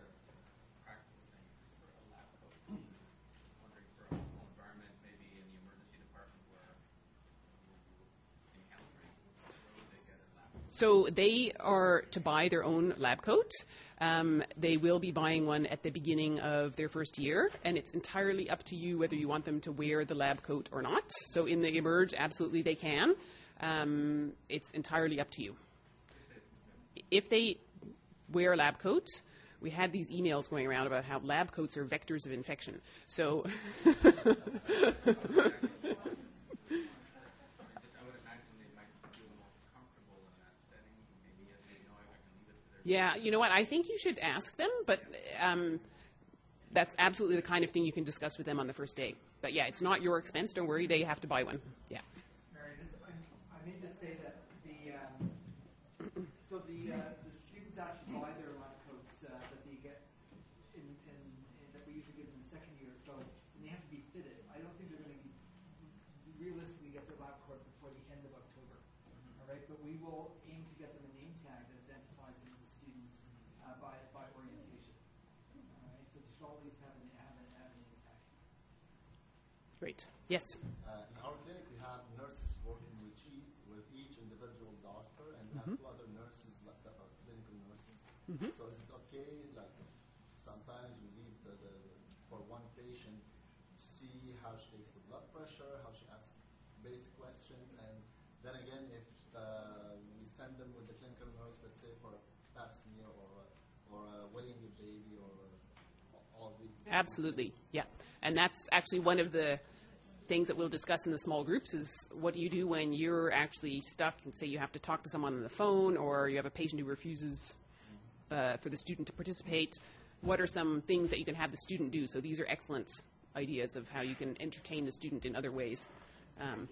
So they are to buy their own lab coat. Um, they will be buying one at the beginning of their first year, and it's entirely up to you whether you want them to wear the lab coat or not. So in the Emerge, absolutely they can. Um, it's entirely up to you. If they wear a lab coat, we had these emails going around about how lab coats are vectors of infection. So yeah, you know what? I think you should ask them, but um, that's absolutely the kind of thing you can discuss with them on the first day. But yeah, it's not your expense. Don't worry, they have to buy one. Yeah. Mary, this, I, I need to say that the um, so the uh, the students actually buy their lab coats uh, that they get in, in, in that we usually give them in the second year. So and they have to be fitted. I don't think they're going to realistically get their lab coat before the end of October. Mm-hmm. All right, but we will aim to get them a name tag that identifies them as the students uh, by by orientation. All right, so they should always have an have an, have a name tag. Great. Yes. Uh, in our clinic, we have nurses working with each, with each individual doctor, and we Mm-hmm. have two other nurses like that are clinical nurses. Mhm. So is it okay? Like sometimes we leave the, the for one patient to see how she takes the blood pressure, how she asks basic questions, and then again, if uh, we send them with the clinical nurse, let's say for pap smear or uh, or uh, weighing a baby or uh, all the Absolutely, yeah. And that's actually one of the things that we'll discuss in the small groups is what do you do when you're actually stuck and say you have to talk to someone on the phone or you have a patient who refuses uh, for the student to participate. What are some things that you can have the student do? So these are excellent ideas of how you can entertain the student in other ways. Um,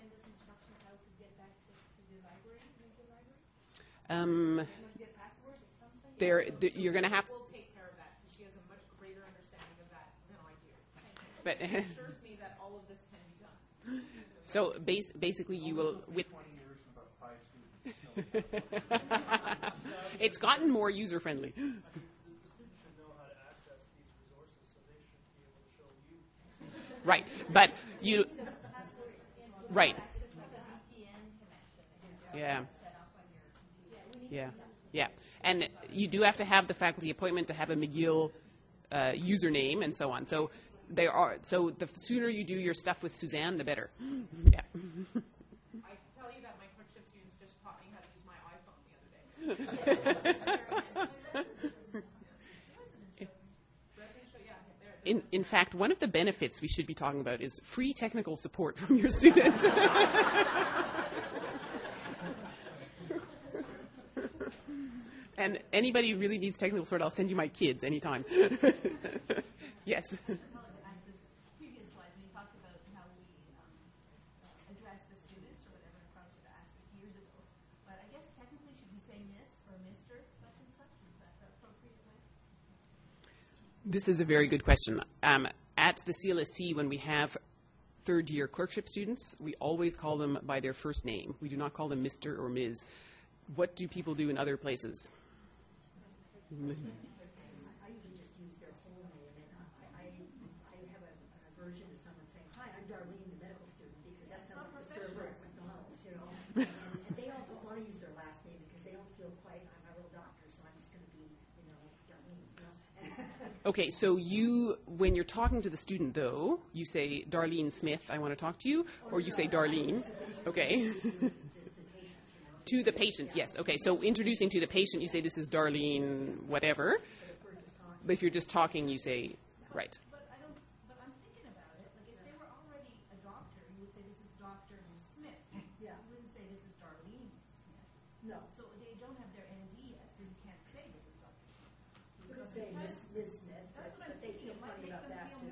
um, there, th- you're going to have... We'll take care of that because she has a much greater understanding of that than I do. But it assures me that all of this can be done. So bas- basically you will... with. It's gotten more user-friendly. The students should know how to access these resources, so they should be able to show you. Right, but you... Right. Yeah. Yeah, yeah. And you do have to have the faculty appointment to have a McGill uh, username and so on. So there are. So the sooner you do your stuff with Suzanne, the better. Yeah. I can tell you that my clerkship students just taught me how to use my iPhone the other day. In, in fact, one of the benefits we should be talking about is free technical support from your students. And anybody who really needs technical support, I'll send you my kids anytime. Yes. Previous slide, when you talked about how we um, address the students or whatever, I probably should have asked this years ago. But I guess technically, should we say Miss or Mister such and such? Is that the appropriate way? This is a very good question. Um, at the C L S C, when we have third-year clerkship students, we always call them by their first name. We do not call them Mister or Miz What do people do in other places? I usually just use their whole name, and I, I, I have a, an aversion to someone saying, "Hi, I'm Darlene, the medical student," because that sounds like the server at McDonald's, you know. and, and they all don't want to use their last name because they don't feel quite, I'm a real doctor, so I'm just going to be, you know, Darlene, you know. Okay, so you, when you're talking to the student, though, you say, Darlene Smith, I want to talk to you, or you say Darlene. Okay. To the patient, yes. Okay, so introducing to the patient, you say, this is Darlene, whatever. But if you're just talking, you say, right. But I don't. But I'm thinking about it. Like if they were already a doctor, you would say this is Doctor Smith. Yeah. You wouldn't say this is Darlene Smith. No. So they don't have their M D yet, so you can't say this is Doctor Smith. You could say Miss Miss Smith, but, That's what I'm but they thinking. feel It might funny make about them that feel too.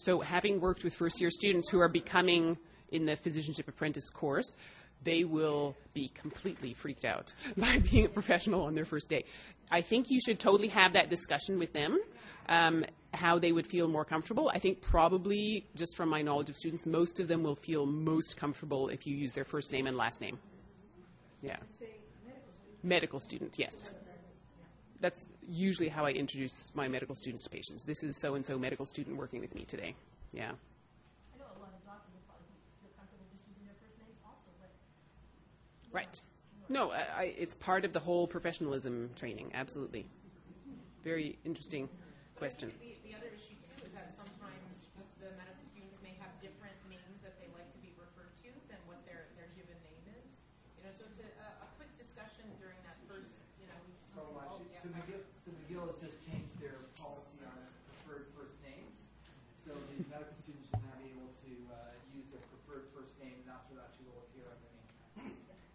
So having worked with first-year students who are becoming in the physicianship apprentice course, they will be completely freaked out by being a professional on their first day. I think you should totally have that discussion with them, um, how they would feel more comfortable. I think probably, just from my knowledge of students, most of them will feel most comfortable if you use their first name and last name. Yeah. Medical student, yes. That's usually how I introduce my medical students to patients. This is so-and-so medical student working with me today. Yeah. I know a lot of doctors will probably feel comfortable just using their first names also, but... Right. No, I, I, it's part of the whole professionalism training, absolutely. Very interesting question. The, the other issue, too, is that sometimes the medical students may have different names that they like to be referred to than what their, their given name is. You know, so it's a, a quick discussion during that first, you know... So, uh, she, so, McGill, so McGill has just changed their policy on preferred first names. So the medical students will now be able to uh, use their preferred first name, and that's what actually will appear on the name tag.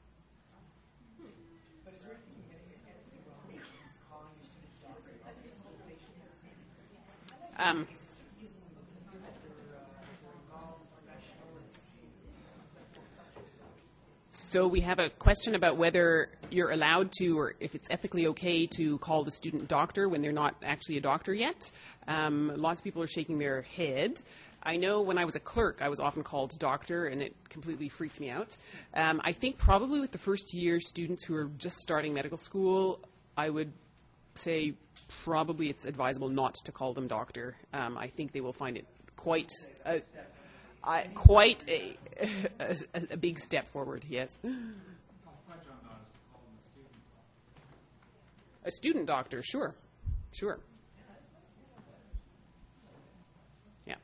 But is there anything you can get patients calling your student doctor about this motivation? Um, So we have a question about whether you're allowed to, or if it's ethically okay to call the student doctor when they're not actually a doctor yet. Um, lots of people are shaking their head. I know when I was a clerk, I was often called doctor, and it completely freaked me out. Um, I think probably with the first year students who are just starting medical school, I would say probably it's advisable not to call them doctor. Um, I think they will find it quite a, I, quite a, a, a big step forward, yes. A student doctor, sure, sure. Yeah.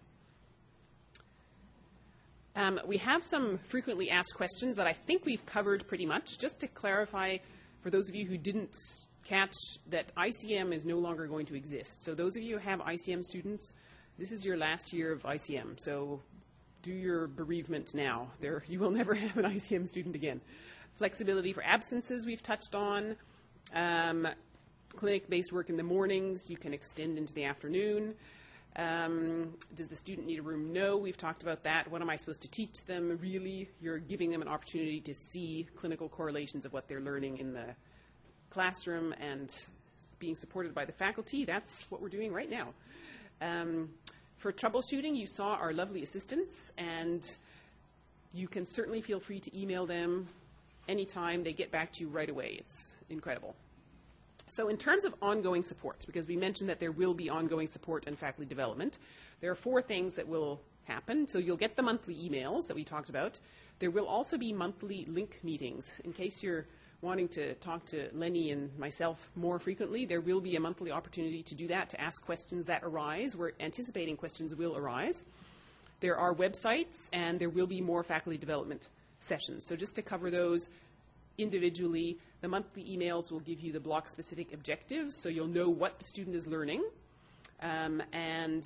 Um, we have some frequently asked questions that I think we've covered pretty much. Just to clarify, for those of you who didn't catch that I C M is no longer going to exist. So those of you who have I C M students, this is your last year of I C M. So do your bereavement now. There, you will never have an I C M student again. Flexibility for absences we've touched on. Um, clinic-based work in the mornings, you can extend into the afternoon. Um, does the student need a room? No, we've talked about that. What am I supposed to teach them? Really, you're giving them an opportunity to see clinical correlations of what they're learning in the classroom and being supported by the faculty. That's what we're doing right now. Um, For troubleshooting, you saw our lovely assistants, and you can certainly feel free to email them anytime. They get back to you right away. It's incredible. So in terms of ongoing support, because we mentioned that there will be ongoing support and faculty development, there are four things that will happen. So you'll get the monthly emails that we talked about. There will also be monthly link meetings. In case you're wanting to talk to Lenny and myself more frequently, there will be a monthly opportunity to do that, to ask questions that arise. We're anticipating questions will arise. There are websites, and there will be more faculty development sessions. So just to cover those individually, the monthly emails will give you the block-specific objectives, so you'll know what the student is learning. Um, and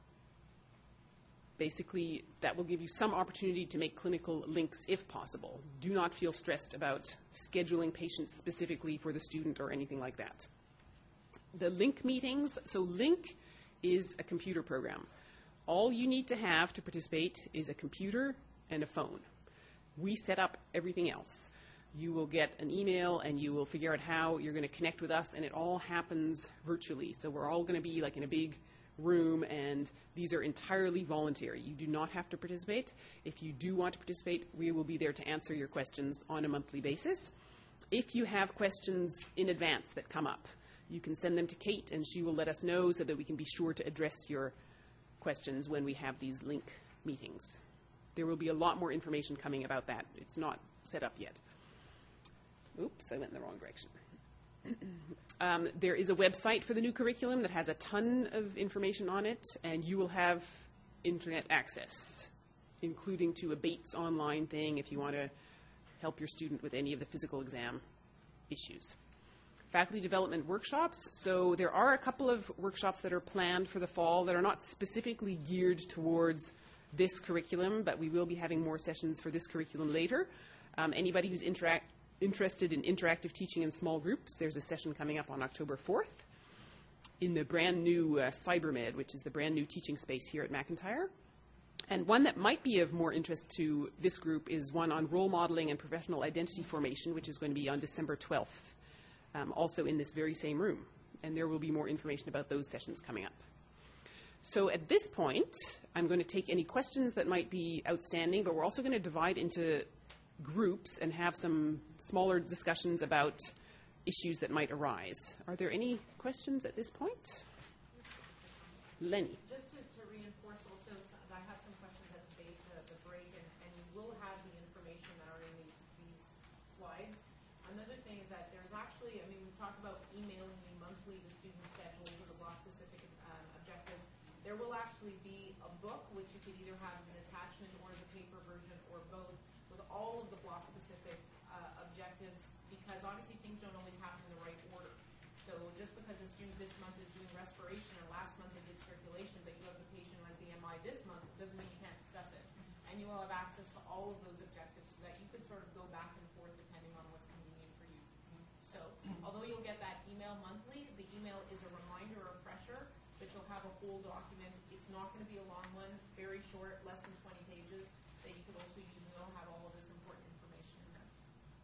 basically, that will give you some opportunity to make clinical links if possible. Do not feel stressed about scheduling patients specifically for the student or anything like that. The link meetings, so Link is a computer program. All you need to have to participate is a computer and a phone. We set up everything else. You will get an email and you will figure out how you're going to connect with us, and it all happens virtually. So we're all going to be like in a big room, and these are entirely voluntary. You do not have to participate. If you do want to participate, we will be there to answer your questions on a monthly basis. If you have questions in advance that come up, you can send them to Kate, and she will let us know so that we can be sure to address your questions when we have these link meetings. There will be a lot more information coming about that. It's not set up yet. Oops, I went in the wrong direction. Um, there is a website for the new curriculum that has a ton of information on it, and you will have internet access, including to a Bates online thing if you want to help your student with any of the physical exam issues. Faculty development workshops. So there are a couple of workshops that are planned for the fall that are not specifically geared towards this curriculum, but we will be having more sessions for this curriculum later. Um, anybody who's interact interested in interactive teaching in small groups, there's a session coming up on October fourth. in the brand new uh, CyberMed, which is the brand new teaching space here at McIntyre. And one that might be of more interest to this group is one on role modeling and professional identity formation, which is going to be on December twelfth, um, also in this very same room. And there will be more information about those sessions coming up. So at this point, I'm going to take any questions that might be outstanding, but we're also going to divide into groups and have some smaller discussions about issues that might arise. Are there any questions at this point? Lenny. Just to, to reinforce also, some, I have some questions at the, base, uh, the break, and, and you will have the information that are in these, these slides. Another thing is that there's actually, I mean, we talk about emailing you monthly the student schedules or the block-specific um, objectives. There will actually be a book, which you could either have as an attachment or as a paper version or both, with all of the block-specific uh, objectives, because obviously things don't always happen in the right order. So just because a student this month is doing respiration and last month they did circulation, but you have the patient who has the M I this month, doesn't mean you can't discuss it. And you will have access to all of those objectives so that you could sort of go back and forth depending on what's convenient for you. So although you'll get that email monthly, the email is a reminder or refresher, but you'll have a whole document. It's not going to be a long one, very short, less than twenty pages, that you could also use, and it'll have all of this important information in there.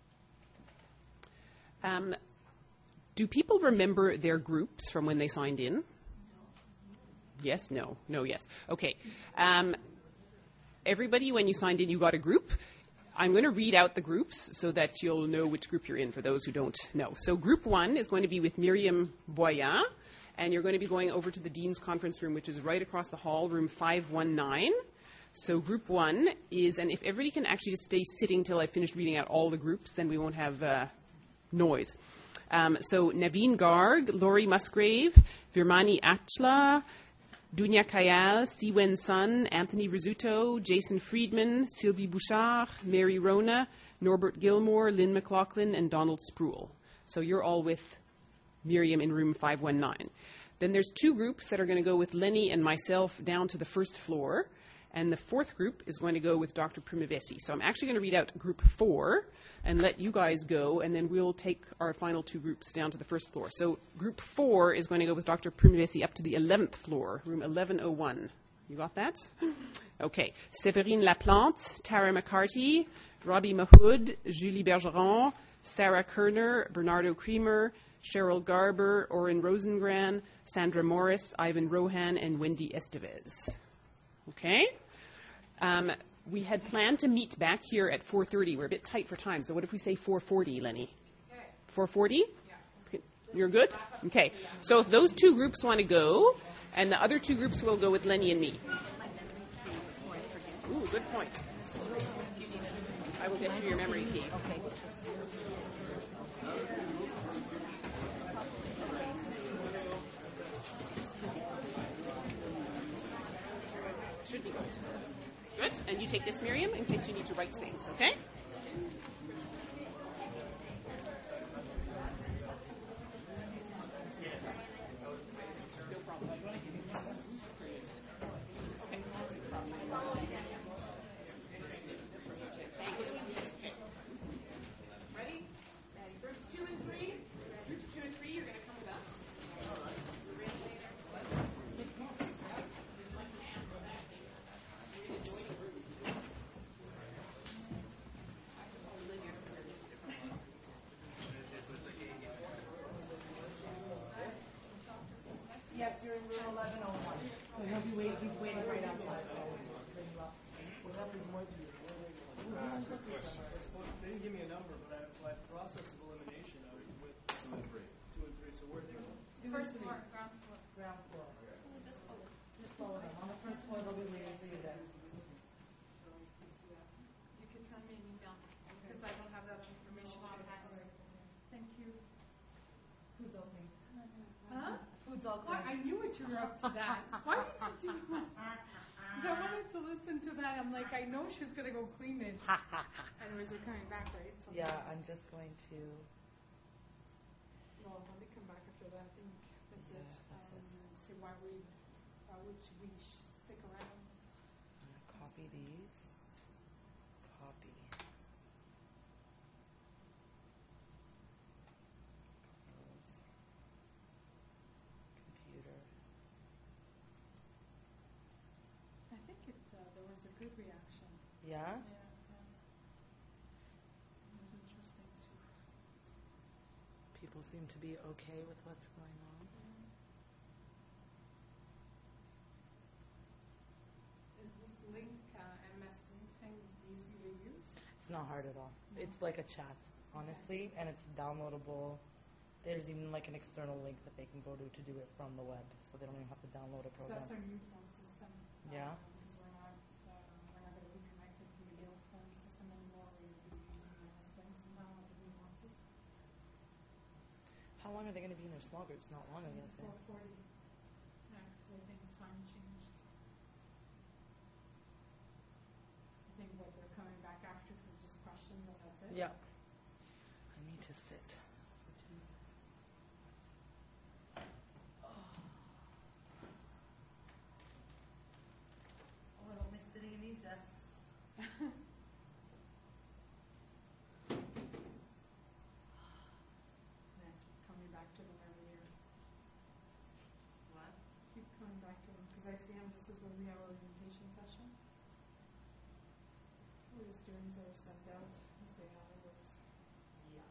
Um, do people remember their groups from when they signed in? Yes, no, no, yes. Okay. Um, everybody, when you signed in, you got a group. I'm going to read out the groups so that you'll know which group you're in for those who don't know. So group one is going to be with Miriam Boyan, and you're going to be going over to the Dean's Conference Room, which is right across the hall, room five one nine. So group one is, and if everybody can actually just stay sitting till I finish reading out all the groups, then we won't have uh, noise. Um, so Naveen Garg, Laurie Musgrave, Virmani Achla, Dunya Kayal, Siwen Sun, Anthony Rizzuto, Jason Friedman, Sylvie Bouchard, Mary Rona, Norbert Gilmore, Lynn McLaughlin, and Donald Spruill. So you're all with Miriam in room five one nine. Then there's two groups that are going to go with Lenny and myself down to the first floor. And the fourth group is going to go with Doctor Primavesi. So I'm actually going to read out group four and let you guys go, and then we'll take our final two groups down to the first floor. So group four is going to go with Doctor Primavesi up to the eleventh floor, room eleven oh one. You got that? Okay. Séverine Laplante, Tara McCarty, Robbie Mahood, Julie Bergeron, Sarah Kerner, Bernardo Creamer, Cheryl Garber, Oren Rosengren, Sandra Morris, Ivan Rohan, and Wendy Estevez. Okay? Um, we had planned to meet back here at four thirty. We're a bit tight for time, so what if we say four forty, Lenny? Okay. four forty? Yeah. You're good? Okay. So if those two groups want to go, and the other two groups will go with Lenny and me. Ooh, good point. I will get you your memory key. Okay. Should be good. Good. And you take this, Miriam, in case you need to write things, okay? No problem. Okay. Ready? Groups two and three. Groups two and three, you're going to come with us. Yes, you're in room eleven oh one. So he'll be waiting, he's waiting right outside. What happened to Mikey? They didn't give me a number, but I, by process of elimination, I was with two and three. Two and three. So where are they going? First floor, ground floor. Ground floor. Just follow, just follow them. On the first floor, they'll be waiting for you there. You can send me an email because I don't have that information on hand. Thank you. Who's opening? Huh? Food's all Why, clear. I knew what you were up to that. Why did you do that? Because I wanted to listen to that. I'm like, I know she's going to go clean it. Anyways, we're coming back, right? So Yeah, I'm just going to. Well, when they come back after that, I think that's Yeah, it. that's um, it. See why we, why would we stick around? I'm going to copy these. Copy. Those. good reaction. Yeah? Yeah, yeah. It was interesting too. People seem to be okay with what's going on. Is this link, uh, M S Link thing, easy to use? It's not hard at all. No. It's like a chat, honestly, and it's downloadable. There's even like an external link that they can go to to do it from the web, so they don't even have to download a So program. that's our new phone system. Yeah. Uh, because we're not, uh, we're not going to be connected to the old phone system anymore. We're going to be using M S Links and download the new office. How long are they going to be in their small groups? Not long, I guess. Four eh? forty. Yeah, because I think time changed. I think what they're coming back after for just questions and that's it. Yeah. I need to sit. for two seconds. Oh, I don't miss sitting in these desks. Yeah, keep coming back to them every year. What? Keep coming back to them because I see them. This is when we have our orientation session. Where the students are sent out and say how it works. Yeah.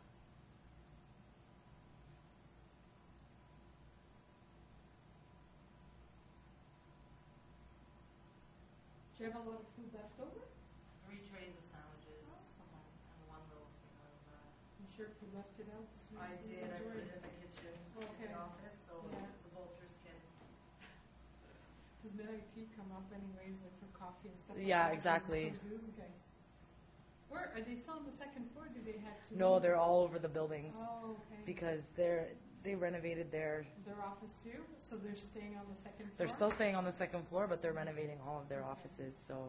Do you have a lot of food left over? Three trays of sandwiches and one little thing of. Uh, I'm sure if you left it out, the I students did. I enjoy put it in the kitchen in Okay. the office, so Yeah. the vultures can. Does midnight tea come up anyways, like for coffee and stuff? Yeah, like that? exactly. They still do? Okay. Where are they still on the second floor? Do they have to? No, they're all over the buildings. Oh, okay. Because they're they renovated their. Their office too, so they're staying on the second floor. They're still staying on the second floor, but they're renovating all of their offices. So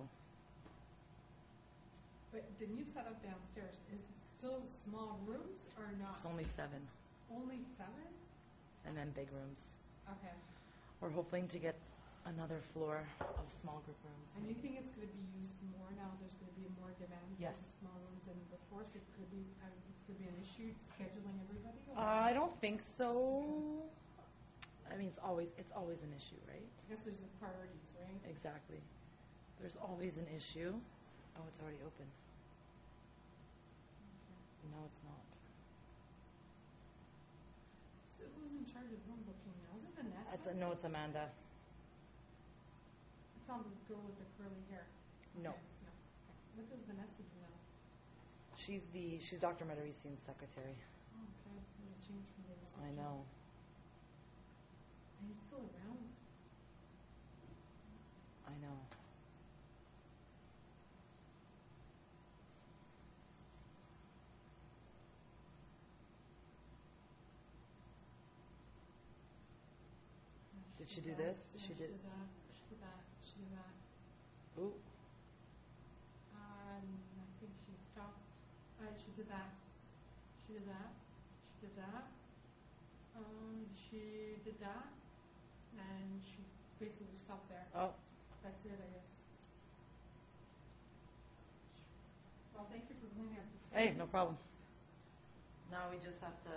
But the new setup downstairs, is it still small rooms or not? it's only seven, Only seven? and then big rooms. Okay. We're hoping to get another floor of small group rooms. And you think it's going to be used more now? There's going to be more demand Yes. for the small rooms than before, so it's going to be um, it's going to be an issue scheduling everybody. Or? I don't think so. I mean, it's always it's always an issue, right? I guess there's the priorities, right? Exactly. There's always an issue. Oh, it's already open. No, it's not. So who's in charge of room booking now? Is it Vanessa? It's a, no, it's Amanda. It's on the girl with the curly hair. No. Okay, no. Okay. What does Vanessa do now? She's the she's Doctor Medarisian's secretary. Oh, okay. What a change from the I know. And he's still around. I know. Did she do that. this? Yeah, She did. did that. She did that. She did that. Ooh. And I think she stopped. Uh, she did that. She did that. She did that. Um, she did that. And she basically stopped there. Oh. That's it, I guess. Well, thank you for going out. Hey, no problem. Now we just have to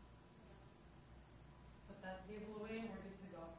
put that table away and we're good to go.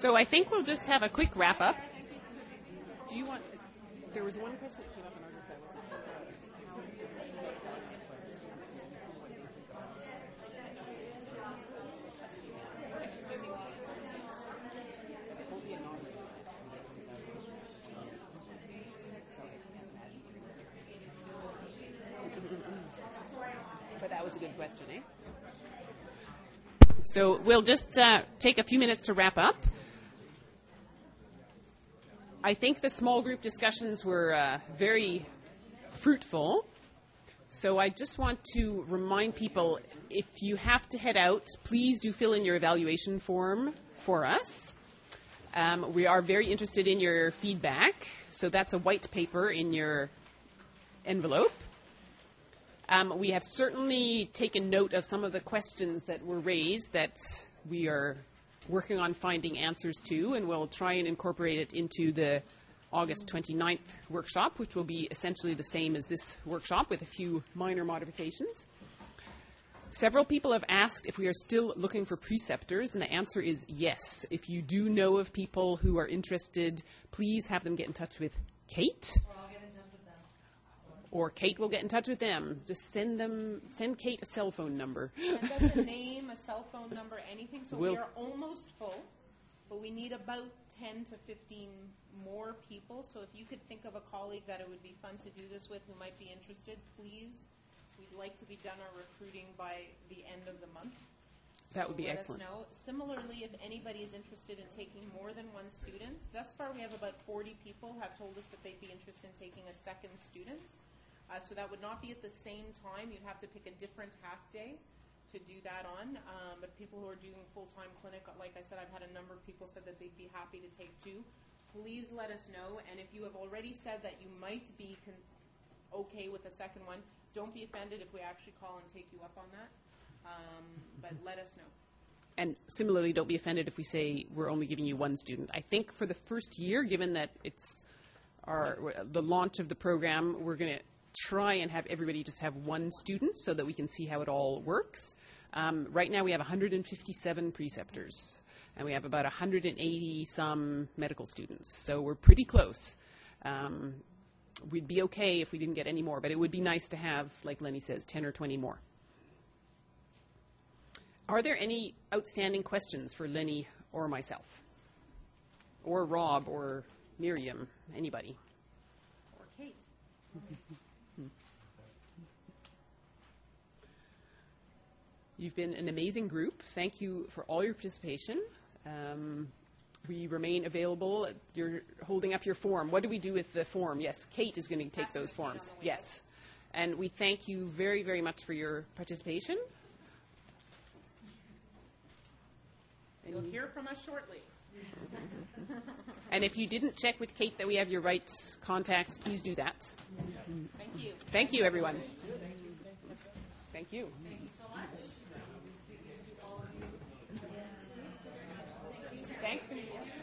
So I think we'll just have a quick wrap up. Do you want? There was one question that came up in our group that wasn't. But that was a good question, eh? So we'll just uh, take a few minutes to wrap up. I think the small group discussions were uh, very fruitful. So I just want to remind people, if you have to head out, please do fill in your evaluation form for us. Um, we are very interested in your feedback. So that's a white paper in your envelope. Um, we have certainly taken note of some of the questions that were raised that we are working on finding answers to, and we'll try and incorporate it into the August twenty-ninth workshop, which will be essentially the same as this workshop with a few minor modifications. Several people have asked if we are still looking for preceptors, and the answer is yes. If you do know of people who are interested, please have them get in touch with Kate. Or Kate will get in touch with them. Just send them, send Kate a cell phone number. Send us a name, a cell phone number, anything. So We'll- we are almost full, but we need about ten to fifteen more people. So if you could think of a colleague that it would be fun to do this with who might be interested, please. We'd like to be done our recruiting by the end of the month. That would be let excellent. Us know. Similarly, if anybody is interested in taking more than one student, thus far we have about forty people have told us that they'd be interested in taking a second student. Uh, so that would not be at the same time. You'd have to pick a different half day to do that on. Um, but people who are doing full-time clinic, like I said, I've had a number of people said that they'd be happy to take two. Please let us know. And if you have already said that you might be con- okay with the second one, don't be offended if we actually call and take you up on that. Um, but let us know. And similarly, don't be offended if we say we're only giving you one student. I think for the first year, given that it's our the launch of the program, we're going to try and have everybody just have one student so that we can see how it all works. Um, right now we have one hundred fifty-seven preceptors, and we have about one hundred eighty some medical students. So we're pretty close. Um, we'd be okay if we didn't get any more, but it would be nice to have, like Lenny says, ten or twenty more. Are there any outstanding questions for Lenny or myself? Or Rob or Miriam? Anybody? Or Kate. You've been an amazing group. Thank you for all your participation. Um, we remain available. You're holding up your form. What do we do with the form? Yes, Kate is going to take those forms. Yes. And we thank you very, very much for your participation. You'll hear from us shortly. And if you didn't check with Kate that we have your right contacts, please do that. Thank you. Thank you, everyone. Thank you. Thank you so much. Thanks, Cornelia.